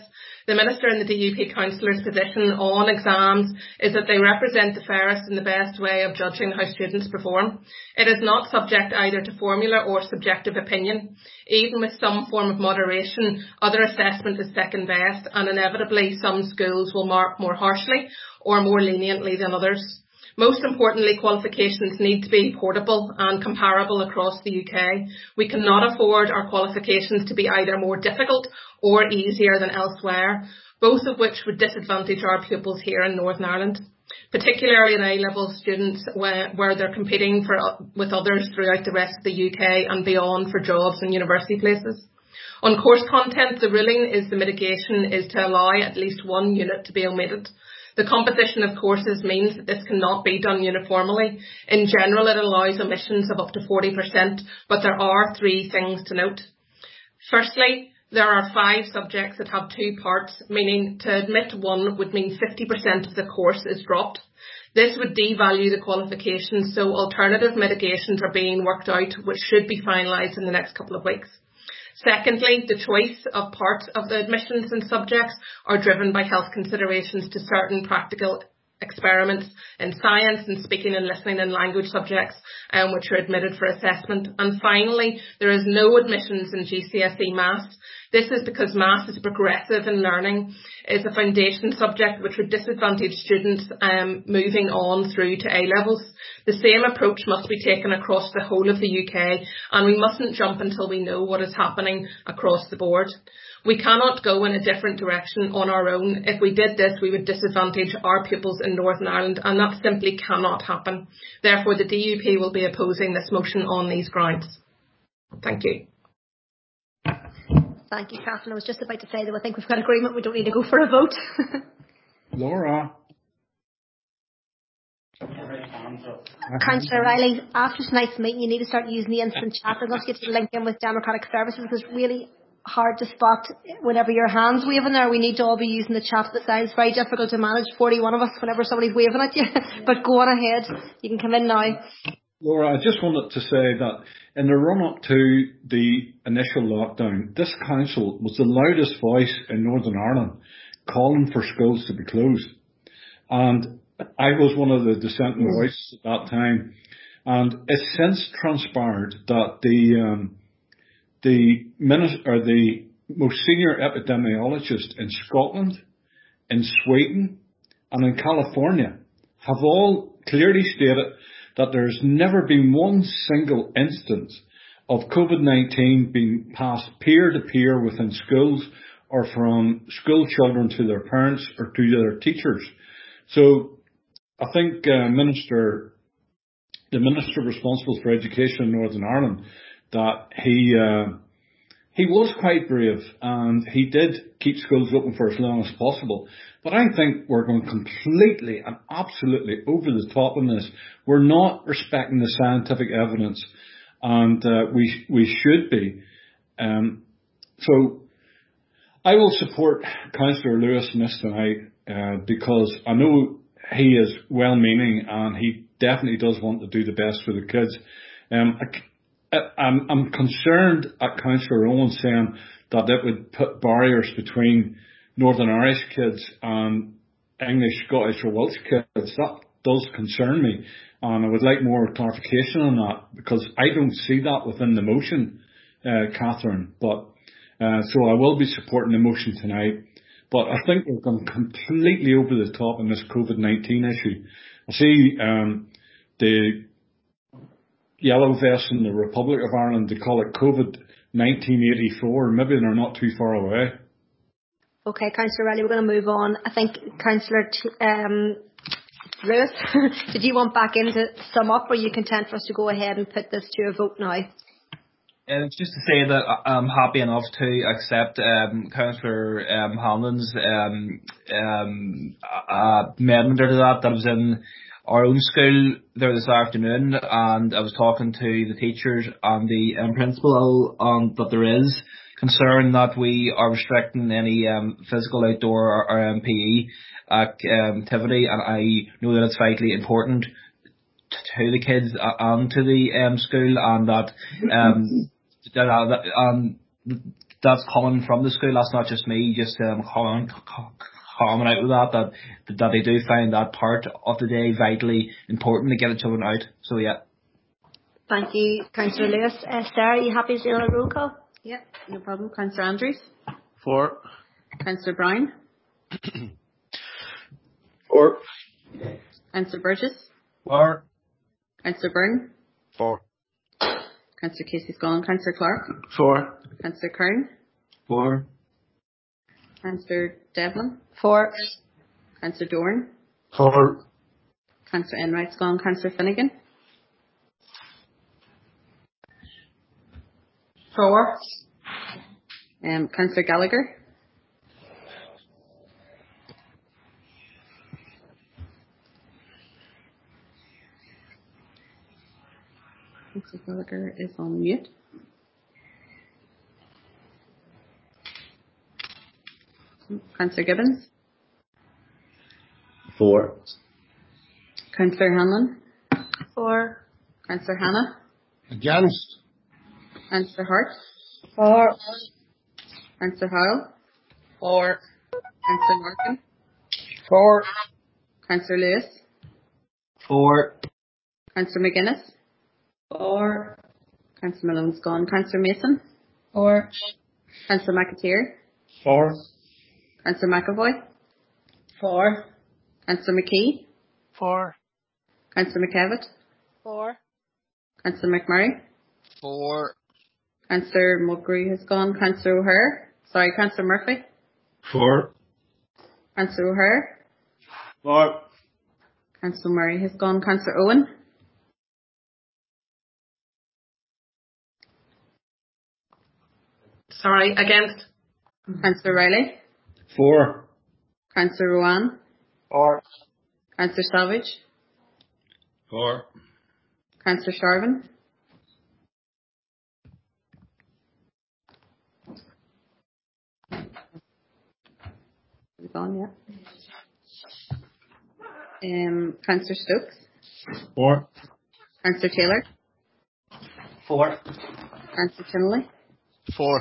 The Minister and the DUP councillors' position on exams is that they represent the fairest and the best way of judging how students perform. It is not subject either to formula or subjective opinion. Even with some form of moderation, other assessment is second best, and inevitably some schools will mark more harshly or more leniently than others. Most importantly, qualifications need to be portable and comparable across the UK. We cannot afford our qualifications to be either more difficult or easier than elsewhere, both of which would disadvantage our pupils here in Northern Ireland, particularly in A-level students where they're competing with others throughout the rest of the UK and beyond for jobs and university places. On course content, the ruling is the mitigation is to allow at least one unit to be omitted. The composition of courses means that this cannot be done uniformly. In general, it allows omissions of up to 40%, but there are 3 things to note. Firstly, there are 5 subjects that have 2 parts, meaning to admit one would mean 50% of the course is dropped. This would devalue the qualifications, so alternative mitigations are being worked out, which should be finalised in the next couple of weeks. Secondly, the choice of parts of the admissions and subjects are driven by health considerations to certain practical experiments in science and speaking and listening and language subjects, which are admitted for assessment. And finally, there is no admissions in GCSE Maths. This is because Maths is progressive in learning, is a foundation subject which would disadvantage students moving on through to A-levels. The same approach must be taken across the whole of the UK, and we mustn't jump until we know what is happening across the board. We cannot go in a different direction on our own. If we did this, we would disadvantage our pupils in Northern Ireland, and that simply cannot happen. Therefore, the DUP will be opposing this motion on these grounds. Thank you. Thank you, Catherine. I was just about to say that I think we've got agreement. We don't need to go for a vote. Laura. Councillor Riley, after tonight's meeting, you need to start using the instant chat. I'm going to get you to link in with Democratic Services because it's really hard to spot whenever your hand's waving there. We need to all be using the chat. That sounds very difficult to manage, 41 of us, whenever somebody's waving at you. But go on ahead. You can come in now. Laura, I just wanted to say that in the run-up to the initial lockdown, this council was the loudest voice in Northern Ireland calling for schools to be closed. And I was one of the dissenting voices at that time. And it's since transpired that the most senior epidemiologist in Scotland, in Sweden, and in California have all clearly stated that there's never been one single instance of COVID-19 being passed peer-to-peer within schools or from school children to their parents or to their teachers. So I think the Minister responsible for education in Northern Ireland, that he was quite brave and he did keep schools open for as long as possible. But I think we're going completely and absolutely over the top on this. We're not respecting the scientific evidence, and we should be. So I will support Councillor Lewis in this tonight because I know he is well-meaning and he definitely does want to do the best for the kids. I'm concerned at Councillor Owen saying that it would put barriers between Northern Irish kids and English, Scottish or Welsh kids. That does concern me, and I would like more clarification on that because I don't see that within the motion, Catherine. But so I will be supporting the motion tonight. But I think we've gone completely over the top in this COVID-19 issue. I see the yellow vests in the Republic of Ireland, they call it COVID-1984. Maybe they're not too far away. Okay, Councillor Riley, we're going to move on. I think Councillor Lewis, did you want back in to sum up, or are you content for us to go ahead and put this to a vote now? Just to say that I'm happy enough to accept Councillor Hanlon's amendment to that was in our own school there this afternoon, and I was talking to the teachers and the principal that there is concern that we are restricting any physical outdoor or PE activity, and I know that it's vitally important to the kids and to the school, and that that's coming from the school. That's not just me just coming out with that they do find that part of the day vitally important to get the children out. So yeah. Thank you, Councillor Lewis. Sarah, are you happy to do a roll call? Yeah, no problem. Councillor Andrews. 4. Councillor Brown. 4. Councillor Burgess. 4. Councillor Byrne. 4. Councillor Casey's gone. Councillor Clark. 4. Councillor Kern. 4. Councillor Devlin. 4. Councillor Dorn. 4. Councillor Enright's gone. Councillor Finnegan. 4. Councillor Gallagher. 4. Councillor Gallagher is on mute. Councillor Gibbons. 4. Councillor Hanlon. 4. Councillor Hannah. Against. Councillor Hart. 4. Councillor Howell. 4. Councillor Markham. 4. Councillor Lewis. 4. Councillor McGuinness. 4. Councillor Malone's gone. Councillor Mason. 4. Councillor McAteer. 4. Councillor McAvoy. 4. Councillor McKee. 4. Councillor McKevitt. 4. Councillor McMurray. 4. Councillor Mulgrew has gone. Councillor O'Hare. Sorry, Councillor Murphy. 4. Councillor O'Hare. 4. Councillor Murray has gone. Councillor Owen. Sorry, against. Councillor Riley. 4. Councillor Rowan. 4. Councillor Savage. 4. Councillor Sharvin. Is it gone yet? Councillor Stokes. 4. Councillor Taylor. 4. Councillor Chinley. 4.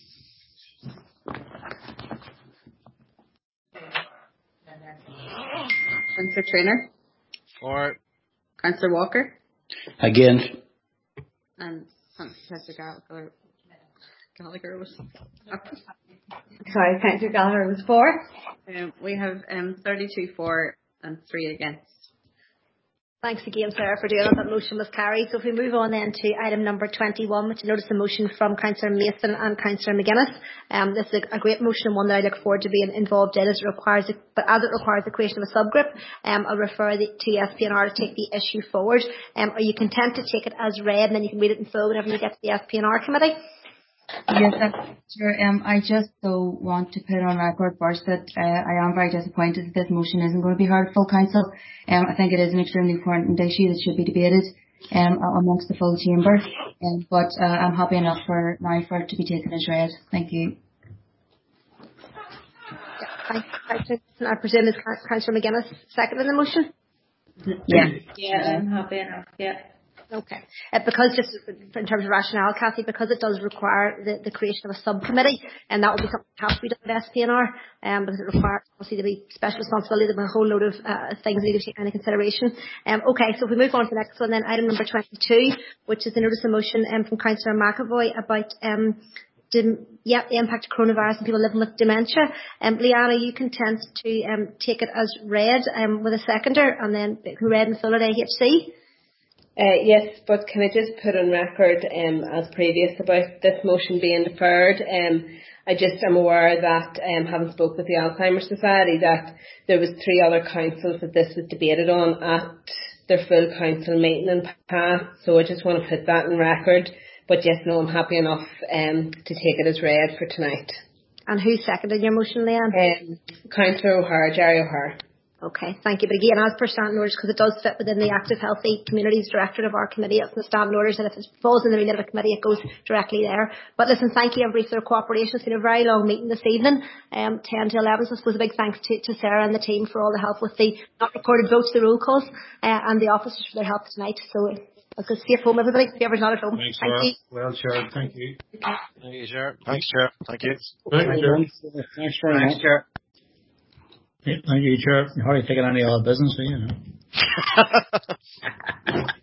Councillor Traynor. 4. Councillor Walker. Against. And Councillor Gallagher was. Sorry, Councillor Gallagher was 4. We have 32 for and 3 against. Thanks again, Sarah, for doing that. That motion was carried. So if we move on then to item number 21, which you notice the motion from Councillor Mason and Councillor McGuinness. This is a great motion and one that I look forward to being involved in, as it requires the creation of a subgroup. I'll refer to SPNR to take the issue forward. Are you content to take it as read and then you can read it in full whenever you get to the SPNR committee? Yes, sure. I just though want to put on record first that I am very disappointed that this motion isn't going to be heard full council. I think it is an extremely important issue that should be debated amongst the full chamber. But I'm happy enough for it to be taken as read. Thank you. Yeah, thanks. I presume it's Councillor McGuinness second in the motion? Yeah, I'm happy enough. Yeah. Okay. Because just in terms of rationale, Kathy, because it does require the creation of a subcommittee, and that will be something that has to be done with SPNR, because it requires obviously to be special responsibility, there'll be a whole load of things we need to take into consideration. Okay, so if we move on to the next one then, item number 22, which is the notice of motion from Councillor McAvoy about the impact of coronavirus on people living with dementia. Leanne, are you content to take it as read with a seconder, and then read in full at AHC? Yes, but can I just put on record, as previous, about this motion being deferred? I just am aware that, having spoke with the Alzheimer's Society, that there was 3 other councils that this was debated on at their full council meeting in past, so I just want to put that on record. But yes, no, I'm happy enough to take it as read for tonight. And who seconded your motion, Leanne? Councillor O'Hare, Jerry O'Hare. Okay, thank you. But again, as per standing orders, because it does fit within the Active Healthy Communities Directorate of our committee, it's the standing orders, and if it falls in the remit of a committee, it goes directly there. But listen, thank you everybody for their cooperation. It's been a very long meeting this evening, 10 to 11. So I suppose a big thanks to Sarah and the team for all the help with the not recorded votes, the roll calls, and the officers for their help tonight. So Go safe home, everybody. Whoever's not at home. Thanks, Thank you. Well, Chair. Thank you. Thank you, Chair. Thanks, Chair. Thank you. Thanks very much. Chair. Thank you, Chair. You're hardly taking any other business, are you?